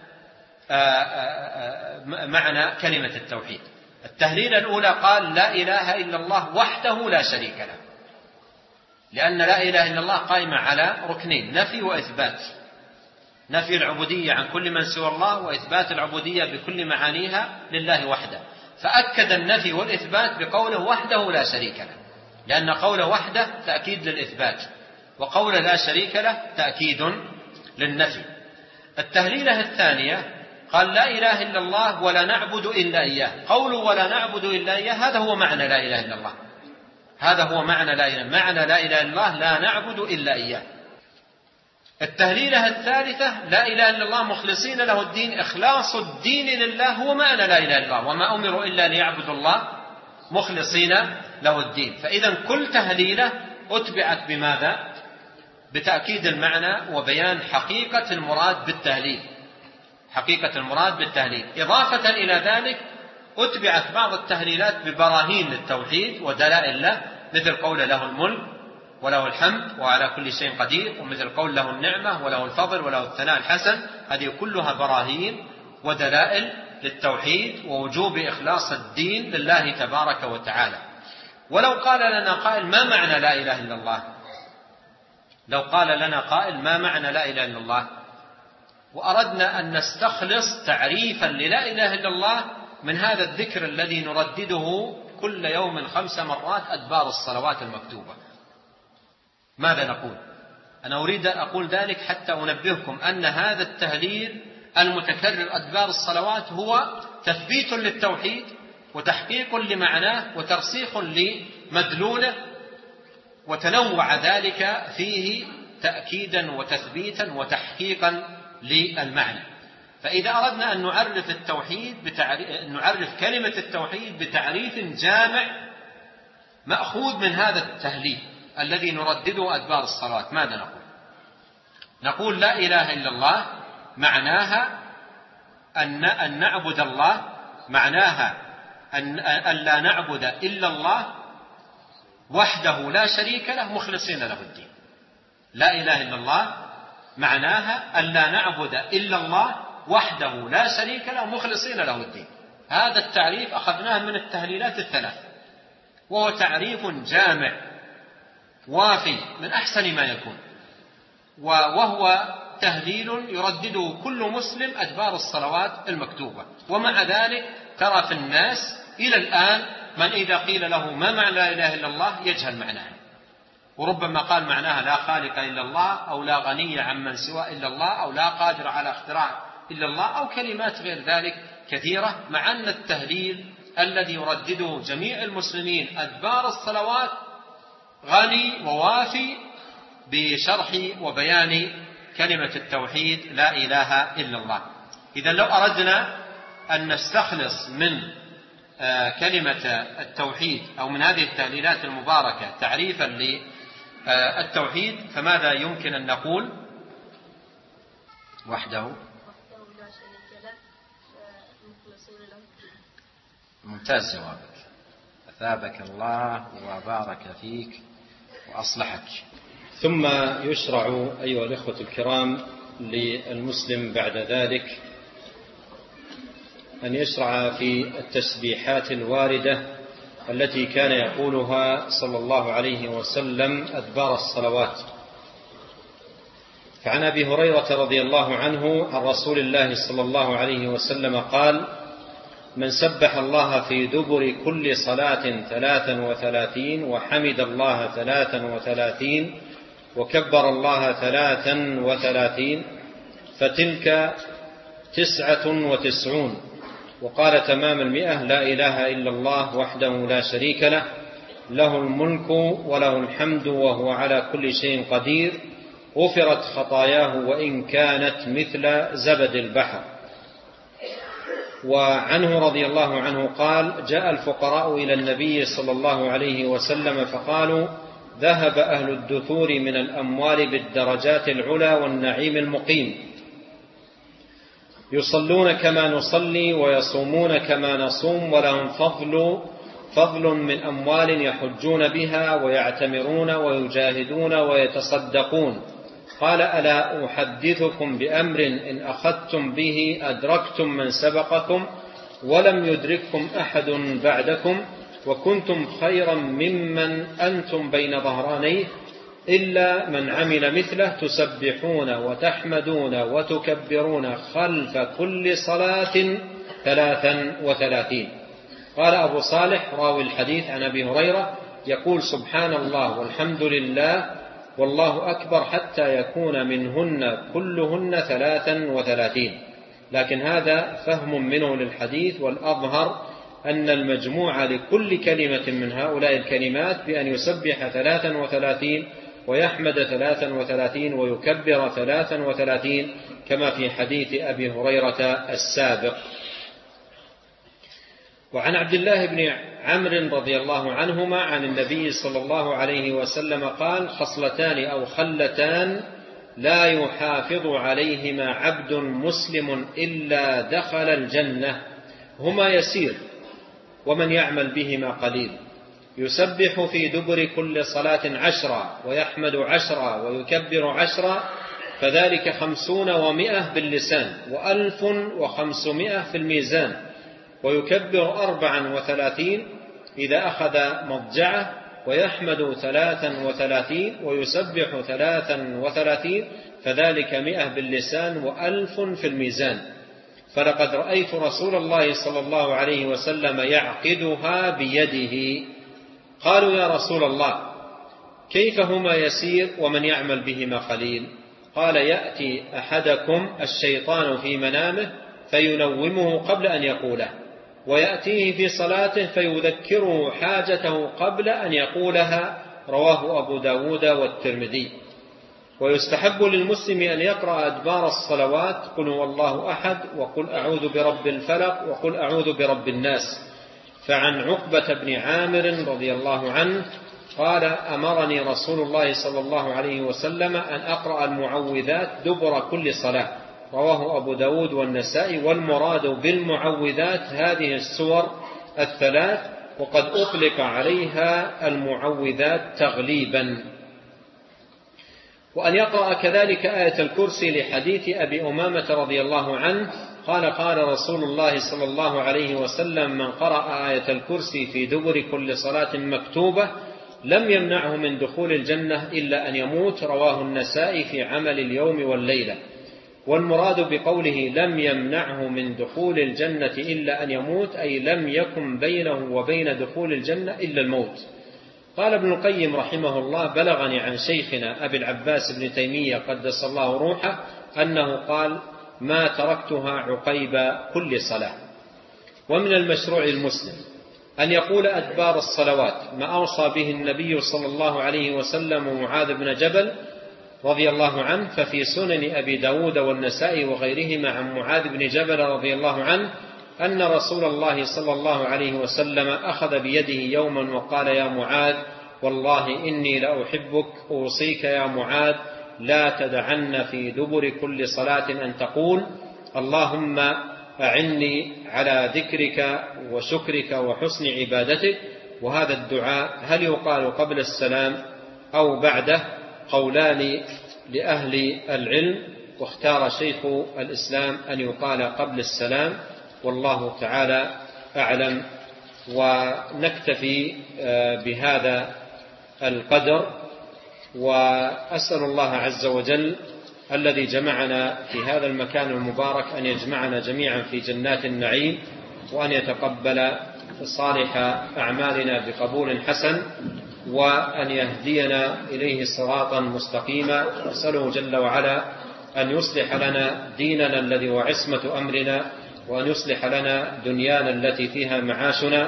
معنى كلمة التوحيد. التهليلة الأولى قال: لا إله إلا الله وحده لا شريك له، لأن لا إله إلا الله قائمة على ركنين: نفي وإثبات، نفي العبودية عن كل من سوى الله، وإثبات العبودية بكل معانيها لله وحده. فأكد النفي والإثبات بقوله وحده لا شريك له، لأن قوله وحده تأكيد للإثبات، وقوله لا شريك له تأكيد للنفي. التهليلة الثانية قال: لا إله إلا الله ولا نعبد إلا إياه. قوله ولا نعبد إلا إياه هذا هو معنى لا إله إلا الله، هذا هو معنى لا إله معنى لا إله إلا الله، لا نعبد إلا إياه. التهليلة الثالثة: لا إله إلا الله مخلصين له الدين، إخلاص الدين لله هو معنى لا إله إلا الله، وما أمروا إلا ليعبدوا الله مخلصين له الدين. فإذا كل تهليلة أتبعت بماذا؟ بتأكيد المعنى وبيان حقيقة المراد بالتهليل حقيقة المراد بالتهليل. إضافة إلى ذلك أتبعت بعض التهليلات ببراهين للتوحيد ودلائل له، مثل قول له الملك وله الحمد وعلى كل شيء قدير، ومثل قول له النعمة وله الفضل وله الثناء الحسن. هذه كلها براهين ودلائل للتوحيد ووجوب إخلاص الدين لله تبارك وتعالى. ولو قال لنا قائل: ما معنى لا إله إلا الله؟ لو قال لنا قائل ما معنى لا إله إلا الله، وأردنا أن نستخلص تعريفا للا إله إلا الله من هذا الذكر الذي نردده كل يوم خمس مرات أدبار الصلوات المكتوبة، ماذا نقول؟ أنا أريد أن أقول ذلك حتى أنبهكم أن هذا التهليل المتكرر أدبار الصلوات هو تثبيت للتوحيد وتحقيق لمعناه وترسيخ لمدلوله، وتنوع ذلك فيه تأكيدا وتثبيتا وتحقيقا للمعنى. فإذا أردنا أن نعرف التوحيد بتعريف نعرف كلمة التوحيد بتعريف جامع مأخوذ من هذا التهليل الذي نردده أدبار الصلاة، ماذا نقول؟ نقول لا إله إلا الله معناها أن أن نعبد الله، معناها أن أن لا نعبد إلا الله وحده لا شريك له مخلصين له الدين. لا إله إلا الله معناها أن لا نعبد إلا الله وحده لا شريك له مخلصين له الدين. هذا التعريف أخذناه من التهليلات الثلاث، وهو تعريف جامع وافي من أحسن ما يكون، وهو تهليل يردده كل مسلم أدبار الصلوات المكتوبة. ومع ذلك ترى في الناس إلى الآن من إذا قيل له ما معنى لا إله إلا الله يجهل معناها، وربما قال معناها لا خالق إلا الله، أو لا غني عمن سوى إلا الله، أو لا قادر على اختراع إلا الله، أو كلمات غير ذلك كثيرة، مع أن التهليل الذي يردده جميع المسلمين أدبار الصلوات غني ووافي بشرح وبيان كلمة التوحيد لا إله إلا الله. إذا لو أردنا أن نستخلص من كلمة التوحيد أو من هذه التهليلات المباركة تعريفا للتوحيد فماذا يمكن أن نقول؟ وحده ممتاز جوابك، أثابك الله وبارك فيك وأصلحك. ثم يشرع أيها الإخوة الكرام للمسلم بعد ذلك أن يشرع في التسبيحات الواردة التي كان يقولها صلى الله عليه وسلم أدبار الصلوات. فعن أبي هريرة رضي الله عنه عن رسول الله صلى الله عليه وسلم قال: من سبح الله في دبر كل صلاة ثلاثا وثلاثين وحمد الله ثلاثا وثلاثين وكبر الله ثلاثا وثلاثين فتلك تسعة وتسعون، وقال تمام المئة: لا إله إلا الله وحده لا شريك له، له الملك وله الحمد وهو على كل شيء قدير، غفرت خطاياه وإن كانت مثل زبد البحر. وعنه رضي الله عنه قال: جاء الفقراء إلى النبي صلى الله عليه وسلم فقالوا: ذهب أهل الدثور من الأموال بالدرجات العلى والنعيم المقيم، يصلون كما نصلي ويصومون كما نصوم، ولهم فضل فضل من أموال يحجون بها ويعتمرون ويجاهدون ويتصدقون. قال: ألا أحدثكم بأمر إن أخذتم به أدركتم من سبقكم ولم يدرككم أحد بعدكم، وكنتم خيرا ممن أنتم بين ظهرانيه، إلا من عمل مثله، تسبحون وتحمدون وتكبرون خلف كل صلاة ثلاثا وثلاثين. قال أبو صالح راوي الحديث عن أبي هريرة يقول: سبحان الله والحمد لله والله أكبر حتى يكون منهن كلهن ثلاثا وثلاثين. لكن هذا فهم منه للحديث، والأظهر أن المجموع لكل كلمة من هؤلاء الكلمات بأن يسبح ثلاثا وثلاثين ويحمد ثلاثا وثلاثين ويكبر ثلاثا وثلاثين، كما في حديث أبي هريرة السابق. وعن عبد الله بن عمرو رضي الله عنهما عن النبي صلى الله عليه وسلم قال: خصلتان أو خلتان لا يحافظ عليهما عبد مسلم إلا دخل الجنة، هما يسير ومن يعمل بهما قليل، يسبح في دبر كل صلاة عشرا ويحمد عشرا ويكبر عشرا، فذلك خمسون ومئة باللسان وألف وخمسمائة في الميزان، ويكبر أربعا وثلاثين إذا أخذ مضجعه، ويحمد ثلاثا وثلاثين ويسبح ثلاثا وثلاثين، فذلك مئة باللسان وألف في الميزان. فلقد رأيت رسول الله صلى الله عليه وسلم يعقدها بيده. قالوا يا رسول الله كيف هما يسير ومن يعمل بهما قليل؟ قال يأتي أحدكم الشيطان في منامه فينومه قبل أن يقوله، ويأتيه في صلاته فيذكره حاجته قبل أن يقولها. رواه أبو داود والترمذي. ويستحب للمسلم أن يقرأ أدبار الصلوات قل هو الله أحد وقل أعوذ برب الفلق وقل أعوذ برب الناس. فعن عقبة بن عامر رضي الله عنه قال أمرني رسول الله صلى الله عليه وسلم أن أقرأ المعوذات دبر كل صلاة. رواه أبو داود والنسائي. والمراد بالمعوذات هذه السور الثلاث، وقد أطلق عليها المعوذات تغليبا. وأن يقرأ كذلك آية الكرسي لحديث أبي أمامة رضي الله عنه قال قال رسول الله صلى الله عليه وسلم من قرأ آية الكرسي في دبر كل صلاة مكتوبة لم يمنعه من دخول الجنة إلا أن يموت. رواه النسائي في عمل اليوم والليلة. والمراد بقوله لم يمنعه من دخول الجنة إلا أن يموت أي لم يكن بينه وبين دخول الجنة إلا الموت. قال ابن القيم رحمه الله بلغني عن شيخنا أبي العباس بن تيمية قدس الله روحه أنه قال ما تركتها عقيب كل صلاة. ومن المشروع المسلم أن يقول أدبار الصلوات ما أوصى به النبي صلى الله عليه وسلم ومعاذ بن جبل رضي الله عنه. ففي سنن أبي داود والنسائي وغيرهما عن معاذ بن جبل رضي الله عنه أن رسول الله صلى الله عليه وسلم أخذ بيده يوما وقال يا معاذ والله إني لأحبك أوصيك يا معاذ لا تدعن في دبر كل صلاة أن تقول اللهم أعني على ذكرك وشكرك وحسن عبادتك. وهذا الدعاء هل يقال قبل السلام أو بعده؟ قولان لأهل العلم، واختار شيخ الإسلام أن يقال قبل السلام والله تعالى أعلم. ونكتفي بهذا القدر، وأسأل الله عز وجل الذي جمعنا في هذا المكان المبارك أن يجمعنا جميعا في جنات النعيم، وأن يتقبل صالح أعمالنا بقبول حسن، وأن يهدينا إليه صراطا مستقيما. أسأله جل وعلا أن يصلح لنا ديننا الذي هو عصمة أمرنا، وأن يصلح لنا دنيانا التي فيها معاشنا،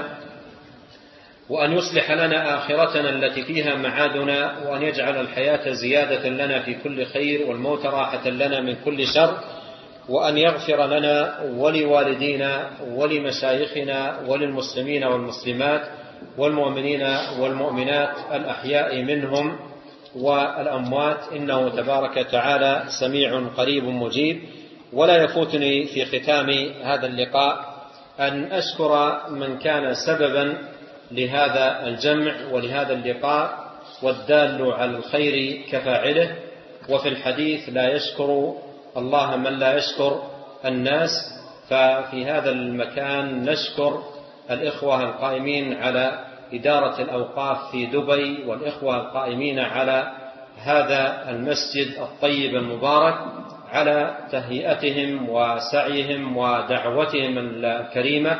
وأن يصلح لنا آخرتنا التي فيها معادنا، وأن يجعل الحياة زيادة لنا في كل خير والموت راحة لنا من كل شر، وأن يغفر لنا ولوالدينا ولمشايخنا وللمسلمين والمسلمات والمؤمنين والمؤمنات الأحياء منهم والأموات، إنه تبارك تعالى سميع قريب مجيب. ولا يفوتني في ختام هذا اللقاء أن أشكر من كان سببا لهذا الجمع ولهذا اللقاء، والدال على الخير كفاعله. وفي الحديث لا يشكر الله من لا يشكر الناس. ففي هذا المكان نشكر الإخوة القائمين على إدارة الأوقاف في دبي، والإخوة القائمين على هذا المسجد الطيب المبارك على تهيئتهم وسعيهم ودعوتهم الكريمة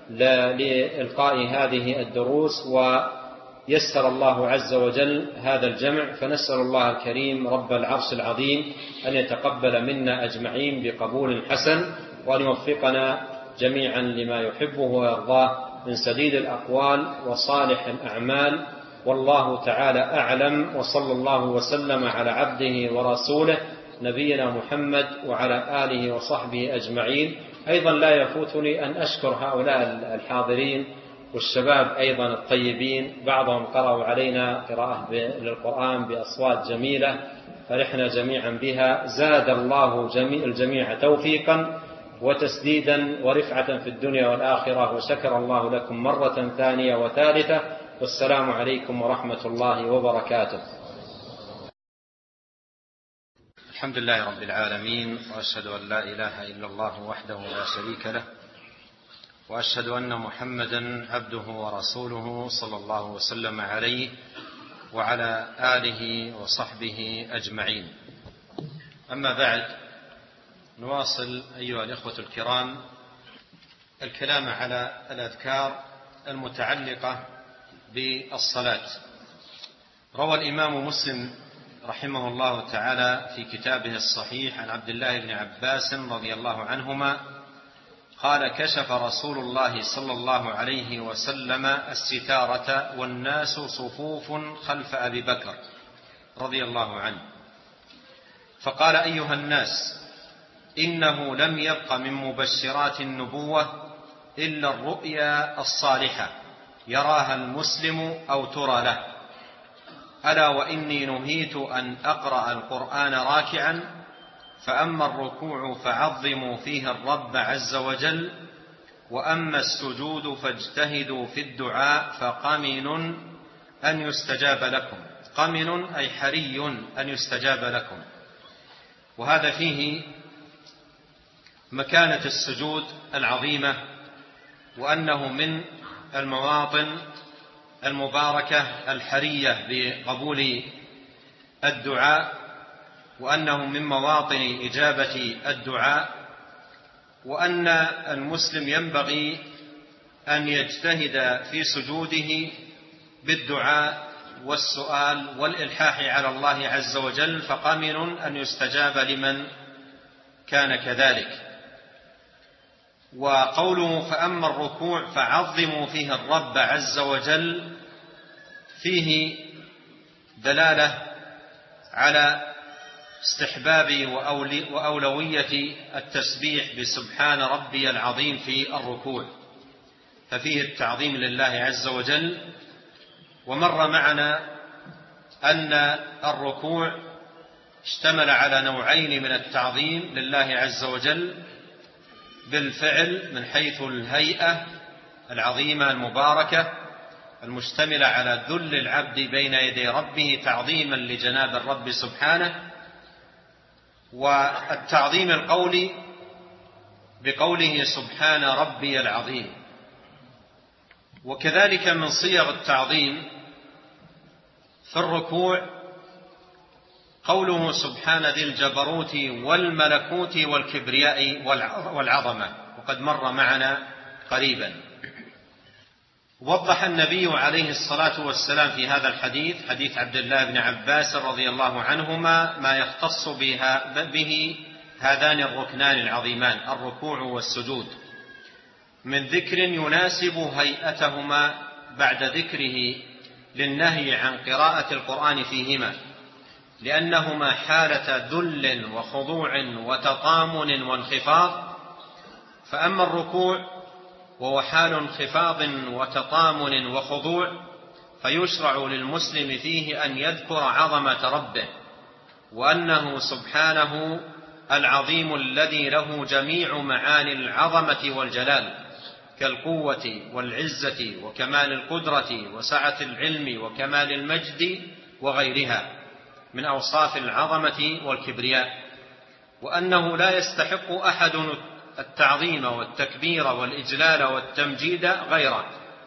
لإلقاء هذه الدروس. ويسر الله عز وجل هذا الجمع، فنسأل الله الكريم رب العرش العظيم أن يتقبل منا أجمعين بقبول حسن، وأن يوفقنا جميعا لما يحبه ويرضاه من سديد الأقوال وصالح الأعمال. والله تعالى أعلم، وصلى الله وسلم على عبده ورسوله نبينا محمد وعلى آله وصحبه أجمعين. أيضا لا يفوتني أن أشكر هؤلاء الحاضرين والشباب أيضا الطيبين، بعضهم قرأوا علينا قراءة للقرآن بأصوات جميلة فرحنا جميعا بها. زاد الله الجميع توفيقا وتسديدا ورفعة في الدنيا والآخرة، وشكر الله لكم مرة ثانية وثالثة. والسلام عليكم ورحمة الله وبركاته. الحمد لله رب العالمين، وأشهد أن لا إله إلا الله وحده لا شريك له، وأشهد أن محمدا عبده ورسوله صلى الله وسلم عليه وعلى آله وصحبه أجمعين. أما بعد، نواصل أيها الإخوة الكرام الكلام على الأذكار المتعلقة بالصلاة. روى الإمام مسلم رحمه الله تعالى في كتابه الصحيح عن عبد الله بن عباس رضي الله عنهما قال: كشف رسول الله صلى الله عليه وسلم الستارة والناس صفوف خلف أبي بكر رضي الله عنه، فقال: أيها الناس، إنه لم يبق من مبشرات النبوة إلا الرؤيا الصالحة يراها المسلم أو ترى له، ألا وإني نهيت أن أقرأ القرآن راكعا، فأما الركوع فعظموا فيه الرب عز وجل، وأما السجود فاجتهدوا في الدعاء فقمن أن يستجاب لكم. قمن أي حري أن يستجاب لكم. وهذا فيه مكانة السجود العظيمة، وأنه من المواطن المباركة الحرية بقبول الدعاء، وأنه من مواطن إجابة الدعاء، وأن المسلم ينبغي أن يجتهد في سجوده بالدعاء والسؤال والإلحاح على الله عز وجل، فقمن أن يستجاب لمن كان كذلك. وقوله فأما الركوع فعظموا فيه الرب عز وجل فيه دلالة على استحباب وأولوية التسبيح بسبحان ربي العظيم في الركوع، ففيه التعظيم لله عز وجل. ومر معنا أن الركوع اشتمل على نوعين من التعظيم لله عز وجل بالفعل، من حيث الهيئة العظيمة المباركة المشتملة على ذل العبد بين يدي ربه تعظيما لجناب الرب سبحانه، والتعظيم القولي بقوله سبحان ربي العظيم. وكذلك من صيغ التعظيم في الركوع قوله سبحان ذي الجبروت والملكوت والكبرياء والعظمة، وقد مر معنا قريبا. وضح النبي عليه الصلاة والسلام في هذا الحديث، حديث عبد الله بن عباس رضي الله عنهما، ما يختص بها به هذان الركنان العظيمان الركوع والسجود من ذكر يناسب هيئتهما بعد ذكره للنهي عن قراءة القرآن فيهما، لأنهما حالة ذل وخضوع وتطامن وانخفاض. فأما الركوع وهو حال انخفاض وتطامن وخضوع، فيشرع للمسلم فيه أن يذكر عظمة ربه، وأنه سبحانه العظيم الذي له جميع معاني العظمة والجلال، كالقوة والعزة وكمال القدرة وسعة العلم وكمال المجد وغيرها من أوصاف العظمة والكبرياء، وأنه لا يستحق أحد التعظيم والتكبير والإجلال والتمجيد غيره،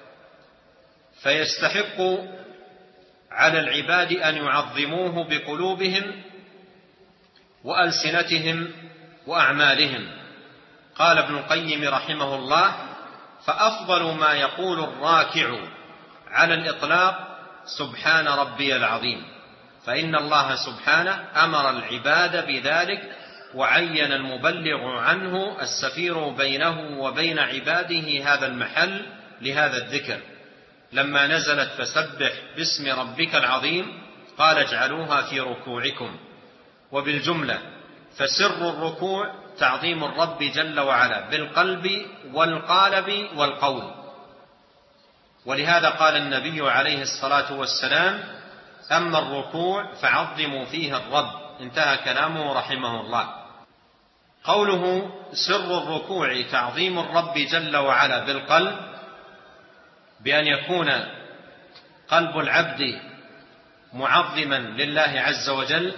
فيستحق على العباد أن يعظموه بقلوبهم وألسنتهم وأعمالهم. قال ابن القيم رحمه الله: فأفضل ما يقول الراكع على الإطلاق سبحان ربي العظيم، فإن الله سبحانه أمر العباد بذلك، وعين المبلغ عنه السفير بينه وبين عباده هذا المحل لهذا الذكر. لما نزلت فسبح باسم ربك العظيم قال اجعلوها في ركوعكم. وبالجملة فسر الركوع تعظيم الرب جل وعلا بالقلب والقالب والقول. ولهذا قال النبي عليه الصلاة والسلام: أما الركوع فعظموا فيه الرب. انتهى كلامه رحمه الله. قوله سر الركوع تعظيم الرب جل وعلا بالقلب، بأن يكون قلب العبد معظما لله عز وجل،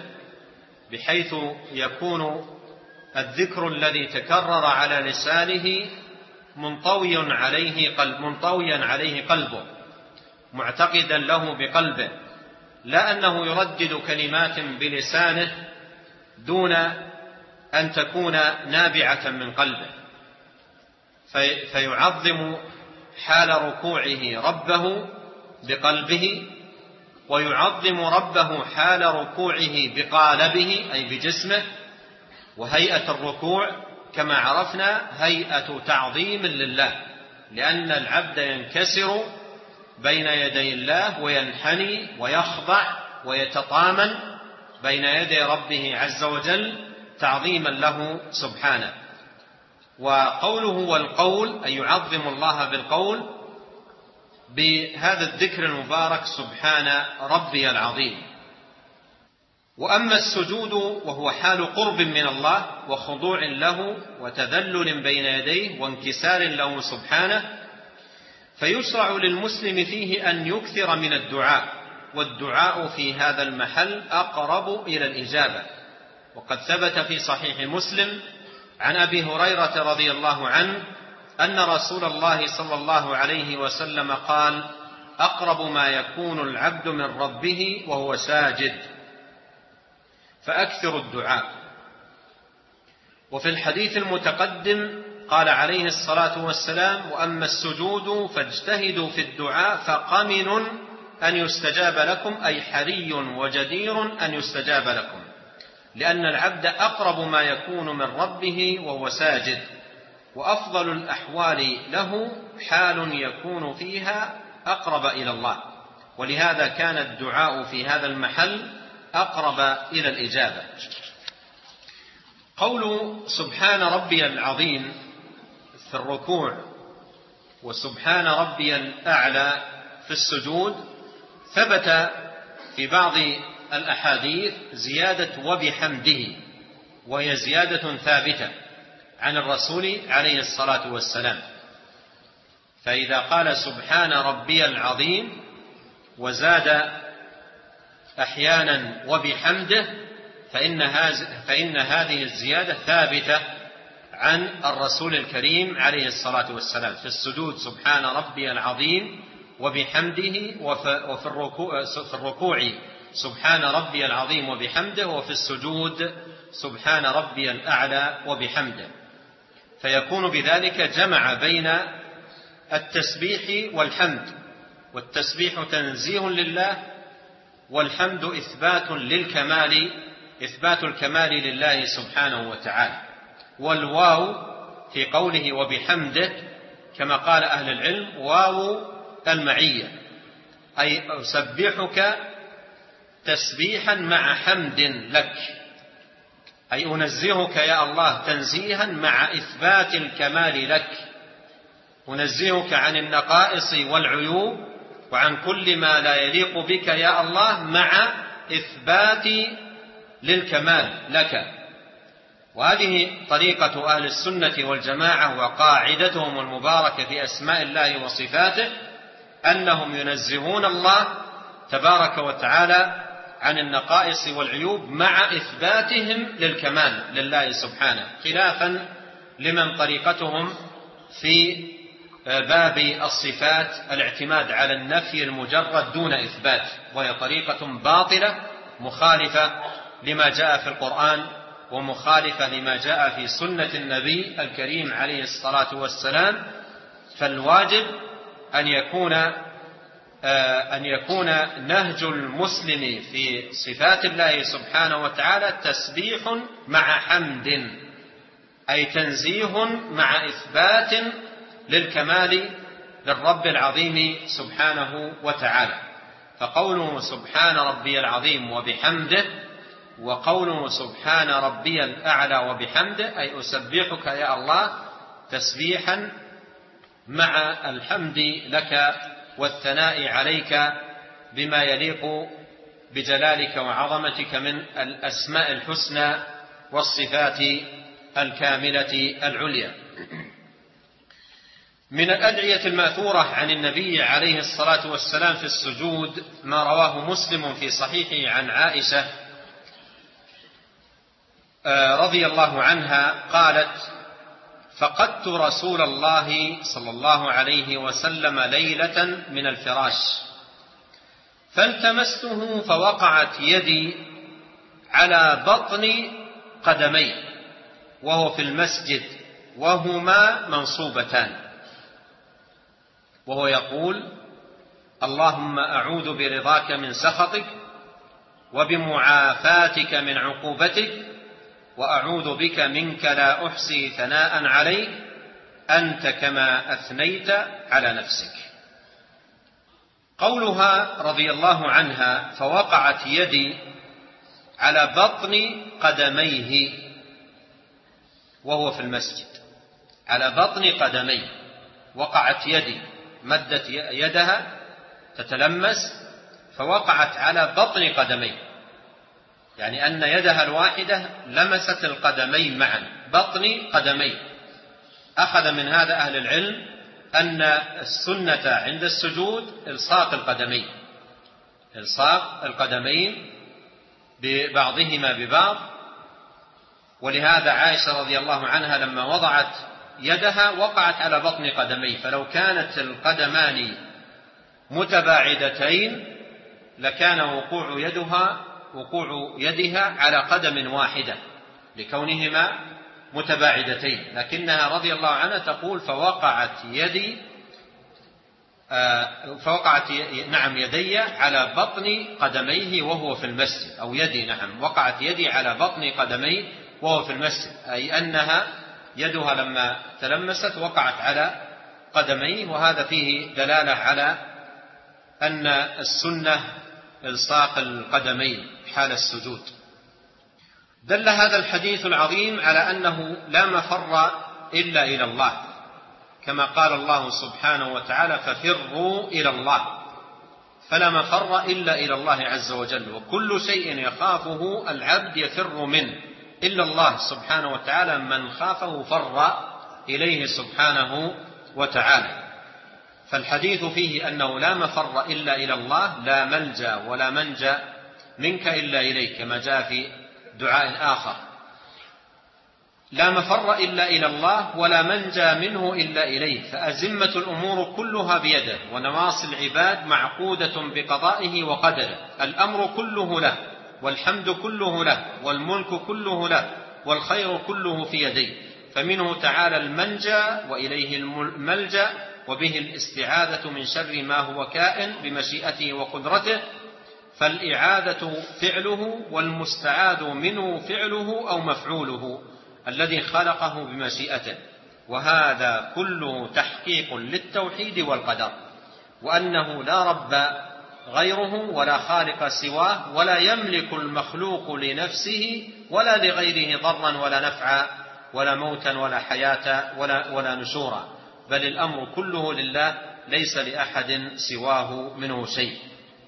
بحيث يكون الذكر الذي تكرر على لسانه منطوي عليه قلب منطويا عليه قلبه، معتقدا له بقلبه، لا أنه يردد كلمات بلسانه دون أن تكون نابعة من قلبه، في فيعظم حال ركوعه ربه بقلبه، ويعظم ربه حال ركوعه بقالبه أي بجسمه. وهيئة الركوع كما عرفنا هيئة تعظيم لله، لأن العبد ينكسر بين يدي الله وينحني ويخضع ويتطامن بين يدي ربه عز وجل تعظيما له سبحانه. وقوله والقول أي يعظم الله بالقول بهذا الذكر المبارك سبحان ربي العظيم. وأما السجود وهو حال قرب من الله وخضوع له وتذلل بين يديه وانكسار له سبحانه، فيشرع للمسلم فيه أن يكثر من الدعاء، والدعاء في هذا المحل أقرب إلى الإجابة. وقد ثبت في صحيح مسلم عن أبي هريرة رضي الله عنه أن رسول الله صلى الله عليه وسلم قال: أقرب ما يكون العبد من ربه وهو ساجد، فأكثر الدعاء. وفي الحديث المتقدم قال عليه الصلاة والسلام: وأما السجود فاجتهدوا في الدعاء فقمن أن يستجاب لكم، أي حري وجدير أن يستجاب لكم، لأن العبد أقرب ما يكون من ربه وهو ساجد، وأفضل الأحوال له حال يكون فيها أقرب إلى الله، ولهذا كان الدعاء في هذا المحل أقرب إلى الإجابة. قول سبحان ربي العظيم في الركوع وسبحان ربي الأعلى في السجود ثبت في بعض الأحاديث زيادة وبحمده، وهي زيادة ثابتة عن الرسول عليه الصلاة والسلام. فإذا قال سبحان ربي العظيم وزاد أحيانا وبحمده فإن, فإن هذه الزيادة ثابتة عن الرسول الكريم عليه الصلاة والسلام. في السجود سبحان ربي العظيم وبحمده، وفي الركوع, في الركوع سبحان ربي العظيم وبحمده، وفي السجود سبحان ربي الأعلى وبحمده. فيكون بذلك جمع بين التسبيح والحمد، والتسبيح تنزيه لله، والحمد إثبات للكمال، إثبات الكمال لله سبحانه وتعالى. والواو في قوله وبحمده كما قال أهل العلم واو المعية، أي أسبحك تسبيحا مع حمد لك، أي أنزهك يا الله تنزيها مع إثبات الكمال لك، أنزهك عن النقائص والعيوب وعن كل ما لا يليق بك يا الله مع إثبات للكمال لك. وهذه طريقة أهل السنة والجماعة وقاعدتهم المباركة في أسماء الله وصفاته، أنهم ينزهون الله تبارك وتعالى عن النقائص والعيوب مع إثباتهم للكمال لله سبحانه، خلافا لمن طريقتهم في باب الصفات الاعتماد على النفي المجرد دون إثبات، وهي طريقة باطلة مخالفة لما جاء في القرآن ومخالفة لما جاء في سنة النبي الكريم عليه الصلاة والسلام. فالواجب أن يكون أن يكون نهج المسلم في صفات الله سبحانه وتعالى تسبيح مع حمد، أي تنزيه مع إثبات للكمال للرب العظيم سبحانه وتعالى. فقوله سبحان ربي العظيم وبحمده، وقوله سبحان ربي الأعلى وبحمده، أي أسبحك يا الله تسبيحا مع الحمد لك والثناء عليك بما يليق بجلالك وعظمتك من الأسماء الحسنى والصفات الكاملة العليا. من الأدعية المأثورة عن النبي عليه الصلاة والسلام في السجود ما رواه مسلم في صحيحه عن عائشة رضي الله عنها قالت: فقدت رسول الله صلى الله عليه وسلم ليلة من الفراش فالتمسته فوقعت يدي على بطن قدمي وهو في المسجد وهما منصوبتان، وهو يقول: اللهم أعوذ برضاك من سخطك وبمعافاتك من عقوبتك وأعوذ بك منك لا أحصي ثناء عليك أنت كما أثنيت على نفسك. قولها رضي الله عنها فوقعت يدي على بطن قدميه وهو في المسجد، على بطن قدميه وقعت يدي، مدت يدها تتلمس فوقعت على بطن قدميه، يعني أن يدها الواحدة لمست القدمين معا، بطن قدميه. أخذ من هذا أهل العلم أن السنة عند السجود إلصاق القدمين، إلصاق القدمين ببعضهما ببعض. ولهذا عائشة رضي الله عنها لما وضعت يدها وقعت على بطن قدميه، فلو كانت القدمان متباعدتين لكان وقوع يدها وقوع يدها على قدم واحدة لكونهما متباعدتين، لكنها رضي الله عنها تقول فوقعت يدي آه فوقعت نعم يدي على بطن قدميه وهو في المسجد، أو يدي نعم وقعت يدي على بطن قدميه وهو في المسجد، أي أنها يدها لما تلمست وقعت على قدميه. وهذا فيه دلالة على أن السنة إلصاق القدمين حال السجود. دل هذا الحديث العظيم على أنه لا مفر إلا إلى الله، كما قال الله سبحانه وتعالى: ففروا إلى الله، فلا مفر إلا إلى الله عز وجل، وكل شيء يخافه العبد يفر منه إلا الله سبحانه وتعالى، من خافه فر إليه سبحانه وتعالى. فالحديث فيه أنه لا مفر إلا إلى الله، لا ملجأ ولا منجأ منك إلا إليك، كما جاء في دعاء آخر: لا مفر إلا إلى الله ولا منجى منه إلا إليه، فأزمة الأمور كلها بيده، ونواصي العباد معقودة بقضائه وقدره، الأمر كله له، والحمد كله له، والملك كله له، والخير كله في يديه، فمنه تعالى المنجى وإليه الملجأ، وبه الاستعاذة من شر ما هو كائن بمشيئته وقدرته، فالإعاذة فعله والمستعاذ منه فعله أو مفعوله الذي خلقه بمشيئته. وهذا كله تحقيق للتوحيد والقدر، وأنه لا رب غيره ولا خالق سواه، ولا يملك المخلوق لنفسه ولا لغيره ضرا ولا نفعا ولا موتا ولا حياة ولا, ولا نشورا، بل الأمر كله لله، ليس لأحد سواه منه شيء.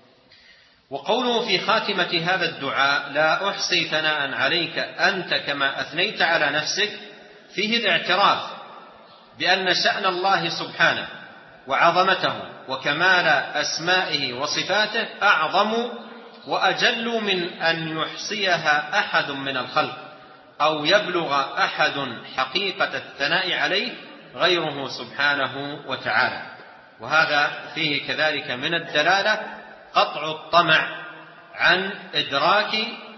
وقوله في خاتمة هذا الدعاء: لا أحصي ثناء عليك أنت كما أثنيت على نفسك، فيه الاعتراف بأن شأن الله سبحانه وعظمته وكمال أسمائه وصفاته أعظم وأجل من أن يحصيها أحد من الخلق أو يبلغ أحد حقيقة الثناء عليه غيره سبحانه وتعالى. وهذا فيه كذلك من الدلالة قطع الطمع عن إدراك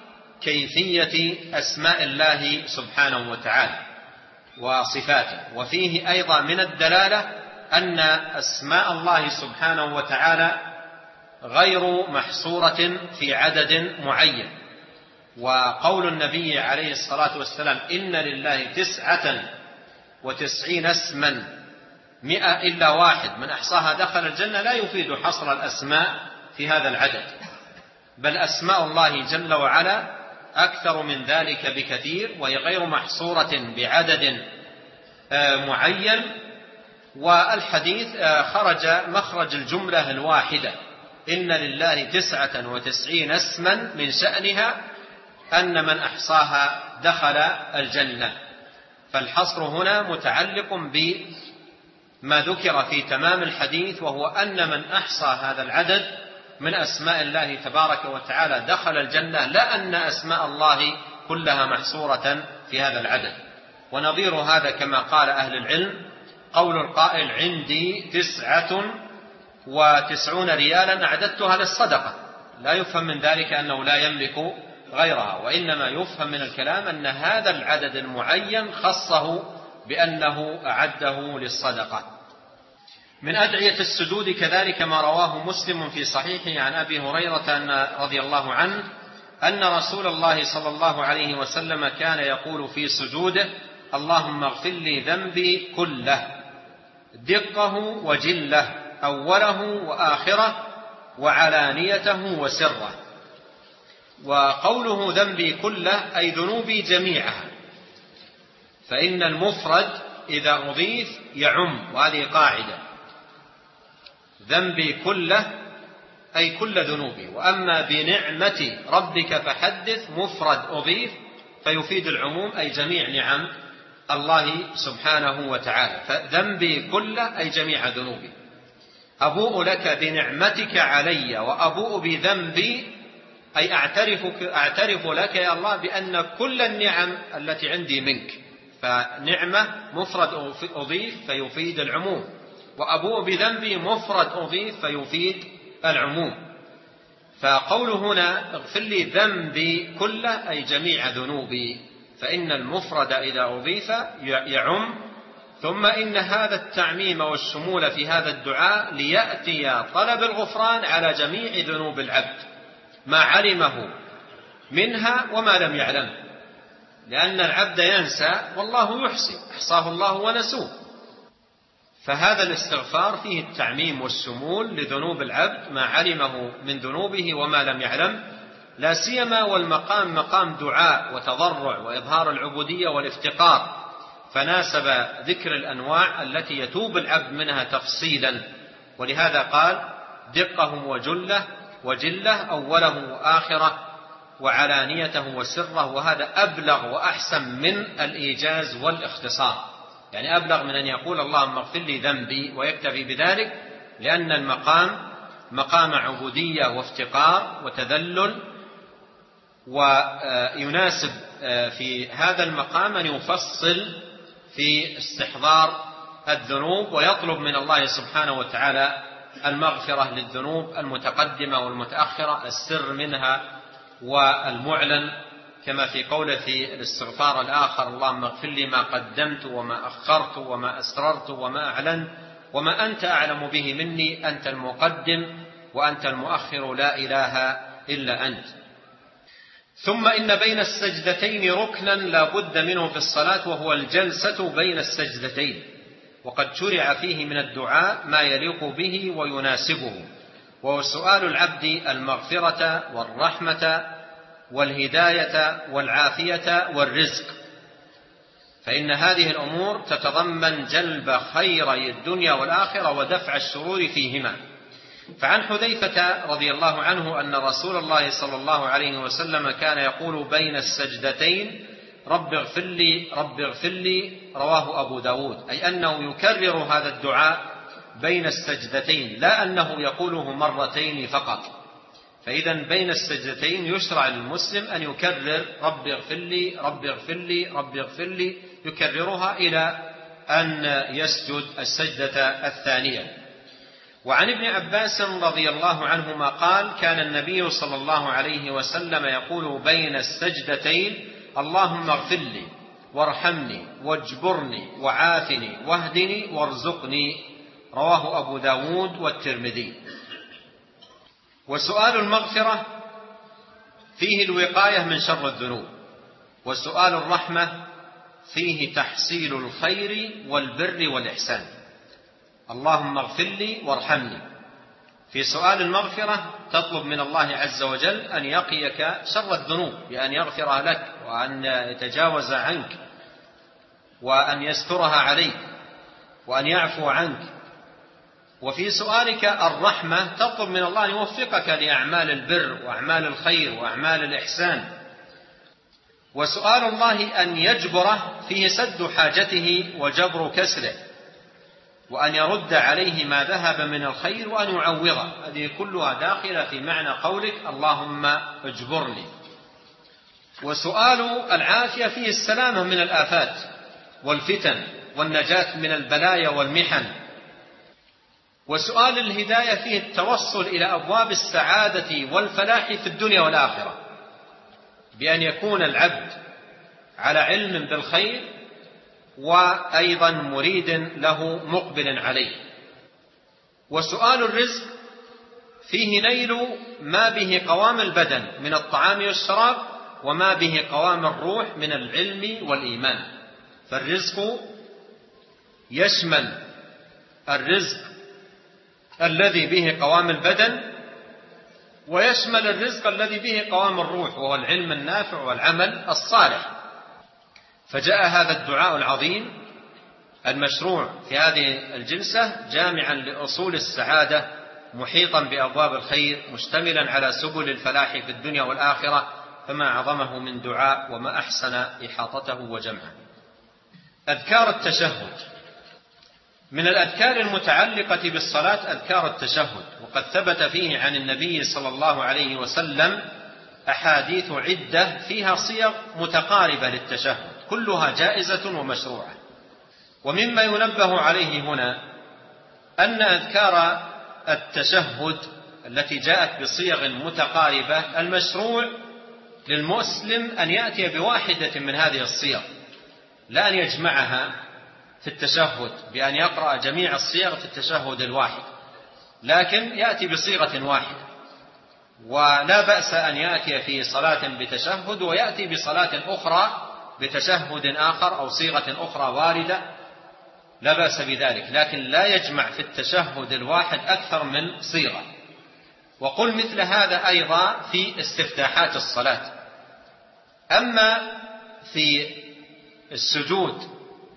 كيفية أسماء الله سبحانه وتعالى وصفاته. وفيه أيضا من الدلالة أن أسماء الله سبحانه وتعالى غير محصورة في عدد معين، وقول النبي عليه الصلاة والسلام: إن لله تسعة وتسعين اسما مئة إلا واحد من أحصاها دخل الجنة، لا يفيد حصر الأسماء في هذا العدد، بل أسماء الله جل وعلا أكثر من ذلك بكثير، وهي غير محصورة بعدد معين. والحديث خرج مخرج الجملة الواحدة: إن لله تسعة وتسعين اسما من شأنها أن من أحصاها دخل الجنة. فالحصر هنا متعلق بما ذكر في تمام الحديث، وهو أن من أحصى هذا العدد من أسماء الله تبارك وتعالى دخل الجنة، لا أن أسماء الله كلها محصورة في هذا العدد. ونظير هذا كما قال أهل العلم قول القائل عندي تسعة وتسعون ريالا أعددتها للصدقة، لا يفهم من ذلك أنه لا يملك غيرها، وإنما يفهم من الكلام أن هذا العدد المعين خصه بأنه أعده للصدقة. من أدعية السجود كذلك ما رواه مسلم في صحيحه عن أبي هريرة أن رضي الله عنه أن رسول الله صلى الله عليه وسلم كان يقول في سجوده اللهم اغفر لي ذنبي كله دقه وجله أوله وآخره وعلانيته وسره. وقوله ذنبي كله أي ذنوبي جميعها، فإن المفرد إذا أضيف يعم، وهذه قاعدة، ذنبي كله أي كل ذنوبي. وأما بنعمة ربك فحدث مفرد أضيف فيفيد العموم أي جميع نعم الله سبحانه وتعالى، فذنبي كله أي جميع ذنوبي. أبوء لك بنعمتك علي وأبوء بذنبي أي أعترف, أعترف لك يا الله بأن كل النعم التي عندي منك، فنعمة مفرد أضيف فيفيد العموم، وأبوء بذنبي مفرد أضيف فيفيد العموم. فقوله هنا اغفر لي ذنبي كله أي جميع ذنوبي، فإن المفرد إذا أضيف يعم. ثم إن هذا التعميم والشمول في هذا الدعاء ليأتي طلب الغفران على جميع ذنوب العبد ما علمه منها وما لم يعلم، لأن العبد ينسى والله يحصي، أحصاه الله ونسوه. فهذا الاستغفار فيه التعميم والشمول لذنوب العبد ما علمه من ذنوبه وما لم يعلم، لا سيما والمقام مقام دعاء وتضرع وإظهار العبودية والافتقار، فناسب ذكر الأنواع التي يتوب العبد منها تفصيلا. ولهذا قال دقه وجله وجله أوله وآخره وعلانيته وسره، وهذا أبلغ وأحسن من الإيجاز والاختصار، يعني أبلغ من أن يقول اللهم اغفر لي ذنبي ويكتفي بذلك، لأن المقام مقام عبودية وافتقار وتذلل، ويناسب في هذا المقام أن يفصل في استحضار الذنوب ويطلب من الله سبحانه وتعالى المغفرة للذنوب المتقدمة والمتأخرة، السر منها والمعلن، كما في قوله في الاستغفار الآخر اللهم اغفر لي ما قدمت وما أخرت وما أسررت وما أعلنت وما أنت أعلم به مني، أنت المقدم وأنت المؤخر لا إله إلا أنت. ثم إن بين السجدتين ركنا لا بد منه في الصلاة، وهو الجلسة بين السجدتين، وقد شرع فيه من الدعاء ما يليق به ويناسبه، وهو سؤال العبد المغفرة والرحمة والهداية والعافية والرزق، فإن هذه الأمور تتضمن جلب خيري الدنيا والآخرة ودفع الشرور فيهما. فعن حذيفة رضي الله عنه أن رسول الله صلى الله عليه وسلم كان يقول بين السجدتين رب اغفر لي رب اغفر لي، رواه أبو داود، أي أنه يكرر هذا الدعاء بين السجدتين، لا أنه يقوله مرتين فقط. فإذا بين السجدتين يشرع للمسلم أن يكرر رب اغفر لي رب اغفر لي رب اغفر لي، يكررها إلى أن يسجد السجدة الثانية. وعن ابن عباس رضي الله عنهما قال كان النبي صلى الله عليه وسلم يقول بين السجدتين اللهم اغفر لي وارحمني واجبرني وعافني واهدني وارزقني، رواه أبو داود والترمذي. وسؤال المغفرة فيه الوقاية من شر الذنوب، وسؤال الرحمة فيه تحصيل الخير والبر والإحسان. اللهم اغفر لي وارحمني، في سؤال المغفرة تطلب من الله عز وجل أن يقيك شر الذنوب بأن يغفرها لك وأن يتجاوز عنك وأن يسترها عليك وأن يعفو عنك. وفي سؤالك الرحمة تطلب من الله أن يوفقك لأعمال البر وأعمال الخير وأعمال الإحسان. وسؤال الله أن يجبره فيه سد حاجته وجبر كسره، وأن يرد عليه ما ذهب من الخير وأن يعوضه، هذه كلها داخلة في معنى قولك اللهم اجبرني. وسؤال العافية فيه السلامة من الآفات والفتن والنجاة من البلايا والمحن. وسؤال الهداية فيه التوصل إلى أبواب السعادة والفلاح في الدنيا والآخرة، بأن يكون العبد على علم بالخير وأيضا مريد له مقبل عليه. وسؤال الرزق فيه نيل ما به قوام البدن من الطعام والشراب، وما به قوام الروح من العلم والإيمان. فالرزق يشمل الرزق الذي به قوام البدن، ويشمل الرزق الذي به قوام الروح، وهو العلم النافع والعمل الصالح. فجاء هذا الدعاء العظيم المشروع في هذه الجلسة جامعا لأصول السعادة، محيطا بأبواب الخير، مشتملا على سبل الفلاح في الدنيا والآخرة. فما أعظمه من دعاء وما أحسن إحاطته وجمعه. أذكار التشهد. من الأذكار المتعلقة بالصلاة أذكار التشهد، وقد ثبت فيه عن النبي صلى الله عليه وسلم أحاديث عدة فيها صيغ متقاربة للتشهد، كلها جائزة ومشروعة. ومما ينبه عليه هنا أن أذكار التشهد التي جاءت بصيغ متقاربة المشروع للمسلم أن يأتي بواحدة من هذه الصيغ، لا أن يجمعها في التشهد بأن يقرأ جميع الصيغ في التشهد الواحد، لكن يأتي بصيغة واحدة. ولا بأس أن يأتي في صلاة بتشهد ويأتي بصلاة أخرى بتشهد آخر أو صيغة أخرى واردة، لا بأس بذلك، لكن لا يجمع في التشهد الواحد أكثر من صيغة. وقل مثل هذا أيضا في استفتاحات الصلاة. أما في السجود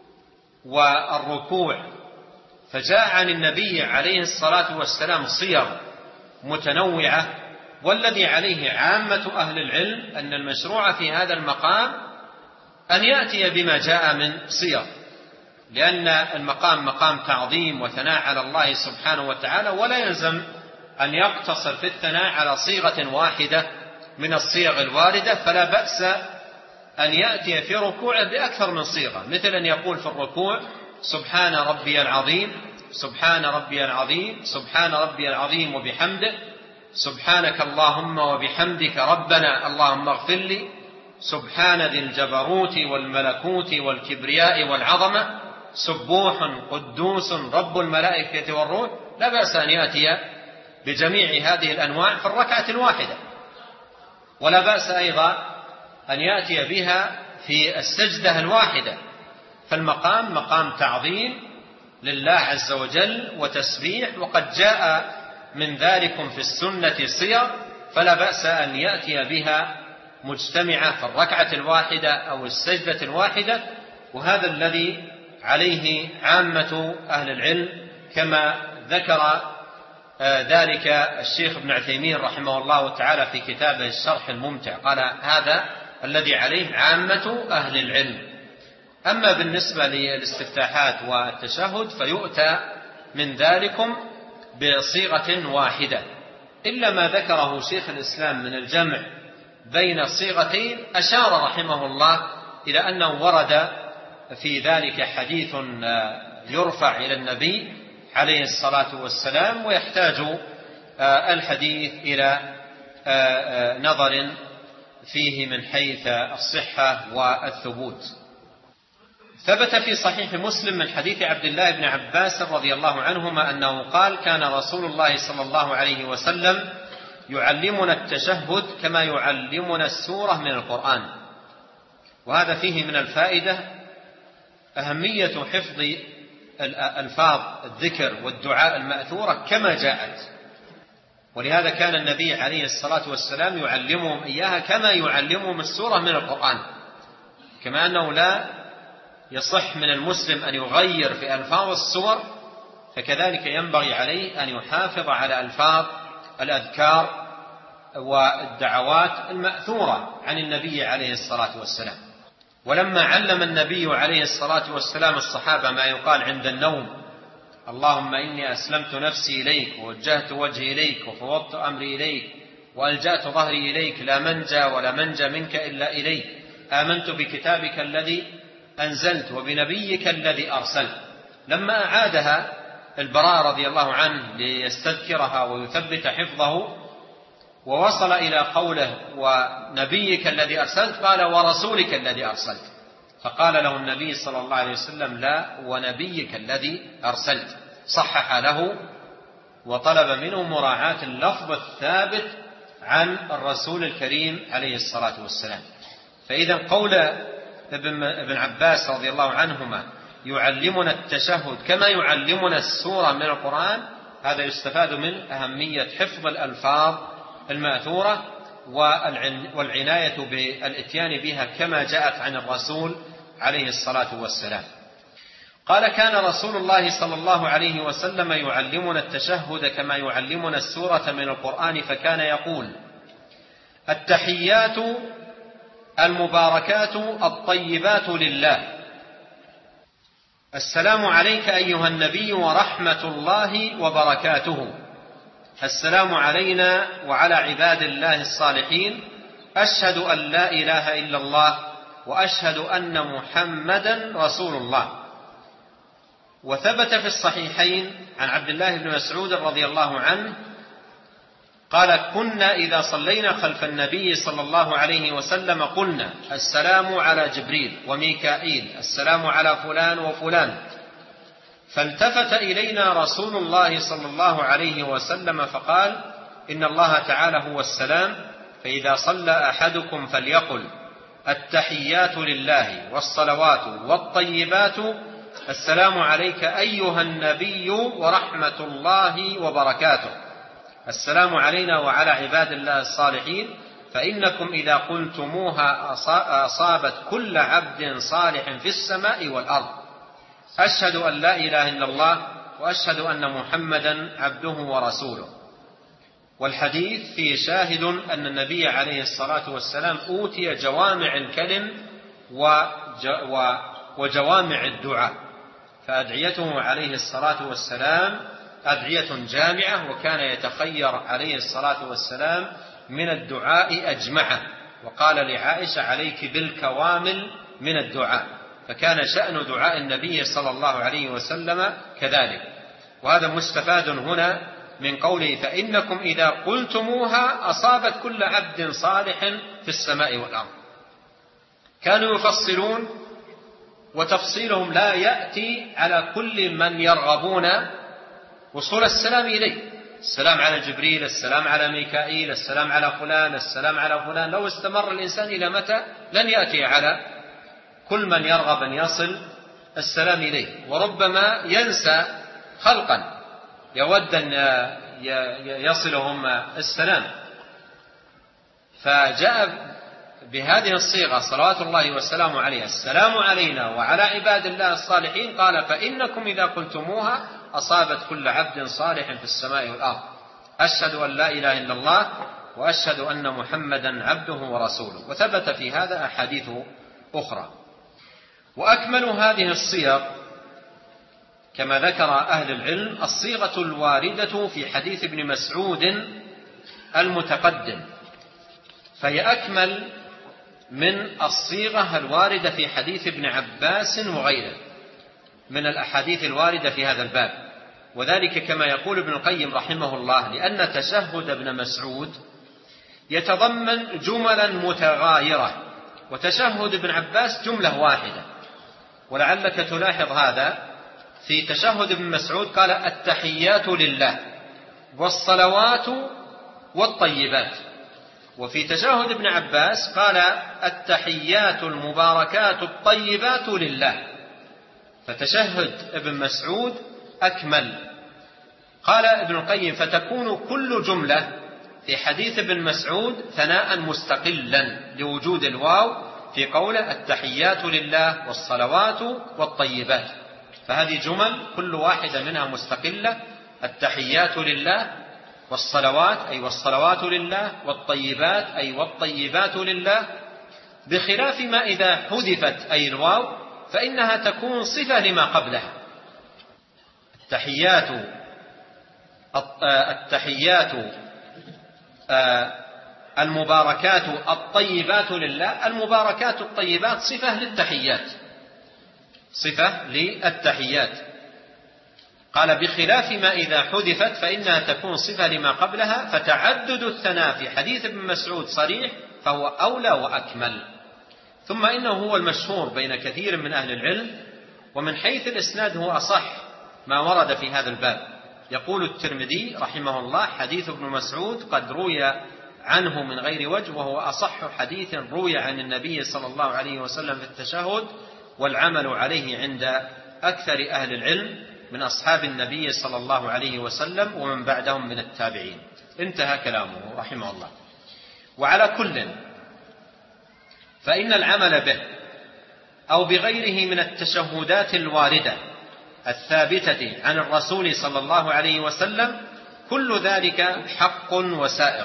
والركوع فجاء عن النبي عليه الصلاة والسلام صيغ متنوعة، والذي عليه عامة أهل العلم أن المشروع في هذا المقام أن يأتي بما جاء من صيغ، لأن المقام مقام تعظيم وثناء على الله سبحانه وتعالى، ولا يلزم أن يقتصر في الثناء على صيغة واحدة من الصيغ الواردة. فلا بأس أن يأتي في ركوعه بأكثر من صيغة، مثل أن يقول في الركوع سبحان ربي العظيم، سبحان ربي العظيم، سبحان ربي العظيم وبحمده، سبحانك اللهم وبحمدك ربنا اللهم اغفر لي، سبحان ذي الجبروت والملكوت والكبرياء والعظمة، سبوح قدوس رب الملائكة والروح. لا بأس أن يأتي بجميع هذه الأنواع في الركعة الواحدة، ولا بأس أيضا أن يأتي بها في السجدة الواحدة. فالمقام مقام تعظيم لله عز وجل وتسبيح، وقد جاء من ذلكم في السنة صيغ، فلا بأس أن يأتي بها مجتمعة في الركعة الواحدة أو السجدة الواحدة. وهذا الذي عليه عامة أهل العلم، كما ذكر ذلك الشيخ ابن عثيمين رحمه الله تعالى في كتابه الشرح الممتع، قال هذا الذي عليه عامة أهل العلم. أما بالنسبة للاستفتاحات والتشهد فيؤتى من ذلكم بصيغة واحدة، إلا ما ذكره شيخ الإسلام من الجمع بين الصيغتين. أشار رحمه الله إلى أنه ورد في ذلك حديث يرفع إلى النبي عليه الصلاة والسلام، ويحتاج الحديث إلى نظر فيه من حيث الصحة والثبوت. ثبت في صحيح مسلم من حديث عبد الله بن عباس رضي الله عنهما أنه قال كان رسول الله صلى الله عليه وسلم يعلمنا التشهد كما يعلمنا السورة من القرآن. وهذا فيه من الفائدة أهمية حفظ الألفاظ الذكر والدعاء المأثورة كما جاءت، ولهذا كان النبي عليه الصلاة والسلام يعلمهم إياها كما يعلمهم السورة من القرآن. كما أنه لا يصح من المسلم أن يغير في ألفاظ السور، فكذلك ينبغي عليه أن يحافظ على ألفاظ الأذكار والدعوات المأثورة عن النبي عليه الصلاة والسلام. ولما علم النبي عليه الصلاة والسلام الصحابة ما يقال عند النوم: اللهم إني أسلمت نفسي إليك ووجهت وجهي إليك وفوضت أمري إليك وألجأت ظهري إليك لا منجى ولا منجى منك إلا إليك، آمنت بكتابك الذي أنزلت وبنبيك الذي أرسلت. لما أعادها البراء رضي الله عنه ليستذكرها ويثبت حفظه ووصل إلى قوله ونبيك الذي أرسلت قال ورسولك الذي أرسلت، فقال له النبي صلى الله عليه وسلم لا، ونبيك الذي أرسلت، صحح له وطلب منه مراعاة اللفظ الثابت عن الرسول الكريم عليه الصلاة والسلام. فإذا قول ابن عباس رضي الله عنهما يعلمنا التشهد كما يعلمنا السورة من القرآن، هذا يستفاد من أهمية حفظ الألفاظ المأثورة والعناية بالإتيان بها كما جاءت عن الرسول عليه الصلاة والسلام. قال كان رسول الله صلى الله عليه وسلم يعلمنا التشهد كما يعلمنا السورة من القرآن، فكان يقول التحيات المباركات الطيبات لله، السلام عليك أيها النبي ورحمة الله وبركاته، السلام علينا وعلى عباد الله الصالحين، أشهد أن لا إله إلا الله وأشهد أن محمدا رسول الله. وثبت في الصحيحين عن عبد الله بن مسعود رضي الله عنه قال كنا إذا صلينا خلف النبي صلى الله عليه وسلم قلنا السلام على جبريل وميكائيل، السلام على فلان وفلان، فالتفت إلينا رسول الله صلى الله عليه وسلم فقال إن الله تعالى هو السلام، فإذا صلى أحدكم فليقل التحيات لله والصلوات والطيبات السلام عليك أيها النبي ورحمة الله وبركاته، السلام علينا وعلى عباد الله الصالحين، فإنكم إذا قلتموها أصابت كل عبد صالح في السماء والأرض، أشهد أن لا إله إلا الله وأشهد أن محمدا عبده ورسوله. والحديث فيه شاهد أن النبي عليه الصلاة والسلام أوتي جوامع الكلم وجوامع الدعاء، فأدعيته عليه الصلاة والسلام أدعية جامعة، وكان يتخير عليه الصلاة والسلام من الدعاء أجمعه، وقال لعائشة عليك بالكوامل من الدعاء، فكان شأن دعاء النبي صلى الله عليه وسلم كذلك. وهذا مستفاد هنا من قوله فإنكم إذا قلتموها أصابت كل عبد صالح في السماء والأرض. كانوا يفصلون وتفصيلهم لا يأتي على كل من يرغبون وصول السلام إليه، السلام على جبريل، السلام على ميكائيل، السلام على فلان، السلام على فلان. لو استمر الإنسان إلى متى لن يأتي على كل من يرغب أن يصل السلام إليه، وربما ينسى خلقا يود أن يصلهم السلام. فجاء بهذه الصيغة صلوات الله والسلام عليه السلام علينا وعلى عباد الله الصالحين، قال فإنكم إذا قلتموها أصابت كل عبد صالح في السماء والأرض، أشهد أن لا إله إلا الله وأشهد أن محمدا عبده ورسوله. وثبت في هذا أحاديث أخرى. وأكمل هذه الصيغ كما ذكر أهل العلم الصيغة الواردة في حديث ابن مسعود المتقدم، فهي أكمل من الصيغة الواردة في حديث ابن عباس وغيره من الأحاديث الواردة في هذا الباب. وذلك كما يقول ابن القيم رحمه الله لأن تشهد ابن مسعود يتضمن جملا متغايرة، وتشهد ابن عباس جملة واحدة. ولعلك تلاحظ هذا في تشهد ابن مسعود قال التحيات لله والصلوات والطيبات، وفي تشهد ابن عباس قال التحيات المباركات الطيبات لله. فتشهد ابن مسعود أكمل. قال ابن القيم فتكون كل جملة في حديث ابن مسعود ثناء مستقلا لوجود الواو في قوله التحيات لله والصلوات والطيبات، فهذه جمل كل واحدة منها مستقلة، التحيات لله والصلوات أي والصلوات لله، والطيبات أي والطيبات لله، بخلاف ما إذا حذفت أي الواو فإنها تكون صفة لما قبلها. التحيات التحيات المباركات الطيبات لله، المباركات الطيبات صفة للتحيات، صفة للتحيات. قال بخلاف ما إذا حذفت فإنها تكون صفة لما قبلها، فتعدد الثناء في حديث ابن مسعود صريح فهو أولى وأكمل. ثم إنه هو المشهور بين كثير من أهل العلم، ومن حيث الإسناد هو أصح ما ورد في هذا الباب. يقول الترمذي رحمه الله: حديث ابن مسعود قد روي عنه من غير وجه، وهو أصح حديث روي عن النبي صلى الله عليه وسلم في التشهد، والعمل عليه عند أكثر أهل العلم من أصحاب النبي صلى الله عليه وسلم ومن بعدهم من التابعين. انتهى كلامه رحمه الله. وعلى كل فإن العمل به أو بغيره من التشهدات الواردة الثابتة عن الرسول صلى الله عليه وسلم كل ذلك حق وسائغ.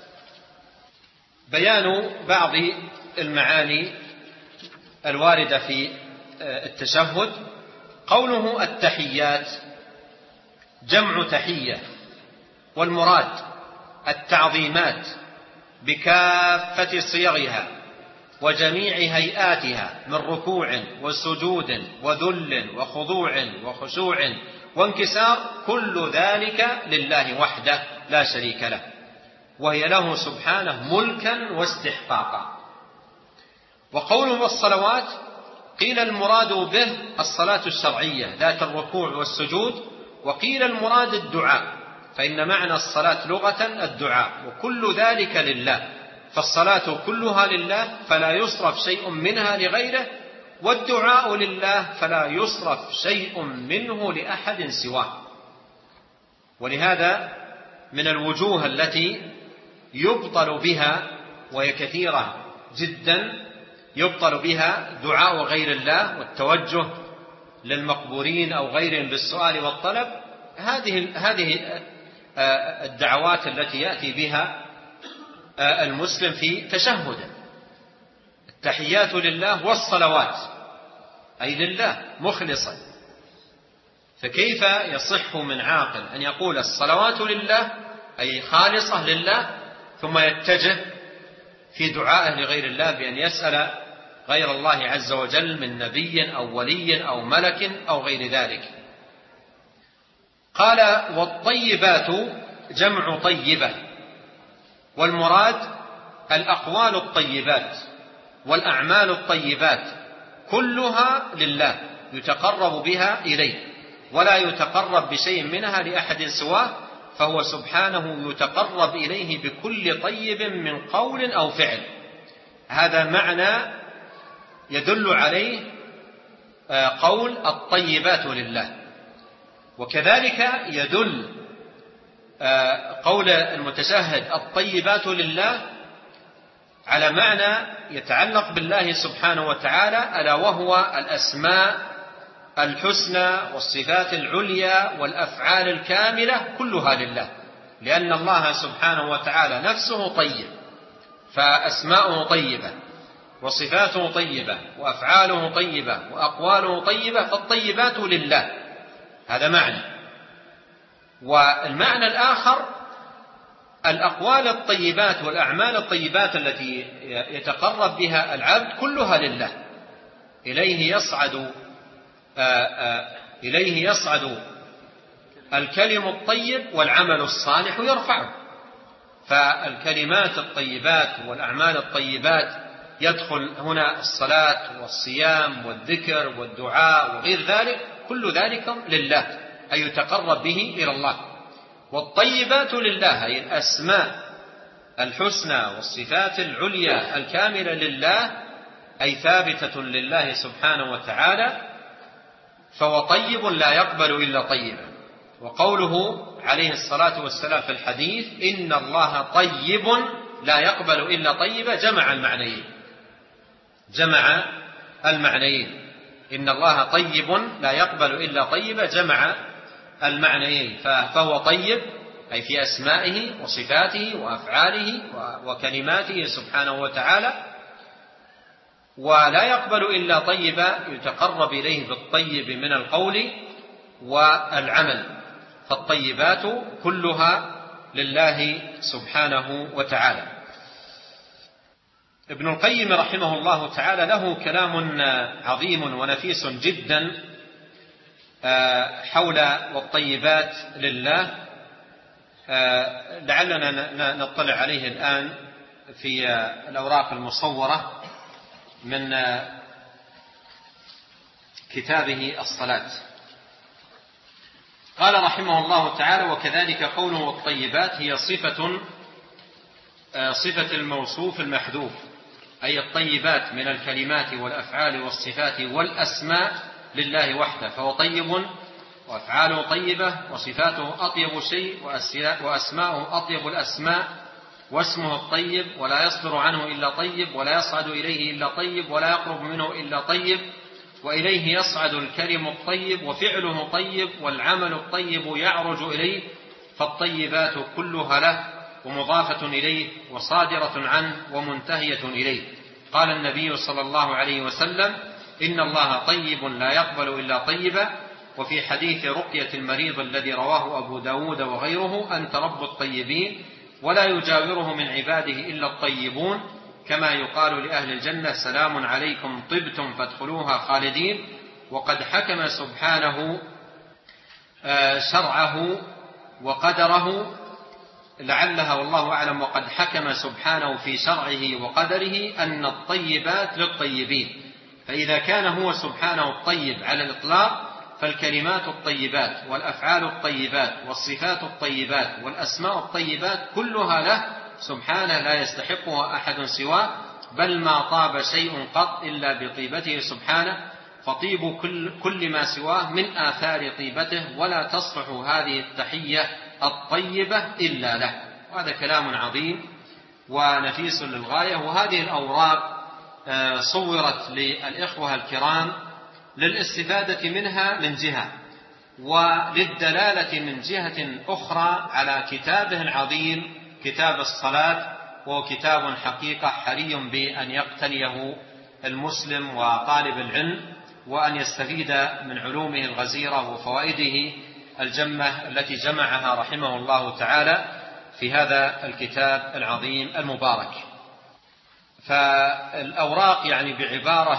بيان بعض المعاني الواردة في التشهد. قوله التحيات جمع تحية، والمراد التعظيمات بكافة صيغها وجميع هيئاتها من ركوع وسجود وذل وخضوع وخشوع وانكسار، كل ذلك لله وحده لا شريك له، وهي له سبحانه ملكا واستحقاقا. وقوله والصلوات قيل المراد به الصلاة الشرعية ذات الركوع والسجود، وقيل المراد الدعاء، فإن معنى الصلاة لغة الدعاء، وكل ذلك لله، فالصلاة كلها لله فلا يصرف شيء منها لغيره، والدعاء لله فلا يصرف شيء منه لأحد سواه. ولهذا من الوجوه التي يبطل بها، وهي كثيرة جدا، يبطل بها دعاء غير الله والتوجه للمقبورين أو غيرهم بالسؤال والطلب، هذه هذه الدعوات التي يأتي بها المسلم في تشهده. التحيات لله والصلوات أي لله مخلصا، فكيف يصح من عاقل أن يقول الصلوات لله أي خالصة لله، ثم يتجه في دعائه لغير الله بأن يسأل غير الله عز وجل من نبي أو ولي أو ملك أو غير ذلك. قال والطيبات جمع طيبة، والمراد الأقوال الطيبات والأعمال الطيبات كلها لله يتقرب بها إليه، ولا يتقرب بشيء منها لأحد سواه، فهو سبحانه يتقرب إليه بكل طيب من قول أو فعل. هذا معنى يدل عليه قول الطيبات لله. وكذلك يدل قول المتشهد الطيبات لله على معنى يتعلق بالله سبحانه وتعالى، ألا وهو الأسماء الحسنى والصفات العليا والأفعال الكاملة كلها لله، لأن الله سبحانه وتعالى نفسه طيب، فأسماؤه طيبة وصفاته طيبة وأفعاله طيبة وأقواله طيبة، فالطيبات لله. هذا معنى. والمعنى الآخر الأقوال الطيبات والأعمال الطيبات التي يتقرب بها العبد كلها لله، إليه يصعد إليه يصعد الكلم الطيب والعمل الصالح يرفعه. فالكلمات الطيبات والأعمال الطيبات يدخل هنا الصلاة والصيام والذكر والدعاء وغير ذلك، كل ذلك لله أي يتقرب به إلى الله. والطيبات لله أي الأسماء الحسنى والصفات العليا الكاملة لله، أي ثابتة لله سبحانه وتعالى، فهو طيب لا يقبل إلا طيبا. وقوله عليه الصلاة والسلام في الحديث إن الله طيب لا يقبل إلا طيبا، جمع المعنيين جمع المعنيين إن الله طيب لا يقبل إلا طيبا، جمع المعنيين. فهو طيب أي في أسمائه وصفاته وأفعاله وكلماته سبحانه وتعالى، ولا يقبل إلا طيبا يتقرب إليه بالطيب من القول والعمل، فالطيبات كلها لله سبحانه وتعالى. ابن القيم رحمه الله تعالى له كلام عظيم ونفيس جدا حول والطيبات لله، لعلنا نطلع عليه الآن في الأوراق المصورة من كتابه الصلاة. قال رحمه الله تعالى: وكذلك قوله والطيبات هي صفة صفة الموصوف المحذوف، أي الطيبات من الكلمات والأفعال والصفات والأسماء لله وحده، فهو طيب وأفعاله طيبة وصفاته أطيب شيء وأسماؤه أطيب الأسماء، واسمه الطيب ولا يصدر عنه إلا طيب ولا يصعد إليه إلا طيب ولا يقرب منه إلا طيب، وإليه يصعد الكلم الطيب وفعله طيب والعمل الطيب يعرج إليه، فالطيبات كلها له ومضافة إليه وصادرة عنه ومنتهية إليه. قال النبي صلى الله عليه وسلم: إن الله طيب لا يقبل إلا طيبا. وفي حديث رقية المريض الذي رواه أبو داود وغيره: أنت رب الطيبين ولا يجاوره من عباده إلا الطيبون، كما يقال لأهل الجنة: سلام عليكم طبتم فادخلوها خالدين. وقد حكم سبحانه شرعه وقدره، لعلها والله أعلم، وقد حكم سبحانه في شرعه وقدره أن الطيبات للطيبين، فإذا كان هو سبحانه الطيب على الإطلاق، فالكلمات الطيبات والأفعال الطيبات والصفات الطيبات والأسماء الطيبات كلها له سبحانه، لا يستحقها أحد سواه، بل ما طاب شيء قط إلا بطيبته سبحانه، فطيب كل, كل ما سواه من آثار طيبته، ولا تصلح هذه التحية الطيبة إلا له. وهذا كلام عظيم ونفيس للغاية. وهذه الأوراق صورت للإخوة الكرام للاستفادة منها من جهة، وللدلالة من جهة أخرى على كتابه العظيم كتاب الصلاة، وهو كتاب حقيقة حري بأن يقتنيه المسلم وطالب العلم، وأن يستفيد من علومه الغزيرة وفوائده الجمة التي جمعها رحمه الله تعالى في هذا الكتاب العظيم المبارك. فالأوراق يعني بعبارة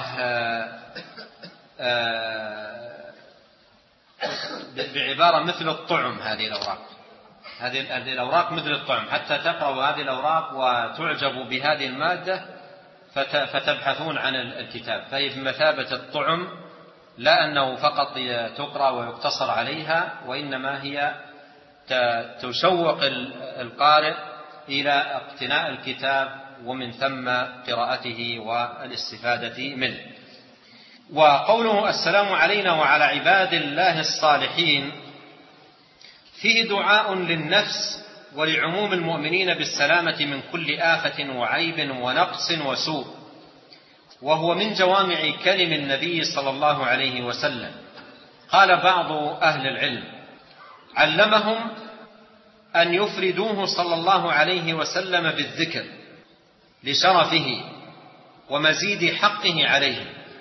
بعبارة مثل الطعم، هذه الأوراق هذه الأوراق مثل الطعم، حتى تقرأوا هذه الأوراق وتعجبوا بهذه المادة فتبحثون عن الكتاب، فهي بمثابة الطعم، لا أنه فقط تقرأ ويقتصر عليها، وإنما هي تشوق القارئ إلى اقتناء الكتاب ومن ثم قراءته والاستفادة منه. وقوله السلام علينا وعلى عباد الله الصالحين فيه دعاء للنفس ولعموم المؤمنين بالسلامة من كل آفة وعيب ونقص وسوء، وهو من جوامع كلم النبي صلى الله عليه وسلم. قال بعض أهل العلم: علمهم أن يفردوه صلى الله عليه وسلم بالذكر لشرفه ومزيد حقه عليه،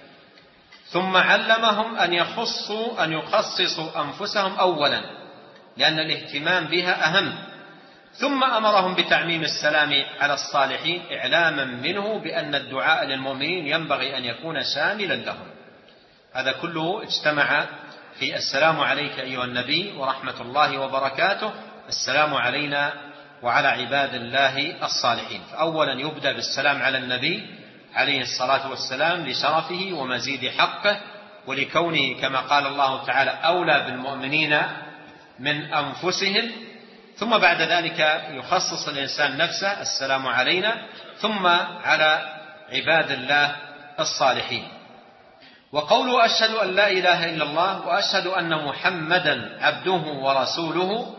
ثم علمهم أن يخصوا أن يخصصوا أنفسهم أولا لأن الاهتمام بها أهم، ثم أمرهم بتعميم السلام على الصالحين إعلاما منه بأن الدعاء للمؤمنين ينبغي أن يكون شاملا لهم. هذا كله اجتمع في السلام عليك أيها النبي ورحمة الله وبركاته، السلام علينا وعلى عباد الله الصالحين. فأولا يبدأ بالسلام على النبي عليه الصلاة والسلام لشرفه ومزيد حقه، ولكونه كما قال الله تعالى أولى بالمؤمنين من أنفسهم، ثم بعد ذلك يخصص الإنسان نفسه السلام علينا، ثم على عباد الله الصالحين. وقوله أشهد أن لا إله إلا الله وأشهد أن محمدا عبده ورسوله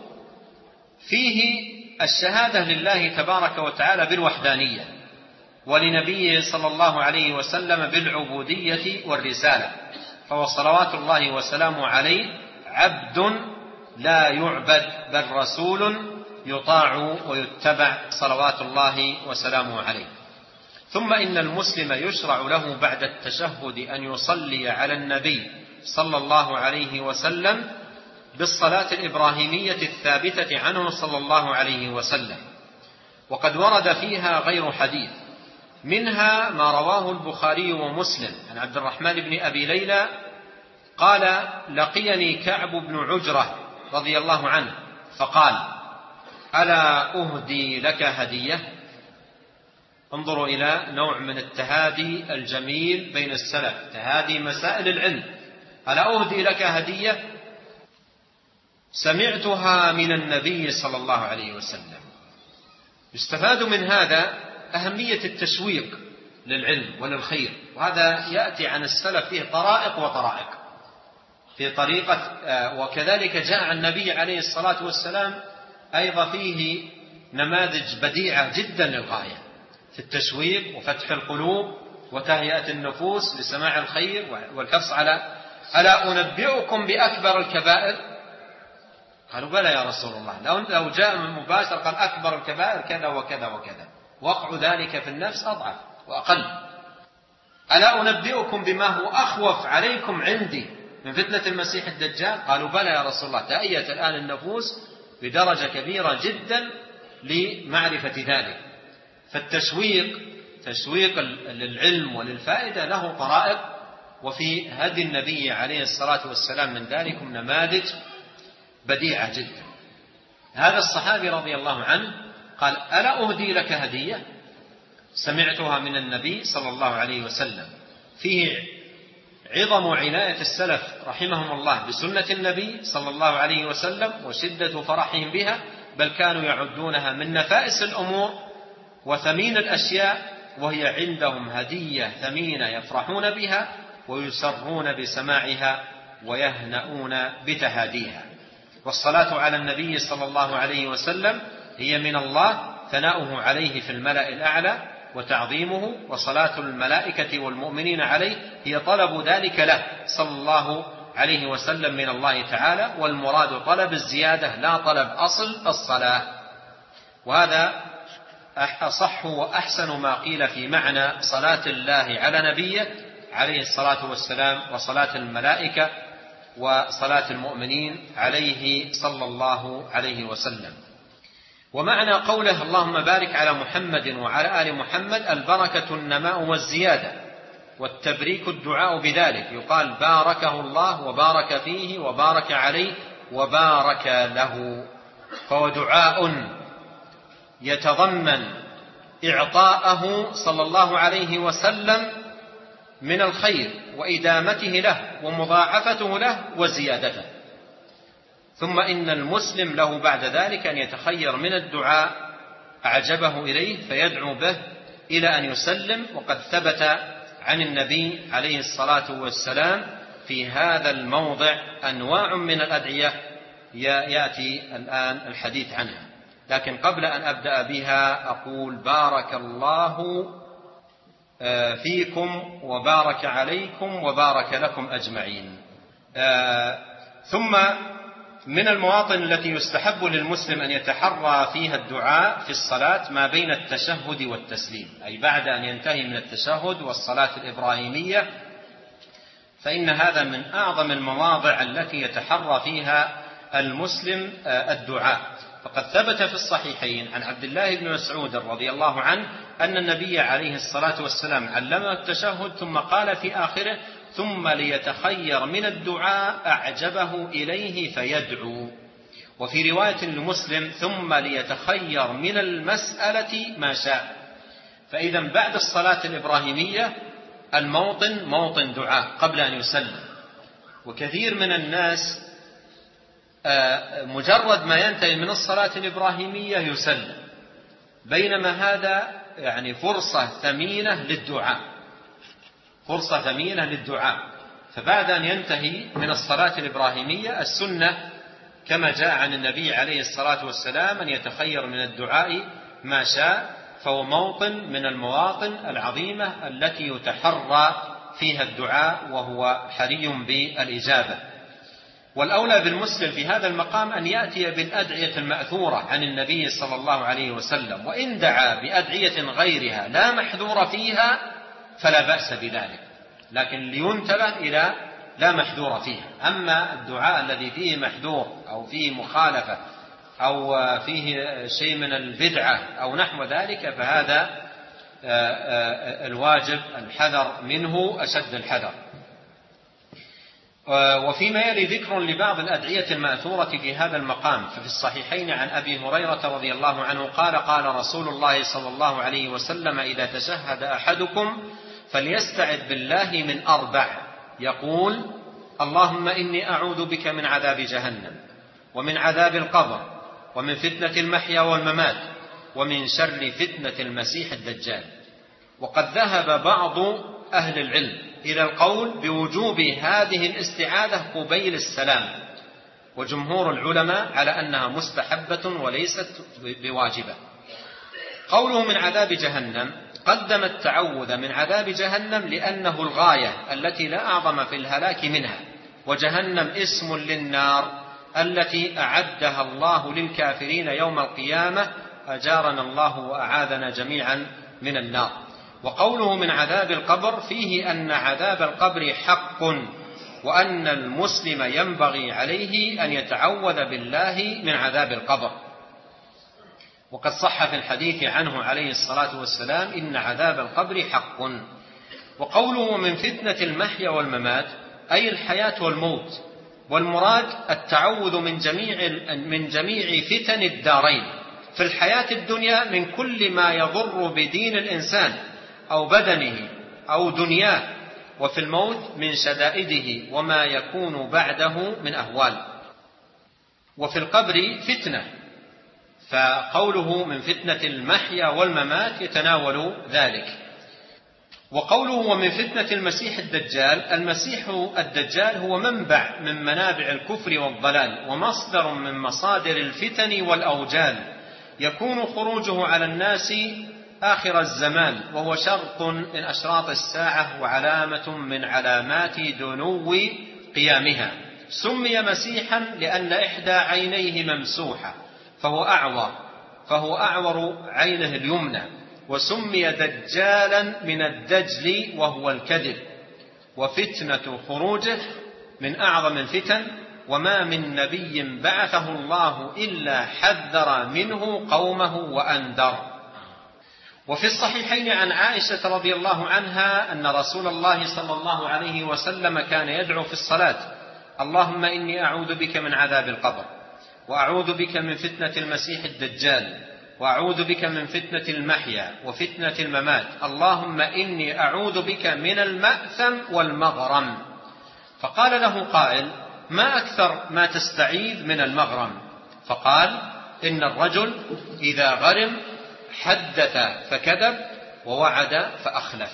فيه الشهادة لله تبارك وتعالى بالوحدانية، ولنبيه صلى الله عليه وسلم بالعبودية والرسالة، فهو صلوات الله وسلامه عليه عبد لا يعبد بل رسول يطاع ويتبع صلوات الله وسلامه عليه. ثم إن المسلم يشرع له بعد التشهد أن يصلي على النبي صلى الله عليه وسلم بالصلاة الإبراهيمية الثابتة عنه صلى الله عليه وسلم، وقد ورد فيها غير حديث، منها ما رواه البخاري ومسلم عن عبد الرحمن بن أبي ليلى قال: لقيني كعب بن عجرة رضي الله عنه فقال: ألا أهدي لك هدية؟ انظروا إلى نوع من التهادي الجميل بين السلف، تهادي مسائل العلم. ألا أهدي لك هدية سمعتها من النبي صلى الله عليه وسلم. يستفاد من هذا أهمية التشويق للعلم وللخير، وهذا يأتي عن السلف فيه طرائق وطرائق في طريقة، وكذلك جاء عن النبي عليه الصلاة والسلام أيضا فيه نماذج بديعة جدا للغاية في التشويق وفتح القلوب وتهيئة النفوس لسماع الخير والحرص على ألا أنبئكم بأكبر الكبائر؟ قالوا: بلى يا رسول الله. لو جاء من مباشر قال أكبر الكبائر كذا وكذا وكذا، وقع ذلك في النفس أضعف وأقل. ألا أنبئكم بما هو أخوف عليكم عندي من فتنة المسيح الدجال؟ قالوا: بلى يا رسول الله. تأيت الآن النفوس بدرجة كبيرة جدا لمعرفة ذلك. فالتشويق تشويق للعلم وللفائدة له طرائق، وفي هدي النبي عليه الصلاة والسلام من ذلك نماذج بديعة جدا. هذا الصحابي رضي الله عنه قال: ألا أهدي لك هدية سمعتها من النبي صلى الله عليه وسلم. فيه عظم عناية السلف رحمهم الله بسنة النبي صلى الله عليه وسلم وشدة فرحهم بها، بل كانوا يعدونها من نفائس الأمور وثمين الأشياء، وهي عندهم هدية ثمينة يفرحون بها ويسرون بسماعها ويهنؤون بتهاديها. والصلاة على النبي صلى الله عليه وسلم هي من الله ثناؤه عليه في الملأ الأعلى وتعظيمه، وصلاة الملائكة والمؤمنين عليه هي طلب ذلك له صلى الله عليه وسلم من الله تعالى، والمراد طلب الزيادة لا طلب أصل الصلاة. وهذا أصح وأحسن ما قيل في معنى صلاة الله على نبيه عليه الصلاة والسلام، وصلاة الملائكة وصلاة المؤمنين عليه صلى الله عليه وسلم. ومعنى قوله اللهم بارك على محمد وعلى آل محمد البركة النماء والزيادة، والتبريك الدعاء بذلك. يقال باركه الله وبارك فيه وبارك عليه وبارك له، فهو دعاء يتضمن إعطاءه صلى الله عليه وسلم من الخير وإدامته له ومضاعفته له وزيادته. ثم إن المسلم له بعد ذلك أن يتخير من الدعاء أعجبه إليه فيدعو به إلى أن يسلم. وقد ثبت عن النبي عليه الصلاة والسلام في هذا الموضع أنواع من الأدعية يأتي الآن الحديث عنها، لكن قبل أن أبدأ بها أقول بارك الله فيكم وبارك عليكم وبارك لكم أجمعين. ثم من المواطن التي يستحب للمسلم أن يتحرى فيها الدعاء في الصلاة ما بين التشهد والتسليم، أي بعد أن ينتهي من التشهد والصلاة الإبراهيمية، فإن هذا من أعظم المواضع التي يتحرى فيها المسلم الدعاء. فقد ثبت في الصحيحين عن عبد الله بن مسعود رضي الله عنه أن النبي عليه الصلاة والسلام علمه التشهد ثم قال في آخره ثم ليتخير من الدعاء أعجبه إليه فيدعو. وفي رواية لمسلم ثم ليتخير من المسألة ما شاء. فإذا بعد الصلاة الإبراهيمية الموطن موطن دعاء قبل أن يسلم. وكثير من الناس مجرد ما ينتهي من الصلاة الإبراهيمية يسلم، بينما هذا يعني فرصة ثمينة للدعاء، فرصة ثمينة للدعاء. فبعد أن ينتهي من الصلاة الإبراهيمية السنة كما جاء عن النبي عليه الصلاة والسلام أن يتخير من الدعاء ما شاء، فهو موطن من المواطن العظيمة التي يتحرى فيها الدعاء وهو حري بالإجابة. والأولى بالمسلم في هذا المقام أن يأتي بالأدعية المأثورة عن النبي صلى الله عليه وسلم، وإن دعا بأدعية غيرها لا محذور فيها فلا بأس بذلك، لكن لينتبه إلى لا محذور فيها. أما الدعاء الذي فيه محذور أو فيه مخالفة أو فيه شيء من البدعة أو نحو ذلك فهذا الواجب الحذر منه أشد الحذر. وفيما يلي ذكر لبعض الأدعية المأثورة في هذا المقام، ففي الصحيحين عن أبي هريرة رضي الله عنه قال قال رسول الله صلى الله عليه وسلم: إذا تشهد أحدكم فليستعذ بالله من أربع، يقول: اللهم إني أعوذ بك من عذاب جهنم، ومن عذاب القبر، ومن فتنة المحيا والممات، ومن شر فتنة المسيح الدجال. وقد ذهب بعض أهل العلم إلى القول بوجوب هذه الاستعاذة قبيل السلام، وجمهور العلماء على أنها مستحبة وليست بواجبة. قوله من عذاب جهنم قدم التعوذ من عذاب جهنم لأنه الغاية التي لا أعظم في الهلاك منها، وجهنم اسم للنار التي أعدها الله للكافرين يوم القيامة، أجارنا الله وأعاذنا جميعا من النار. وقوله من عذاب القبر فيه أن عذاب القبر حق، وأن المسلم ينبغي عليه أن يتعوذ بالله من عذاب القبر. وقد صح في الحديث عنه عليه الصلاة والسلام: إن عذاب القبر حق. وقوله من فتنة المحيا والممات أي الحياة والموت، والمراد التعوذ من جميع من جميع فتن الدارين، في الحياة الدنيا من كل ما يضر بدين الإنسان أو بدنه أو دنياه، وفي الموت من شدائده وما يكون بعده من أهوال. وفي القبر فتنة، فقوله من فتنة المحيا والممات يتناول ذلك. وقوله ومن فتنة المسيح الدجال، المسيح الدجال هو منبع من منابع الكفر والضلال، ومصدر من مصادر الفتن والأوجال، يكون خروجه على الناس آخر الزمان، وهو شرط من أشراط الساعة وعلامة من علامات دنو قيامها. سمي مسيحا لأن إحدى عينيه ممسوحة فهو أعور فهو أعور عينه اليمنى، وسمي دجالا من الدجل وهو الكذب. وفتنة خروجه من أعظم الفتن، وما من نبي بعثه الله إلا حذر منه قومه وأنذر. وفي الصحيحين عن عائشة رضي الله عنها أن رسول الله صلى الله عليه وسلم كان يدعو في الصلاة: اللهم إني أعوذ بك من عذاب القبر، وأعوذ بك من فتنة المسيح الدجال، وأعوذ بك من فتنة المحيا وفتنة الممات، اللهم إني أعوذ بك من المأثم والمغرم. فقال له قائل: ما أكثر ما تستعيذ من المغرم؟ فقال: إن الرجل إذا غرم حدث فكذب، ووعد فأخلف.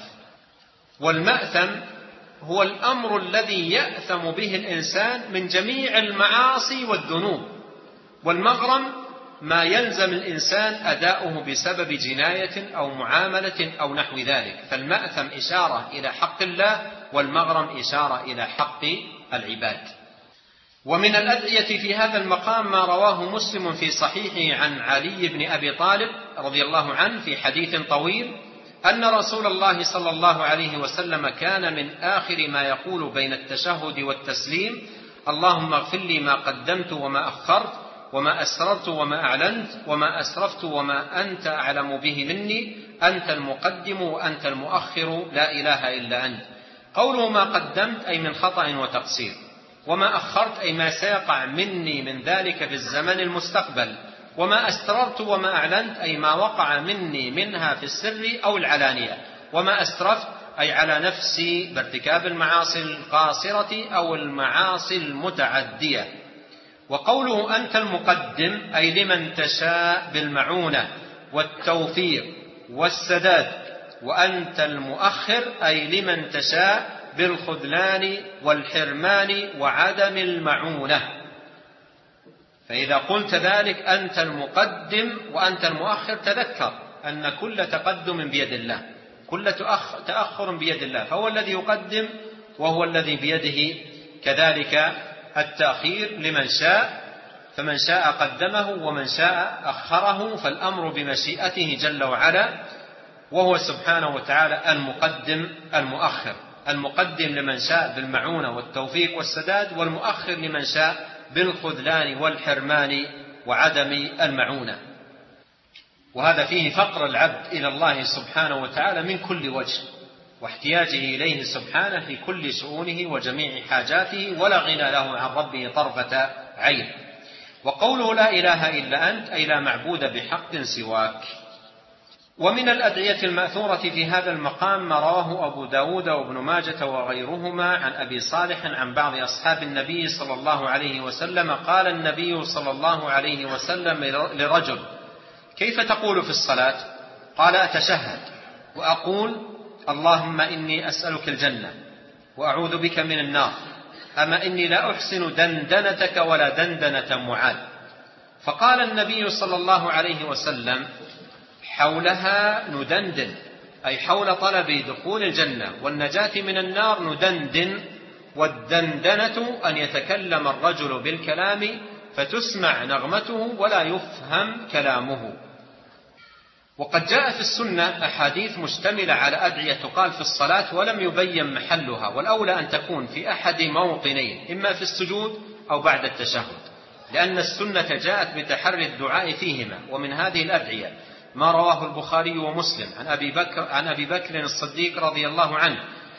والمأثم هو الأمر الذي يأثم به الإنسان من جميع المعاصي والذنوب، والمغرم ما يلزم الإنسان أداؤه بسبب جناية أو معاملة أو نحو ذلك. فالمأثم إشارة إلى حق الله، والمغرم إشارة إلى حق العباد. ومن الأدعية في هذا المقام ما رواه مسلم في صحيحه عن علي بن أبي طالب رضي الله عنه في حديث طويل أن رسول الله صلى الله عليه وسلم كان من آخر ما يقول بين التشهد والتسليم: اللهم اغفر لي ما قدمت وما أخرت، وما أسررت وما أعلنت، وما أسرفت وما أنت أعلم به مني، أنت المقدم وأنت المؤخر، لا إله إلا أنت. قوله ما قدمت أي من خطأ وتقصير، وما أخرت أي ما سيقع مني من ذلك في الزمن المستقبل، وما أسررت وما أعلنت أي ما وقع مني منها في السر أو العلانية، وما أسرفت أي على نفسي بارتكاب المعاصي القاصرة أو المعاصي المتعدية. وقوله أنت المقدم أي لمن تشاء بالمعونة والتوفيق والسداد، وأنت المؤخر أي لمن تشاء بالخذلان والحرمان وعدم المعونة. فإذا قلت ذلك أنت المقدم وأنت المؤخر، تذكر أن كل تقدم بيد الله، كل تأخر بيد الله، فهو الذي يقدم وهو الذي بيده كذلك التأخير لمن شاء، فمن شاء قدمه ومن شاء أخره، فالأمر بمشيئته جل وعلا، وهو سبحانه وتعالى المقدم المؤخر. المقدم لمن شاء بالمعونة والتوفيق والسداد، والمؤخر لمن شاء بالخذلان والحرمان وعدم المعونة. وهذا فيه فقر العبد إلى الله سبحانه وتعالى من كل وجه، واحتياجه إليه سبحانه في كل شؤونه وجميع حاجاته، ولا غنى له عن ربه طرفة عين. وقوله لا إله إلا أنت أي لا معبود بحق سواك. ومن الأدعية المأثورة في هذا المقام ما رواه أبو داود وابن ماجة وغيرهما عن أبي صالح عن بعض أصحاب النبي صلى الله عليه وسلم قال النبي صلى الله عليه وسلم لرجل: كيف تقول في الصلاة؟ قال: أتشهد وأقول اللهم إني أسألك الجنة وأعوذ بك من النار، أما إني لا أحسن دندنتك ولا دندنة معاذ. فقال النبي صلى الله عليه وسلم: حولها ندندن، أي حول طلب دخول الجنة والنجاة من النار ندندن. والدندنة أن يتكلم الرجل بالكلام فتسمع نغمته ولا يفهم كلامه. وقد جاء في السنة أحاديث مشتملة على أدعية تقال في الصلاة ولم يبين محلها، والأولى أن تكون في أحد موطنين، إما في السجود أو بعد التشهد، لأن السنة جاءت بتحري الدعاء فيهما. ومن هذه الأدعية ما رواه البخاري ومسلم عن أبي بكر, عن أبي بكر الصديق رضي الله عنه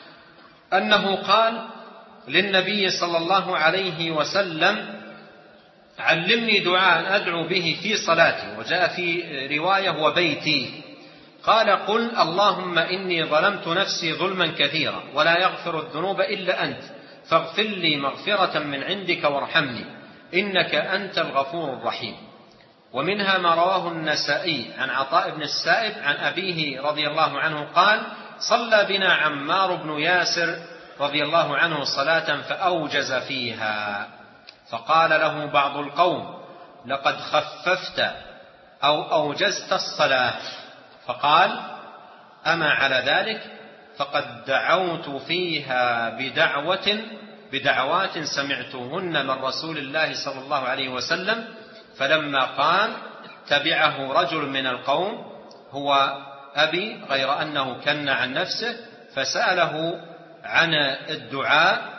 أنه قال للنبي صلى الله عليه وسلم: علمني دعاء أدعو به في صلاتي. وجاء في رواية وبيتي. قال: قل اللهم إني ظلمت نفسي ظلما كثيرا ولا يغفر الذنوب إلا أنت، فاغفر لي مغفرة من عندك وارحمني إنك أنت الغفور الرحيم. ومنها ما رواه النسائي عن عطاء بن السائب عن أبيه رضي الله عنه قال: صلى بنا عمار بن ياسر رضي الله عنه صلاة فأوجز فيها، فقال له بعض القوم: لقد خففت أو أوجزت الصلاة. فقال: أما على ذلك فقد دعوت فيها بدعوة بدعوات سمعتهن من رسول الله صلى الله عليه وسلم. فلما قام تبعه رجل من القوم هو أبي، غير أنه كن عن نفسه، فسأله عن الدعاء،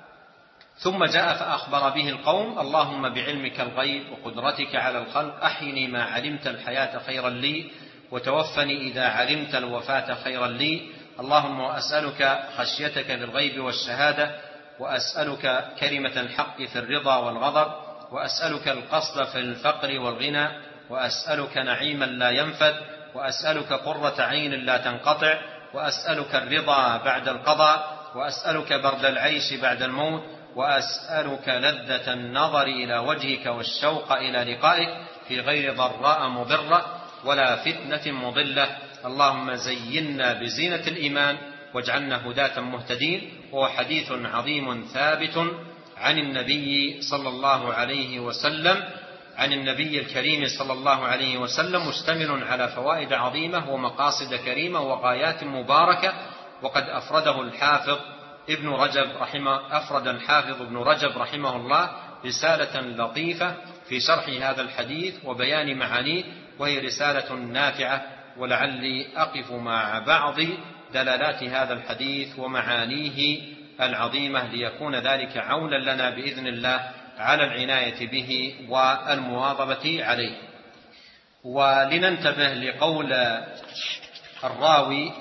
ثم جاء فأخبر به القوم: اللهم بعلمك الغيب وقدرتك على الخلق أحيني ما علمت الحياة خيرا لي، وتوفني إذا علمت الوفاة خيرا لي. اللهم وأسألك خشيتك في الغيب والشهادة، وأسألك كلمة الحق في الرضا والغضب، وأسألك القصد في الفقر والغنى، وأسألك نعيما لا ينفد، وأسألك قرة عين لا تنقطع، وأسألك الرضا بعد القضاء، وأسألك برد العيش بعد الموت، وأسألك لذة النظر إلى وجهك والشوق إلى لقائك في غير ضراء مضرة ولا فتنة مضلة. اللهم زينا بزينة الإيمان واجعلنا هداة مهتدين. وهو حديث عظيم ثابت عن النبي صلى الله عليه وسلم عن النبي الكريم صلى الله عليه وسلم، مشتمل على فوائد عظيمة ومقاصد كريمة وغايات مباركة. وقد أفرده الحافظ ابن رجب رحمه أفرد الحافظ ابن رجب رحمه الله رسالة لطيفة في شرح هذا الحديث وبيان معانيه، وهي رسالة نافعة. ولعلي أقف مع بعض دلالات هذا الحديث ومعانيه العظيمة ليكون ذلك عونا لنا بإذن الله على العناية به والمواظبة عليه. ولننتبه لقول الراوي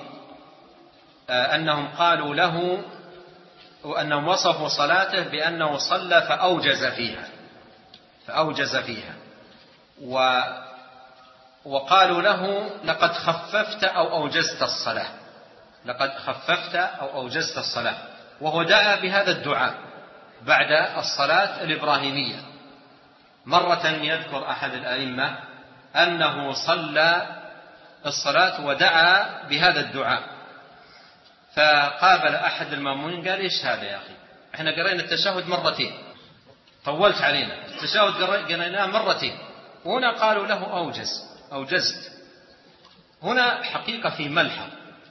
أنهم قالوا له وأنهم وصفوا صلاته بأنه صلى فأوجز فيها فأوجز فيها و وقالوا له: لقد خففت أو أوجزت الصلاة لقد خففت أو أوجزت الصلاة وهو دعا بهذا الدعاء بعد الصلاة الإبراهيمية. مرة يذكر أحد الأئمة أنه صلى الصلاة ودعا بهذا الدعاء، فقابل أحد المأمومين قال: إيش هذا يا أخي؟ إحنا قرأنا التشهد مرتين، طولت علينا، التشهد قرأناه مرتين، وهنا قالوا له أوجز أوجزت. هنا حقيقة في ملحظ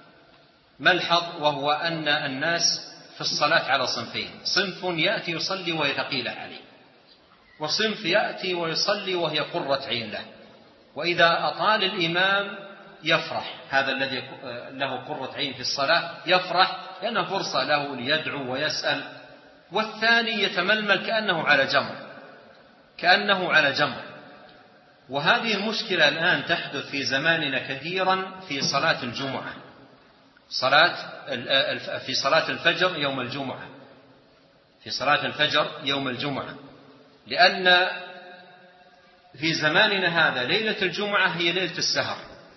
ملحظ وهو أن الناس في الصلاة على صنفين: صنف يأتي يصلي وهي ثقيلة عليه، وصنف يأتي ويصلي وهي قرة عين له، وإذا أطال الإمام يفرح، هذا الذي له قرة عين في الصلاة يفرح لأنه فرصة له ليدعو ويسأل، والثاني يتململ كأنه على جمر كأنه على جمر وهذه المشكلة الآن تحدث في زماننا كثيرا في صلاة الجمعة، صلاة في صلاة الفجر يوم الجمعة، في صلاة الفجر يوم الجمعة، لأن في زماننا هذا ليلة الجمعة هي ليلة السهر،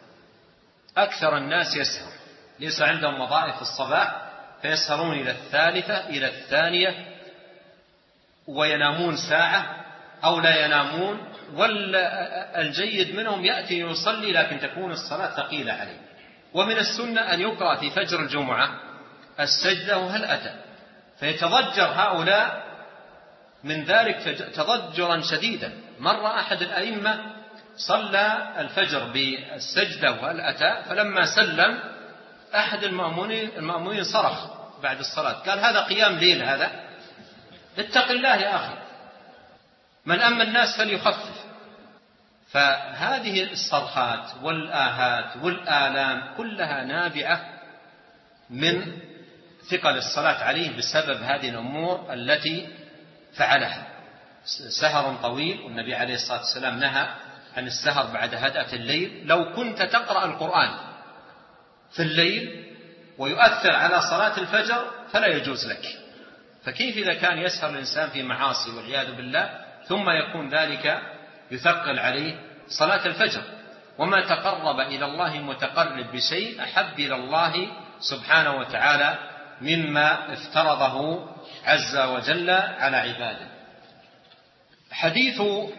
أكثر الناس يسهر، ليس عندهم وظائف الصباح فيسهرون إلى الثالثة إلى الثانية وينامون ساعة أو لا ينامون، والجيد منهم يأتي يصلي لكن تكون الصلاة ثقيلة عليه. ومن السنة أن يقرأ في فجر الجمعة السجدة وهل أتى، فيتضجر هؤلاء من ذلك تضجرا شديدا. مر أحد الأئمة صلى الفجر بالسجدة وهل أتى، فلما سلم أحد المأمونين المأمونين صرخ بعد الصلاة، قال هذا قيام ليل، هذا اتق الله يا أخي، من أما الناس فليخفف. فهذه الصرخات والآهات والآلام كلها نابعة من ثقل الصلاة عليه بسبب هذه الأمور التي فعلها. سهر طويل، والنبي عليه الصلاة والسلام نهى عن السهر بعد هدأة الليل. لو كنت تقرأ القرآن في الليل ويؤثر على صلاة الفجر فلا يجوز لك، فكيف إذا كان يسهر الإنسان في معاصي والعياذ بالله ثم يكون ذلك يثقل عليه صلاة الفجر؟ وما تقرب إلى الله متقرب بشيء أحب إلى الله سبحانه وتعالى مما افترضه عز وجل على عباده. حديث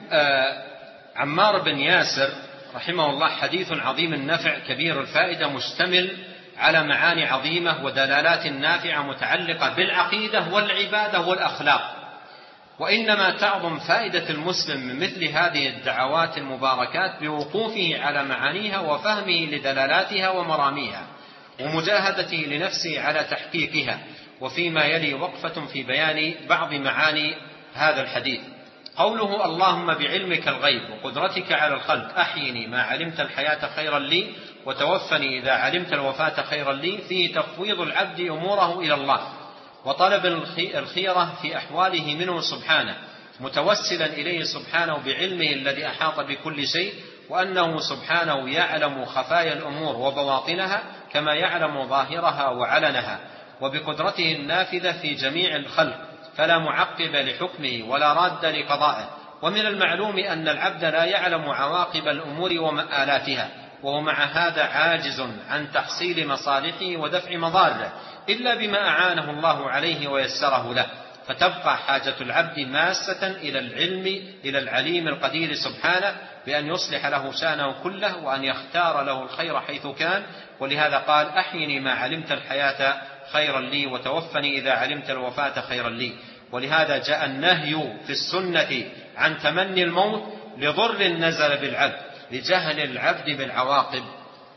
عمار بن ياسر رحمه الله حديث عظيم النفع كبير الفائدة، مشتمل على معاني عظيمة ودلالات نافعة متعلقة بالعقيدة والعبادة والأخلاق. وإنما تعظم فائدة المسلم من مثل هذه الدعوات المباركات بوقوفه على معانيها وفهمه لدلالاتها ومراميها ومجاهدته لنفسه على تحقيقها. وفيما يلي وقفة في بيان بعض معاني هذا الحديث. قوله اللهم بعلمك الغيب وقدرتك على الخلق أحيني ما علمت الحياة خيرا لي وتوفني إذا علمت الوفاة خيرا لي، فيه تفويض العبد أموره إلى الله وطلب الخيرة في أحواله منه سبحانه، متوسلا إليه سبحانه بعلمه الذي أحاط بكل شيء، وأنه سبحانه يعلم خفايا الأمور وبواطنها كما يعلم ظاهرها وعلنها، وبقدرته النافذة في جميع الخلق فلا معقب لحكمه ولا راد لقضائه. ومن المعلوم أن العبد لا يعلم عواقب الأمور ومآلاتها، وهو مع هذا عاجز عن تحصيل مصالحه ودفع مضاره إلا بما أعانه الله عليه ويسره له، فتبقى حاجة العبد ماسة إلى العلم إلى العليم القدير سبحانه بأن يصلح له شأنه كله وأن يختار له الخير حيث كان. ولهذا قال أحيني ما علمت الحياة خيرا لي وتوفني إذا علمت الوفاة خيرا لي. ولهذا جاء النهي في السنة عن تمني الموت لضر نزل بالعبد لجهل العبد بالعواقب.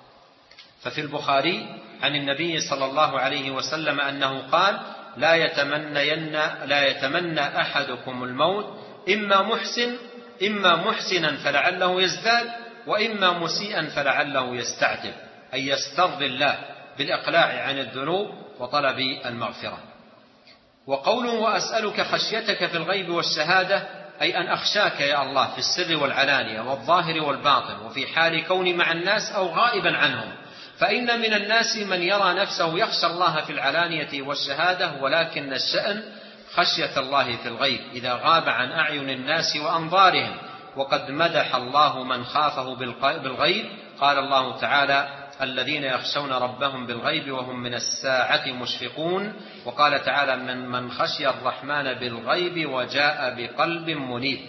ففي البخاري عن النبي صلى الله عليه وسلم أنه قال لا يتمنين لا يتمنى أحدكم الموت إما محسن إما محسنا فلعله يزداد وإما مسيئا فلعله يستعتب، أي يسترضي الله بالإقلاع عن الذنوب وطلب المغفرة. وقوله وأسألك خشيتك في الغيب والشهادة أي أن أخشاك يا الله في السر والعلانية والظاهر والباطن وفي حال كوني مع الناس أو غائبا عنهم، فإن من الناس من يرى نفسه يخشى الله في العلانية والشهادة، ولكن الشأن خشية الله في الغيب إذا غاب عن أعين الناس وأنظارهم. وقد مدح الله من خافه بالغيب، قال الله تعالى الذين يخشون ربهم بالغيب وهم من الساعة مشفقون. وقال تعالى من من خشي الرحمن بالغيب وجاء بقلب منيب.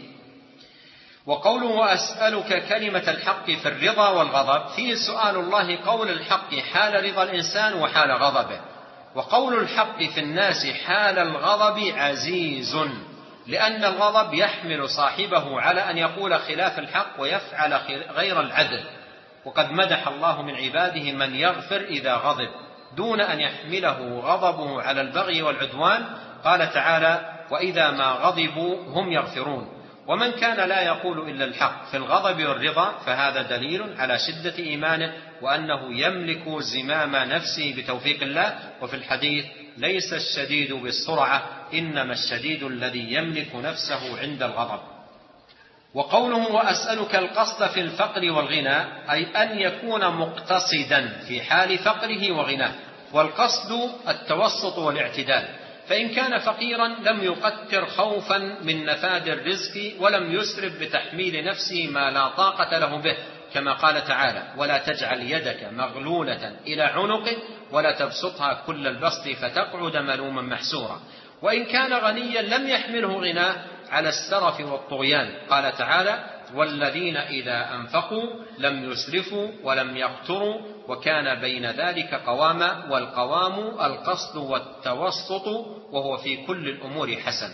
وقوله وأسألك كلمة الحق في الرضا والغضب فيه سؤال الله قول الحق حال رضا الإنسان وحال غضبه، وقول الحق في الناس حال الغضب عزيز، لأن الغضب يحمل صاحبه على أن يقول خلاف الحق ويفعل غير العدل. وقد مدح الله من عباده من يغفر إذا غضب دون أن يحمله غضبه على البغي والعدوان. قال تعالى وإذا ما غضبوا هم يغفرون. ومن كان لا يقول إلا الحق في الغضب والرضا فهذا دليل على شدة إيمانه وأنه يملك زمام نفسه بتوفيق الله. وفي الحديث ليس الشديد بالسرعة إنما الشديد الذي يملك نفسه عند الغضب. وقوله وأسألك القصد في الفقر والغنى أي أن يكون مقتصدا في حال فقره وغناه، والقصد التوسط والاعتدال، فإن كان فقيرا لم يقتر خوفا من نفاد الرزق ولم يسرف بتحميل نفسه ما لا طاقة له به، كما قال تعالى ولا تجعل يدك مغلولة إلى عنقك ولا تبسطها كل البسط فتقعد ملوما محسورا. وإن كان غنيا لم يحمله غناه على السرف والطغيان، قال تعالى والذين إذا أنفقوا لم يسرفوا ولم يقتروا وكان بين ذلك قواما، والقوام القصد والتوسط وهو في كل الأمور حسن.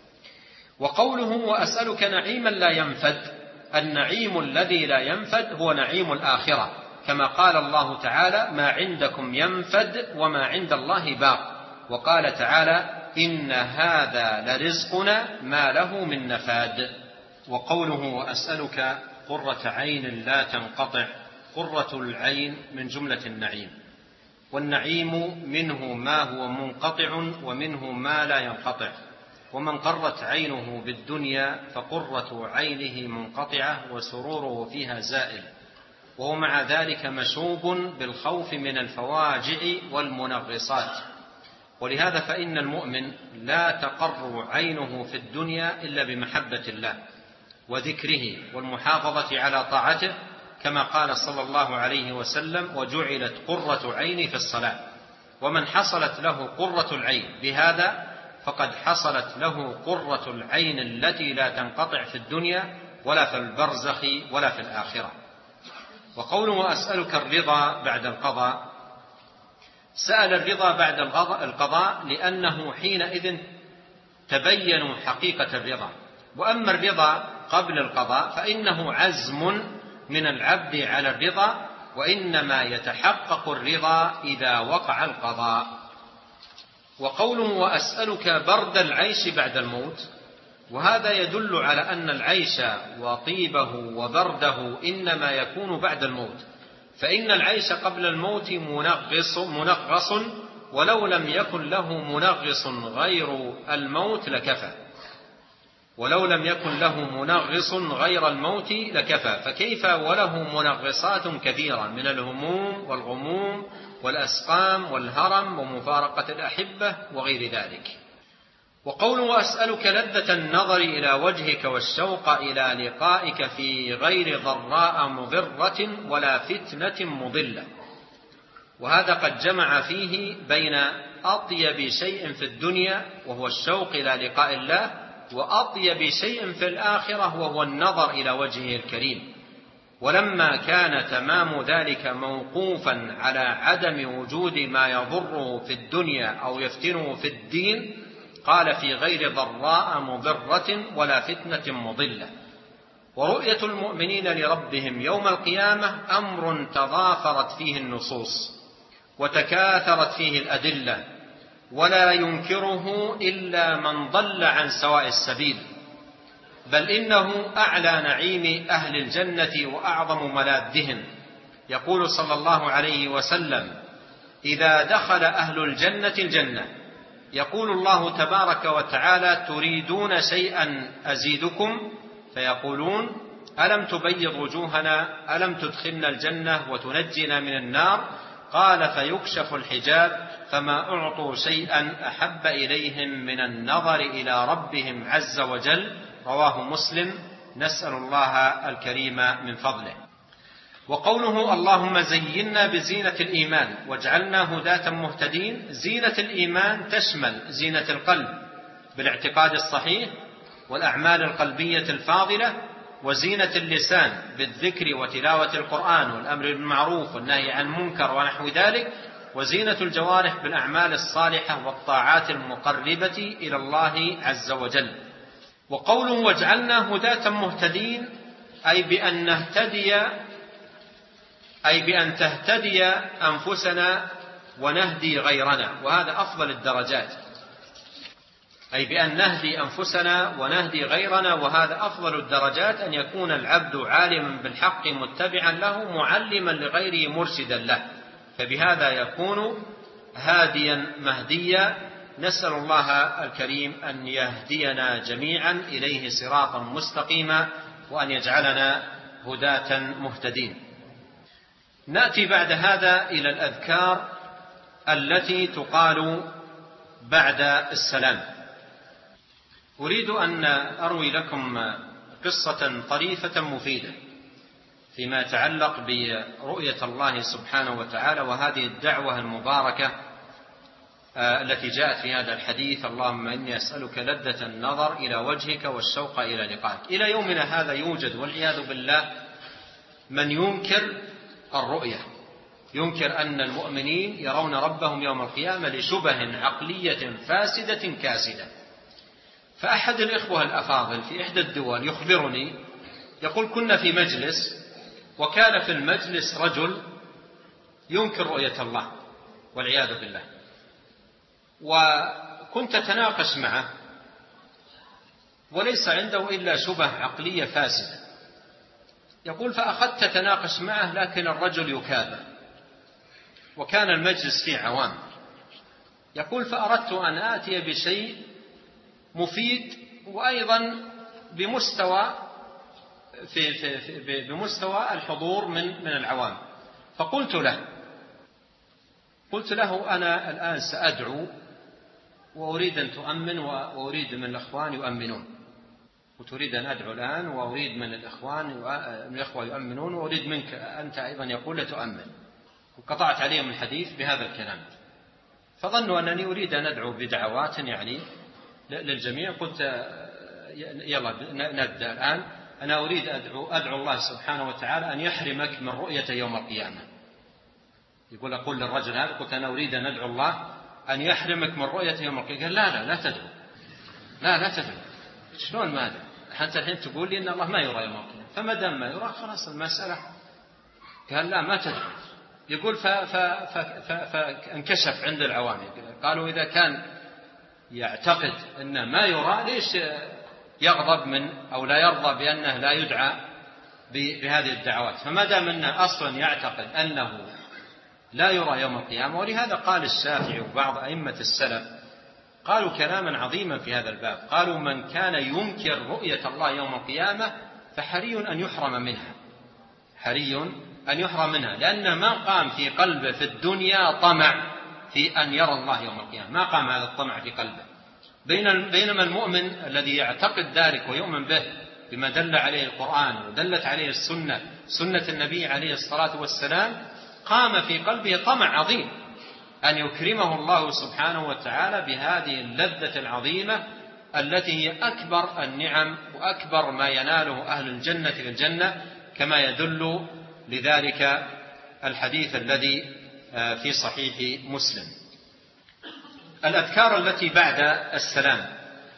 وقوله وأسألك نعيما لا ينفد، النعيم الذي لا ينفد هو نعيم الآخرة، كما قال الله تعالى ما عندكم ينفد وما عند الله باق، وقال تعالى إن هذا لرزقنا ما له من نفاد. وقوله وأسألك قرة عين لا تنقطع، قرة العين من جملة النعيم، والنعيم منه ما هو منقطع ومنه ما لا ينقطع، ومن قرت عينه بالدنيا فقرة عينه منقطعة وسروره فيها زائل، وهو مع ذلك مشوب بالخوف من الفواجع والمنغصات. ولهذا فإن المؤمن لا تقر عينه في الدنيا إلا بمحبة الله وذكره والمحافظة على طاعته، كما قال صلى الله عليه وسلم وجعلت قرة عيني في الصلاة. ومن حصلت له قرة العين بهذا فقد حصلت له قرة العين التي لا تنقطع في الدنيا ولا في البرزخ ولا في الآخرة. وقوله أسألك الرضا بعد القضاء، سأل الرضا بعد القضاء لأنه حينئذ تبين حقيقة الرضا، وأما الرضا قبل القضاء فإنه عزم من العبد على الرضا، وإنما يتحقق الرضا إذا وقع القضاء. وقوله وأسألك برد العيش بعد الموت، وهذا يدل على أن العيش وطيبه وبرده إنما يكون بعد الموت، فإن العيش قبل الموت منغص, منغص ولو لم يكن له منغص غير الموت لكفى، ولو لم يكن له منغص غير الموت لكفى، فكيف وله منغصات كثيرة من الهموم والغموم والأسقام والهرم ومفارقة الأحبة وغير ذلك. وقوله أسألك لذة النظر إلى وجهك والشوق إلى لقائك في غير ضراء مضرة ولا فتنة مضلة، وهذا قد جمع فيه بين أطيب شيء في الدنيا وهو الشوق إلى لقاء الله، وأطيب شيء في الآخرة وهو النظر إلى وجهه الكريم. ولما كان تمام ذلك موقوفا على عدم وجود ما يضره في الدنيا أو يفتنه في الدين قال في غير ضراء مضرة ولا فتنة مضلة. ورؤية المؤمنين لربهم يوم القيامة أمر تضافرت فيه النصوص وتكاثرت فيه الأدلة، ولا ينكره إلا من ضل عن سواء السبيل، بل إنه أعلى نعيم أهل الجنة وأعظم ملاذهم. يقول صلى الله عليه وسلم إذا دخل أهل الجنة الجنة يقول الله تبارك وتعالى تريدون شيئا أزيدكم؟ فيقولون ألم تبيض وجوهنا، ألم تدخلنا الجنة وتنجنا من النار؟ قال فيكشف الحجاب فما أعطوا شيئا أحب إليهم من النظر إلى ربهم عز وجل. رواه مسلم. نسأل الله الكريم من فضله. وقوله اللهم زينا بزينة الإيمان واجعلنا هداة مهتدين، زينة الإيمان تشمل زينة القلب بالاعتقاد الصحيح والأعمال القلبية الفاضلة، وزينة اللسان بالذكر وتلاوة القرآن والأمر بالمعروف والنهي عن المنكر ونحو ذلك، وزينة الجوارح بالأعمال الصالحة والطاعات المقربة إلى الله عز وجل. وقوله واجعلنا هداة مهتدين أي بأن نهتدي أي بأن تهتدي أنفسنا ونهدي غيرنا، وهذا أفضل الدرجات، أي بأن نهدي أنفسنا ونهدي غيرنا، وهذا أفضل الدرجات، أن يكون العبد عالما بالحق متبعا له معلما لغيره مرشدا له، فبهذا يكون هاديا مهديا. نسأل الله الكريم أن يهدينا جميعا إليه صراطا مستقيما، وأن يجعلنا هداة مهتدين. نأتي بعد هذا إلى الأذكار التي تقال بعد السلام. أريد أن أروي لكم قصة طريفة مفيدة فيما يتعلق برؤية الله سبحانه وتعالى وهذه الدعوة المباركة التي جاءت في هذا الحديث: اللهم إني أسألك لذة النظر إلى وجهك والشوق إلى لقائك. إلى يومنا هذا يوجد والعياذ بالله من ينكر الرؤية، ينكر أن المؤمنين يرون ربهم يوم القيامة لشبه عقلية فاسدة كاسدة. فأحد الإخوة الأفاضل في إحدى الدول يخبرني، يقول: كنا في مجلس وكان في المجلس رجل ينكر رؤية الله والعياذ بالله، وكنت أتناقش معه وليس عنده إلا شبه عقلية فاسدة. يقول: فأخذت أتناقش معه لكن الرجل يكابر وكان المجلس فيه عوام. يقول: فأردت أن آتي بشيء مفيد وأيضا بمستوى في في في بمستوى الحضور من من العوام. فقلت له قلت له أنا الآن سأدعو وأريد أن تؤمن وأريد من الأخوان يؤمنون، وتريد أن أدعو الآن وأريد من الإخوان من الأخوة يؤمنون وأريد منك أنت أيضا يقول لتؤمن. وقطعت عليهم الحديث بهذا الكلام، فظنوا أنني أريد أن أدعو بدعوات يعني للجميع. قلت: يلا نبدأ الآن، أنا أريد أدعو, أدعو الله سبحانه وتعالى أن يحرمك من رؤية يوم القيامة. يقول أقول للرجل هذا، قلت: أنا أريد أن أدعو الله أن يحرمك من رؤية يوم القيامة. قال: لا لا لا تدعو، لا لا تدعو. شلون ما أدعو؟ حتى الحين تقول لي إن الله ما يرى يوم القيامة، فما دام ما يرى خلاص المسألة. قال: لا ما تدعو. يقول فانكشف عند العوام، قالوا: إذا كان يعتقد أن ما يرى ليش يغضب من أو لا يرضى بأنه لا يدعى بهذه الدعوات؟ فما دام أنه أصلا يعتقد أنه لا يرى يوم القيامة. ولهذا قال الشافعي وبعض أئمة السلف قالوا كلاما عظيما في هذا الباب، قالوا: من كان ينكر رؤية الله يوم القيامة فحري أن يحرم منها، حري أن يحرم منها، لأن ما قام في قلبه في الدنيا طمع في أن يرى الله يوم القيامة، ما قام هذا الطمع في قلبه. بينما المؤمن الذي يعتقد ذلك ويؤمن به بما دل عليه القرآن ودلت عليه السنة، سنة النبي عليه الصلاة والسلام، قام في قلبه طمع عظيم أن يكرمه الله سبحانه وتعالى بهذه اللذة العظيمة التي هي أكبر النعم وأكبر ما يناله أهل الجنة في الجنة، كما يدل لذلك الحديث الذي في صحيح مسلم. الأذكار التي بعد السلام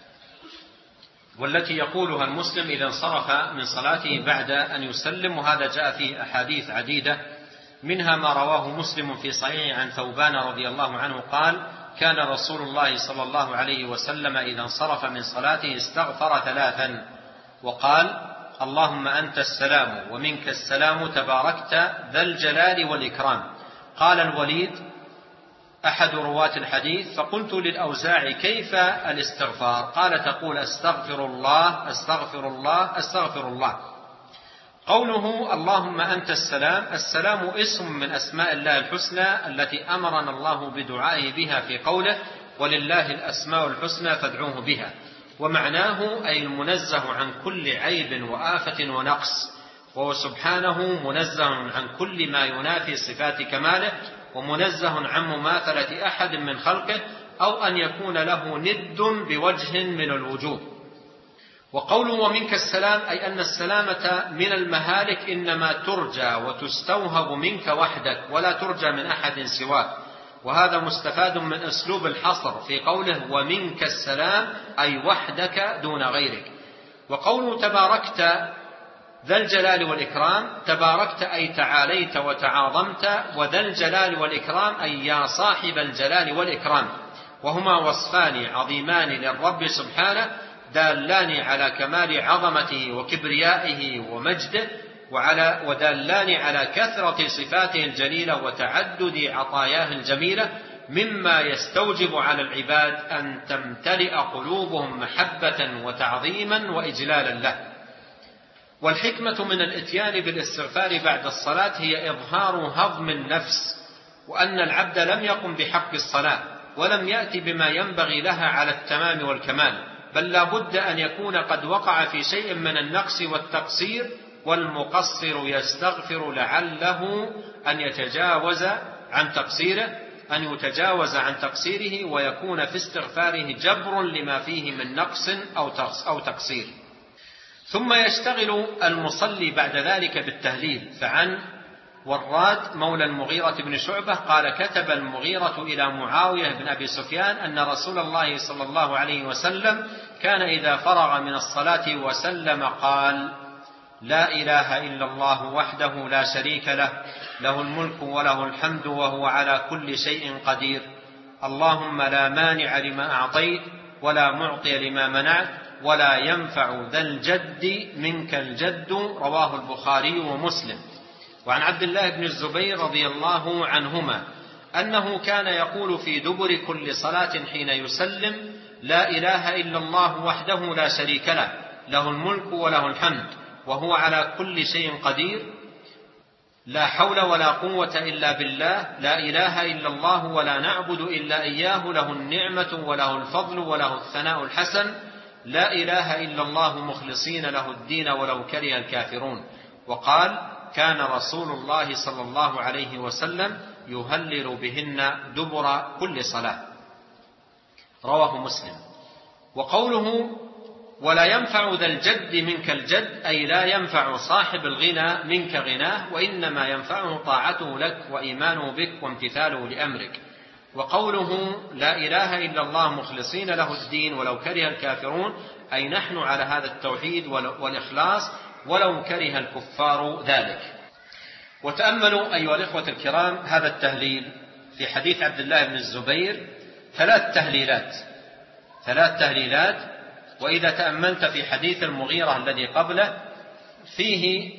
والتي يقولها المسلم إذا انصرف من صلاته بعد أن يسلم، وهذا جاء فيه أحاديث عديدة، منها ما رواه مسلم في صحيح عن ثوبان رضي الله عنه قال: كان رسول الله صلى الله عليه وسلم إذا انصرف من صلاته استغفر ثلاثا وقال: اللهم أنت السلام ومنك السلام تباركت ذا الجلال والإكرام. قال الوليد أحد رواة الحديث: فقلت للأوزاعي: كيف الاستغفار؟ قال: تقول أستغفر الله أستغفر الله أستغفر الله. قوله اللهم أنت السلام، السلام اسم من أسماء الله الحسنى التي أمرنا الله بدعائه بها في قوله: ولله الأسماء الحسنى فادعوه بها. ومعناه أي المنزه عن كل عيب وآفة ونقص، وهو سبحانه منزه عن كل ما ينافي صفات كماله، ومنزه عن مماثلة أحد من خلقه أو أن يكون له ند بوجه من الوجوه. وقوله ومنك السلام أي أن السلامة من المهالك إنما ترجى وتستوهب منك وحدك ولا ترجى من أحد سواك، وهذا مستفاد من أسلوب الحصر في قوله ومنك السلام أي وحدك دون غيرك. وقوله تباركت ذا الجلال والإكرام، تباركت أي تعاليت وتعاظمت، وذا الجلال والإكرام أي يا صاحب الجلال والإكرام، وهما وصفان عظيمان للرب سبحانه دالان على كمال عظمته وكبريائه ومجده، وعلى ودالان على كثرة صفاته الجليلة وتعدد عطاياه الجميلة، مما يستوجب على العباد أن تمتلئ قلوبهم محبة وتعظيما وإجلالا له. والحكمة من الإتيان بالاستغفار بعد الصلاة هي إظهار هضم النفس، وأن العبد لم يقم بحق الصلاة ولم يأتي بما ينبغي لها على التمام والكمال، بل لا بد أن يكون قد وقع في شيء من النقص والتقصير، والمقصر يستغفر لعله أن يتجاوز عن تقصيره أن يتجاوز عن تقصيره ويكون في استغفاره جبر لما فيه من نقص أو تقصير. ثم يشتغل المصلي بعد ذلك بالتهليل. فعن وراد مولى المغيرة بن شعبة قال: كتب المغيرة إلى معاوية بن أبي سفيان أن رسول الله صلى الله عليه وسلم كان إذا فرغ من الصلاة وسلم قال: لا إله إلا الله وحده لا شريك له، له الملك وله الحمد وهو على كل شيء قدير، اللهم لا مانع لما أعطيت ولا معطي لما منعت ولا ينفع ذا الجد منك الجد. رواه البخاري ومسلم. وعن عبد الله بن الزبير رضي الله عنهما أنه كان يقول في دبر كل صلاة حين يسلم: لا إله إلا الله وحده لا شريك له، له الملك وله الحمد وهو على كل شيء قدير، لا حول ولا قوة إلا بالله، لا إله إلا الله ولا نعبد إلا إياه، له النعمة وله الفضل وله الثناء الحسن، لا إله إلا الله مخلصين له الدين ولو كره الكافرون. وقال: كان رسول الله صلى الله عليه وسلم يهلل بهن دبر كل صلاة. رواه مسلم. وقوله: ولا ينفع ذا الجد منك الجد، أي لا ينفع صاحب الغنى منك غناه، وإنما ينفعه طاعته لك وإيمانه بك وامتثاله لأمرك. وقوله: لا إله إلا الله مخلصين له الدين ولو كره الكافرون، أي نحن على هذا التوحيد والإخلاص ولو كره الكفار ذلك. وتأملوا أيها الإخوة الكرام هذا التهليل في حديث عبد الله بن الزبير، ثلاث تهليلات ثلاث تهليلات وإذا تأملت في حديث المغيرة الذي قبله فيه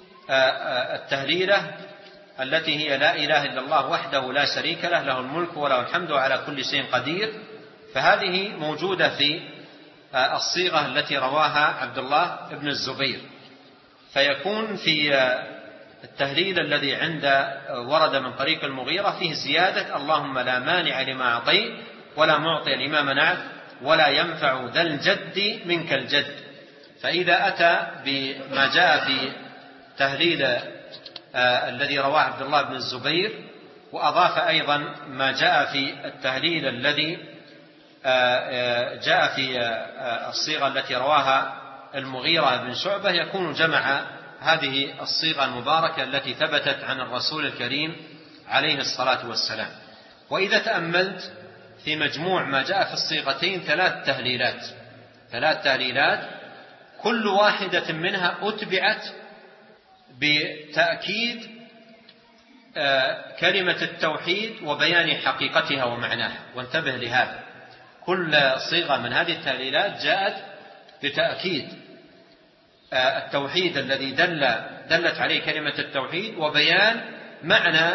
التهليلة التي هي لا إله إلا الله وحده لا شريك له، له الملك وله الحمد على كل شيء قدير، فهذه موجودة في الصيغة التي رواها عبد الله بن الزبير. فيكون في التهليل الذي عند ورد من طريق المغيرة فيه زيادة: اللهم لا مانع لما أعطيت ولا معطي لما منعت ولا ينفع ذا الجد منك الجد. فإذا أتى بما جاء في تهليل آه الذي رواه عبد الله بن الزبير، وأضاف أيضا ما جاء في التهليل الذي آه آه جاء في آه الصيغة التي رواها المغيرة بن شعبة، يكون جمع هذه الصيغة المباركة التي ثبتت عن الرسول الكريم عليه الصلاة والسلام. وإذا تأملت في مجموع ما جاء في الصيغتين ثلاث تهليلات ثلاث تهليلات كل واحدة منها أتبعت بتأكيد كلمة التوحيد وبيان حقيقتها ومعناها. وانتبه لهذا، كل صيغة من هذه التهليلات جاءت بتأكيد التوحيد الذي دل دلت عليه كلمة التوحيد وبيان معنى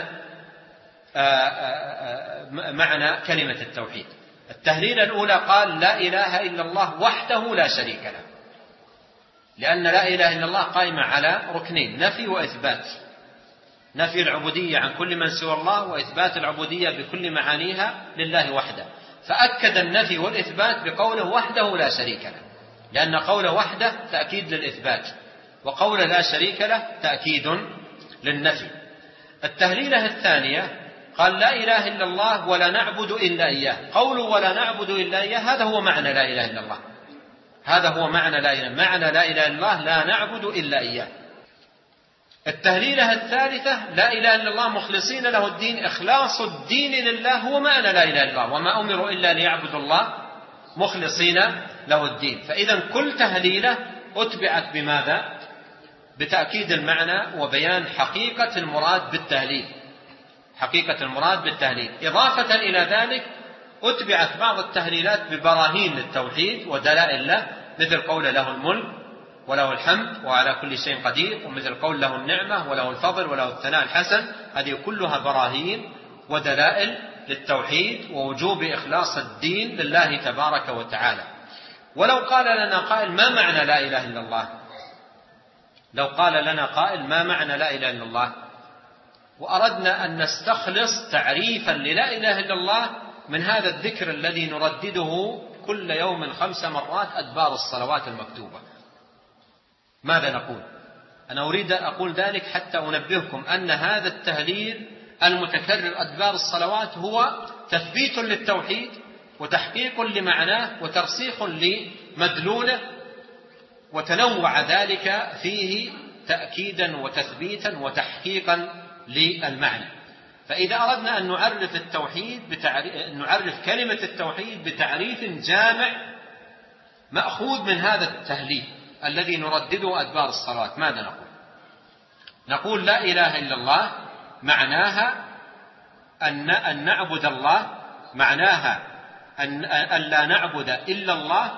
معنى كلمة التوحيد. التهليل الأولى قال: لا إله إلا الله وحده لا شريك له، لأن لا إله إلا الله قائمة على ركنين: نفي وإثبات، نفي العبودية عن كل من سوى الله وإثبات العبودية بكل معانيها لله وحده. فأكد النفي والإثبات بقوله وحده لا شريك له، لأن قوله وحده تأكيد للإثبات وقوله لا شريك له تأكيد للنفي. التهليلة الثانية قال: لا إله إلا الله ولا نعبد إلا إياه. قوله ولا نعبد إلا إياه هذا هو معنى لا إله إلا الله، هذا هو معنى لا إله معنى لا إله إلا الله، لا نعبد إلا إياه. التهليلة الثالثة: لا إله إلا الله مخلصين له الدين، إخلاص الدين لله هو معنى لا إله إلا الله، وما أمروا إلا ليعبدوا الله مخلصين له الدين. فإذا كل تهليلة أتبعت بماذا؟ بتأكيد المعنى وبيان حقيقة المراد بالتهليل حقيقة المراد بالتهليل. إضافة إلى ذلك أتبعت بعض التهليلات ببراهين للتوحيد ودلائل له، مثل قول له الملك وله الحمد وعلى كل شيء قدير، ومثل قول له النعمة وله الفضل وله الثناء الحسن. هذه كلها براهين ودلائل للتوحيد ووجوب إخلاص الدين لله تبارك وتعالى. ولو قال لنا قائل: ما معنى لا إله إلا الله؟ لو قال لنا قائل ما معنى لا إله إلا الله، وأردنا أن نستخلص تعريفا للا إله إلا الله من هذا الذكر الذي نردده كل يوم خمس مرات أدبار الصلوات المكتوبة، ماذا نقول؟ أنا أريد أن أقول ذلك حتى أنبهكم أن هذا التهليل المتكرر أدبار الصلوات هو تثبيت للتوحيد وتحقيق لمعناه وترسيخ لمدلوله، وتنوع ذلك فيه تأكيدا وتثبيتا وتحقيقا للمعنى. فإذا أردنا أن نعرف التوحيد بتعريف نعرف كلمة التوحيد بتعريف جامع مأخوذ من هذا التهليل الذي نردده أدبار الصلاة، ماذا نقول؟ نقول لا إله إلا الله معناها أن نعبد الله، معناها أن لا نعبد إلا الله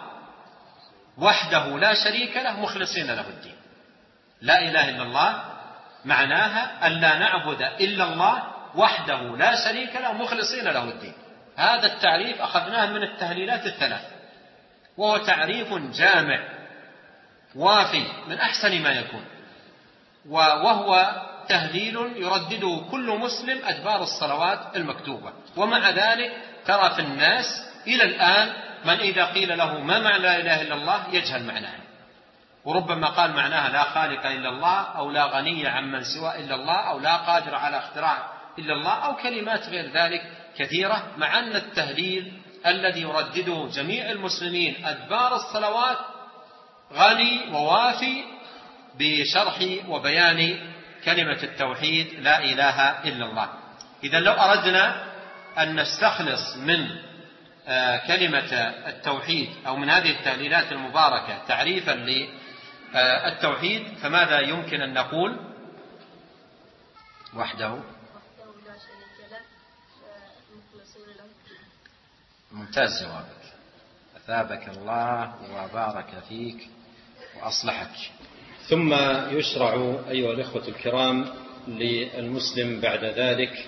وحده لا شريك له مخلصين له الدين. لا إله إلا الله معناها أن لا نعبد إلا الله وحده لا شريك له مخلصين له الدين. هذا التعريف أخذناه من التهليلات الثلاث، وهو تعريف جامع وافي من أحسن ما يكون، وهو تهليل يردده كل مسلم أدبار الصلوات المكتوبة. ومع ذلك ترى في الناس إلى الآن من إذا قيل له ما معنى لا إله إلا الله يجهل معناها، وربما قال معناها لا خالق إلا الله، أو لا غني عمن سوى إلا الله، أو لا قادر على اختراع إلا الله، أو كلمات غير ذلك كثيرة، مع أن التهليل الذي يردده جميع المسلمين أدبار الصلوات غني ووافي بشرح وبيان كلمة التوحيد لا إله إلا الله. إذا لو أردنا أن نستخلص من كلمة التوحيد أو من هذه التهليلات المباركة تعريفا للتوحيد فماذا يمكن أن نقول؟ وحده. ممتاز جوابك، أثابك الله وبارك فيك وأصلحك. ثم يشرع أيها الإخوة الكرام للمسلم بعد ذلك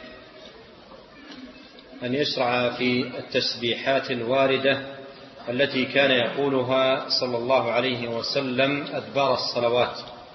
أن يشرع في التسبيحات الواردة التي كان يقولها صلى الله عليه وسلم أدبار الصلوات.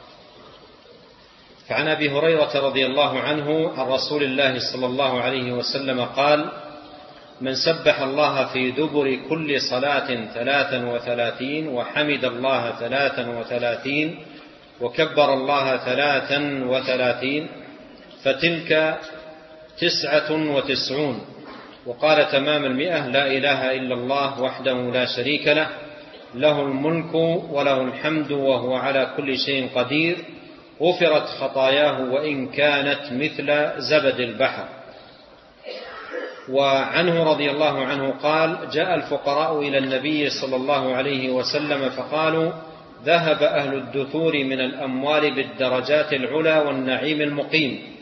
فعن أبي هريرة رضي الله عنه عن رسول الله صلى الله عليه وسلم قال: من سبح الله في دبر كل صلاة ثلاثا وثلاثين وحمد الله ثلاثا وثلاثين وكبر الله ثلاثا وثلاثين فتلك تسعة وتسعون، وقال تمام المئة: لا إله إلا الله وحده لا شريك له، له الملك وله الحمد وهو على كل شيء قدير، غفرت خطاياه وإن كانت مثل زبد البحر. وعنه رضي الله عنه قال: جاء الفقراء إلى النبي صلى الله عليه وسلم فقالوا: ذهب أهل الدثور من الأموال بالدرجات العلى والنعيم المقيم،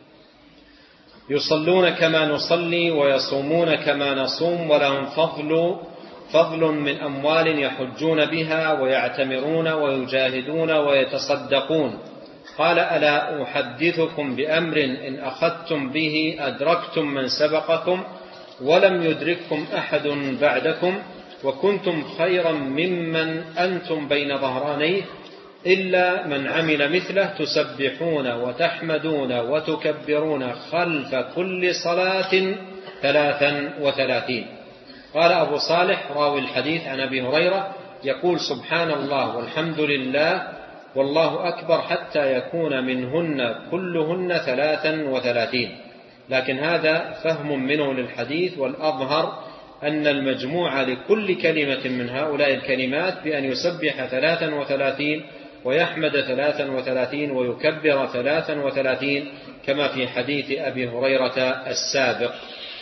يصلون كما نصلي ويصومون كما نصوم، ولهم فضل فضل من أموال يحجون بها ويعتمرون ويجاهدون ويتصدقون. قال: ألا أحدثكم بأمر إن أخذتم به أدركتم من سبقكم ولم يدرككم أحد بعدكم، وكنتم خيرا ممن أنتم بين ظهرانيه، إلا من عمل مثله، تسبحون وتحمدون وتكبرون خلف كل صلاة ثلاثا وثلاثين. قال أبو صالح راوي الحديث عن أبي هريرة يقول: سبحان الله والحمد لله والله أكبر حتى يكون منهن كلهن ثلاثا وثلاثين. لكن هذا فهم منه للحديث، والأظهر أن المجموع لكل كلمة من هؤلاء الكلمات بأن يسبح ثلاثا وثلاثين ويحمد ثلاثا وثلاثين ويكبر ثلاثا وثلاثين، كما في حديث أبي هريرة السابق.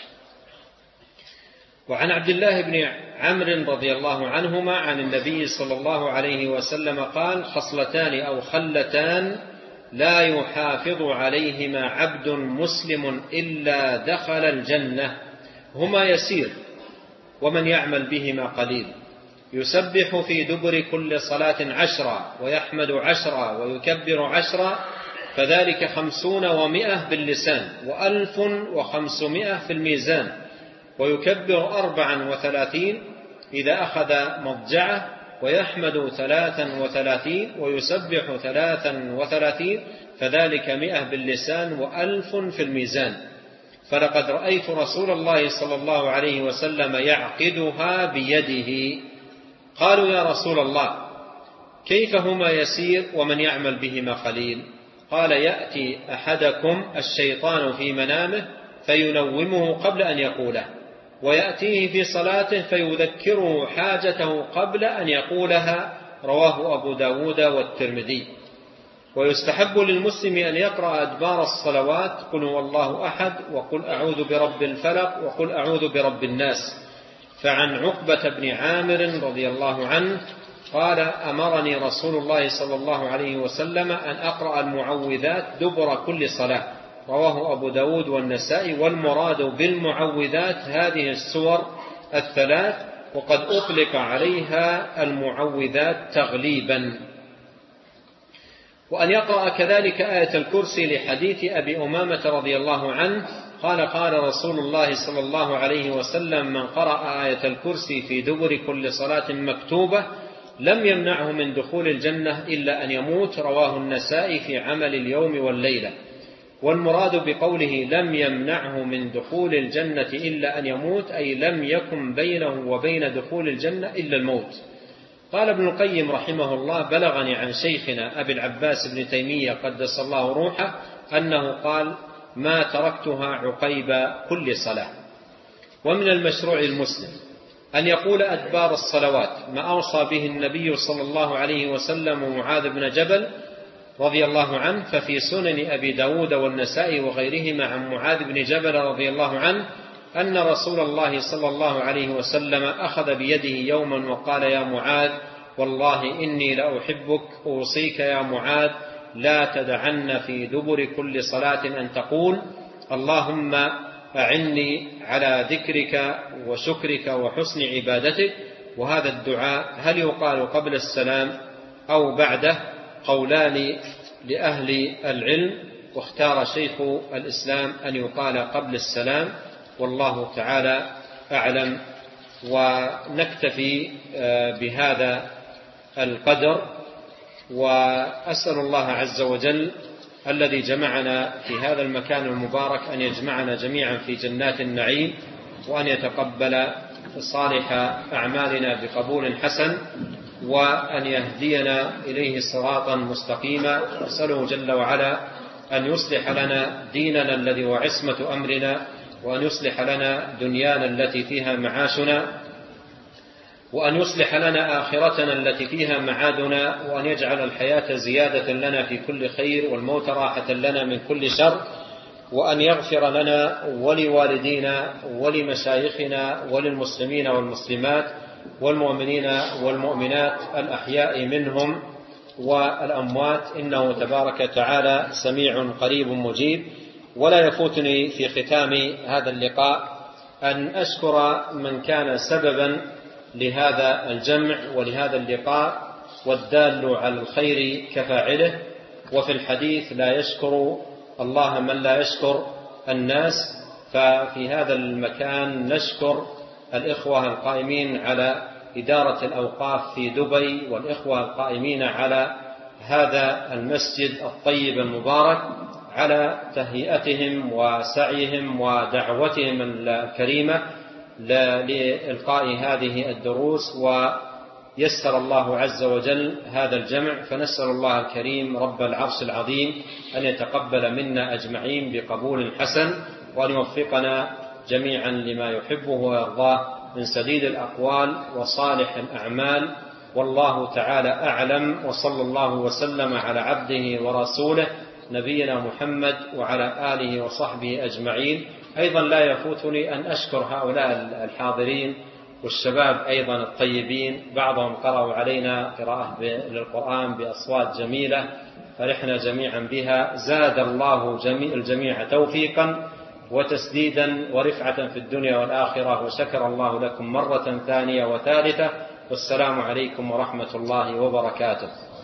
وعن عبد الله بن عمرو رضي الله عنهما عن النبي صلى الله عليه وسلم قال: خصلتان أو خلتان لا يحافظ عليهما عبد مسلم إلا دخل الجنة، هما يسير ومن يعمل بهما قليل، يسبح في دبر كل صلاة عشرا ويحمد عشرا ويكبر عشرا، فذلك خمسون ومئة باللسان وألف وخمسمائة في الميزان، ويكبر أربعا وثلاثين إذا أخذ مضجعه، ويحمد ثلاثا وثلاثين ويسبح ثلاثا وثلاثين، فذلك مئة باللسان وألف في الميزان. فلقد رأيت رسول الله صلى الله عليه وسلم يعقدها بيده. قالوا يا رسول الله كيف هما يسير ومن يعمل بهما قليل؟ قال يأتي أحدكم الشيطان في منامه فينومه قبل أن يقوله، ويأتيه في صلاته فيذكره حاجته قبل أن يقولها. رواه أبو داود والترمذي. ويستحب للمسلم أن يقرأ أدبار الصلوات قل هو الله أحد، وقل أعوذ برب الفلق، وقل أعوذ برب الناس. فعن عقبة بن عامر رضي الله عنه قال أمرني رسول الله صلى الله عليه وسلم أن أقرأ المعوذات دبر كل صلاة. رواه أبو داود والنسائي. والمراد بالمعوذات هذه السور الثلاث، وقد أطلق عليها المعوذات تغليبا. وأن يقرأ كذلك آية الكرسي لحديث أبي أمامة رضي الله عنه قال قال رسول الله صلى الله عليه وسلم من قرأ آية الكرسي في دبر كل صلاة مكتوبة لم يمنعه من دخول الجنة إلا أن يموت. رواه النسائي في عمل اليوم والليلة. والمراد بقوله لم يمنعه من دخول الجنة إلا أن يموت أي لم يكن بينه وبين دخول الجنة إلا الموت. قال ابن القيم رحمه الله بلغني عن شيخنا أبي العباس بن تيمية قدس الله روحه أنه قال ما تركتها عقيب كل صلاة. ومن المشروع المسلم أن يقول أدبار الصلوات ما أوصى به النبي صلى الله عليه وسلم ومعاذ بن جبل رضي الله عنه. ففي سنن أبي داود والنسائي وغيرهما عن معاذ بن جبل رضي الله عنه أن رسول الله صلى الله عليه وسلم أخذ بيده يوما وقال يا معاذ والله إني لأحبك أوصيك يا معاذ لا تدعن في دبر كل صلاة أن تقول اللهم أعني على ذكرك وشكرك وحسن عبادتك. وهذا الدعاء هل يقال قبل السلام أو بعده؟ قولان لأهل العلم، واختار شيخ الإسلام أن يقال قبل السلام، والله تعالى أعلم. ونكتفي بهذا القدر، وأسأل الله عز وجل الذي جمعنا في هذا المكان المبارك أن يجمعنا جميعا في جنات النعيم، وأن يتقبل صالح أعمالنا بقبول حسن، وأن يهدينا إليه صراطا مستقيما. أسأله جل وعلا أن يصلح لنا ديننا الذي هو عصمة أمرنا، وأن يصلح لنا دنيانا التي فيها معاشنا، وأن يصلح لنا آخرتنا التي فيها معادنا، وأن يجعل الحياة زيادة لنا في كل خير والموت راحة لنا من كل شر، وأن يغفر لنا ولوالدينا ولمشايخنا وللمسلمين والمسلمات والمؤمنين والمؤمنات الأحياء منهم والأموات، إنه تبارك تعالى سميع قريب مجيب. ولا يفوتني في ختام هذا اللقاء أن أشكر من كان سببا لهذا الجمع ولهذا اللقاء، والدال على الخير كفاعله. وفي الحديث لا يشكر الله من لا يشكر الناس. ففي هذا المكان نشكر الإخوة القائمين على إدارة الأوقاف في دبي، والإخوة القائمين على هذا المسجد الطيب المبارك على تهيئتهم وسعيهم ودعوتهم الكريمة لإلقاء هذه الدروس. ويسر الله عز وجل هذا الجمع، فنسأل الله الكريم رب العرش العظيم أن يتقبل منا أجمعين بقبول حسن، وأن يوفقنا جميعا لما يحبه ويرضاه من سديد الأقوال وصالح الأعمال. والله تعالى أعلم، وصلى الله وسلم على عبده ورسوله نبينا محمد وعلى آله وصحبه أجمعين. أيضا لا يفوتني أن أشكر هؤلاء الحاضرين والشباب أيضا الطيبين، بعضهم قرأوا علينا قراءة للقرآن بأصوات جميلة فرحنا جميعا بها. زاد الله جميع الجميع توفيقا وتسديدا ورفعة في الدنيا والآخرة، وشكر الله لكم مرة ثانية وثالثة. والسلام عليكم ورحمة الله وبركاته.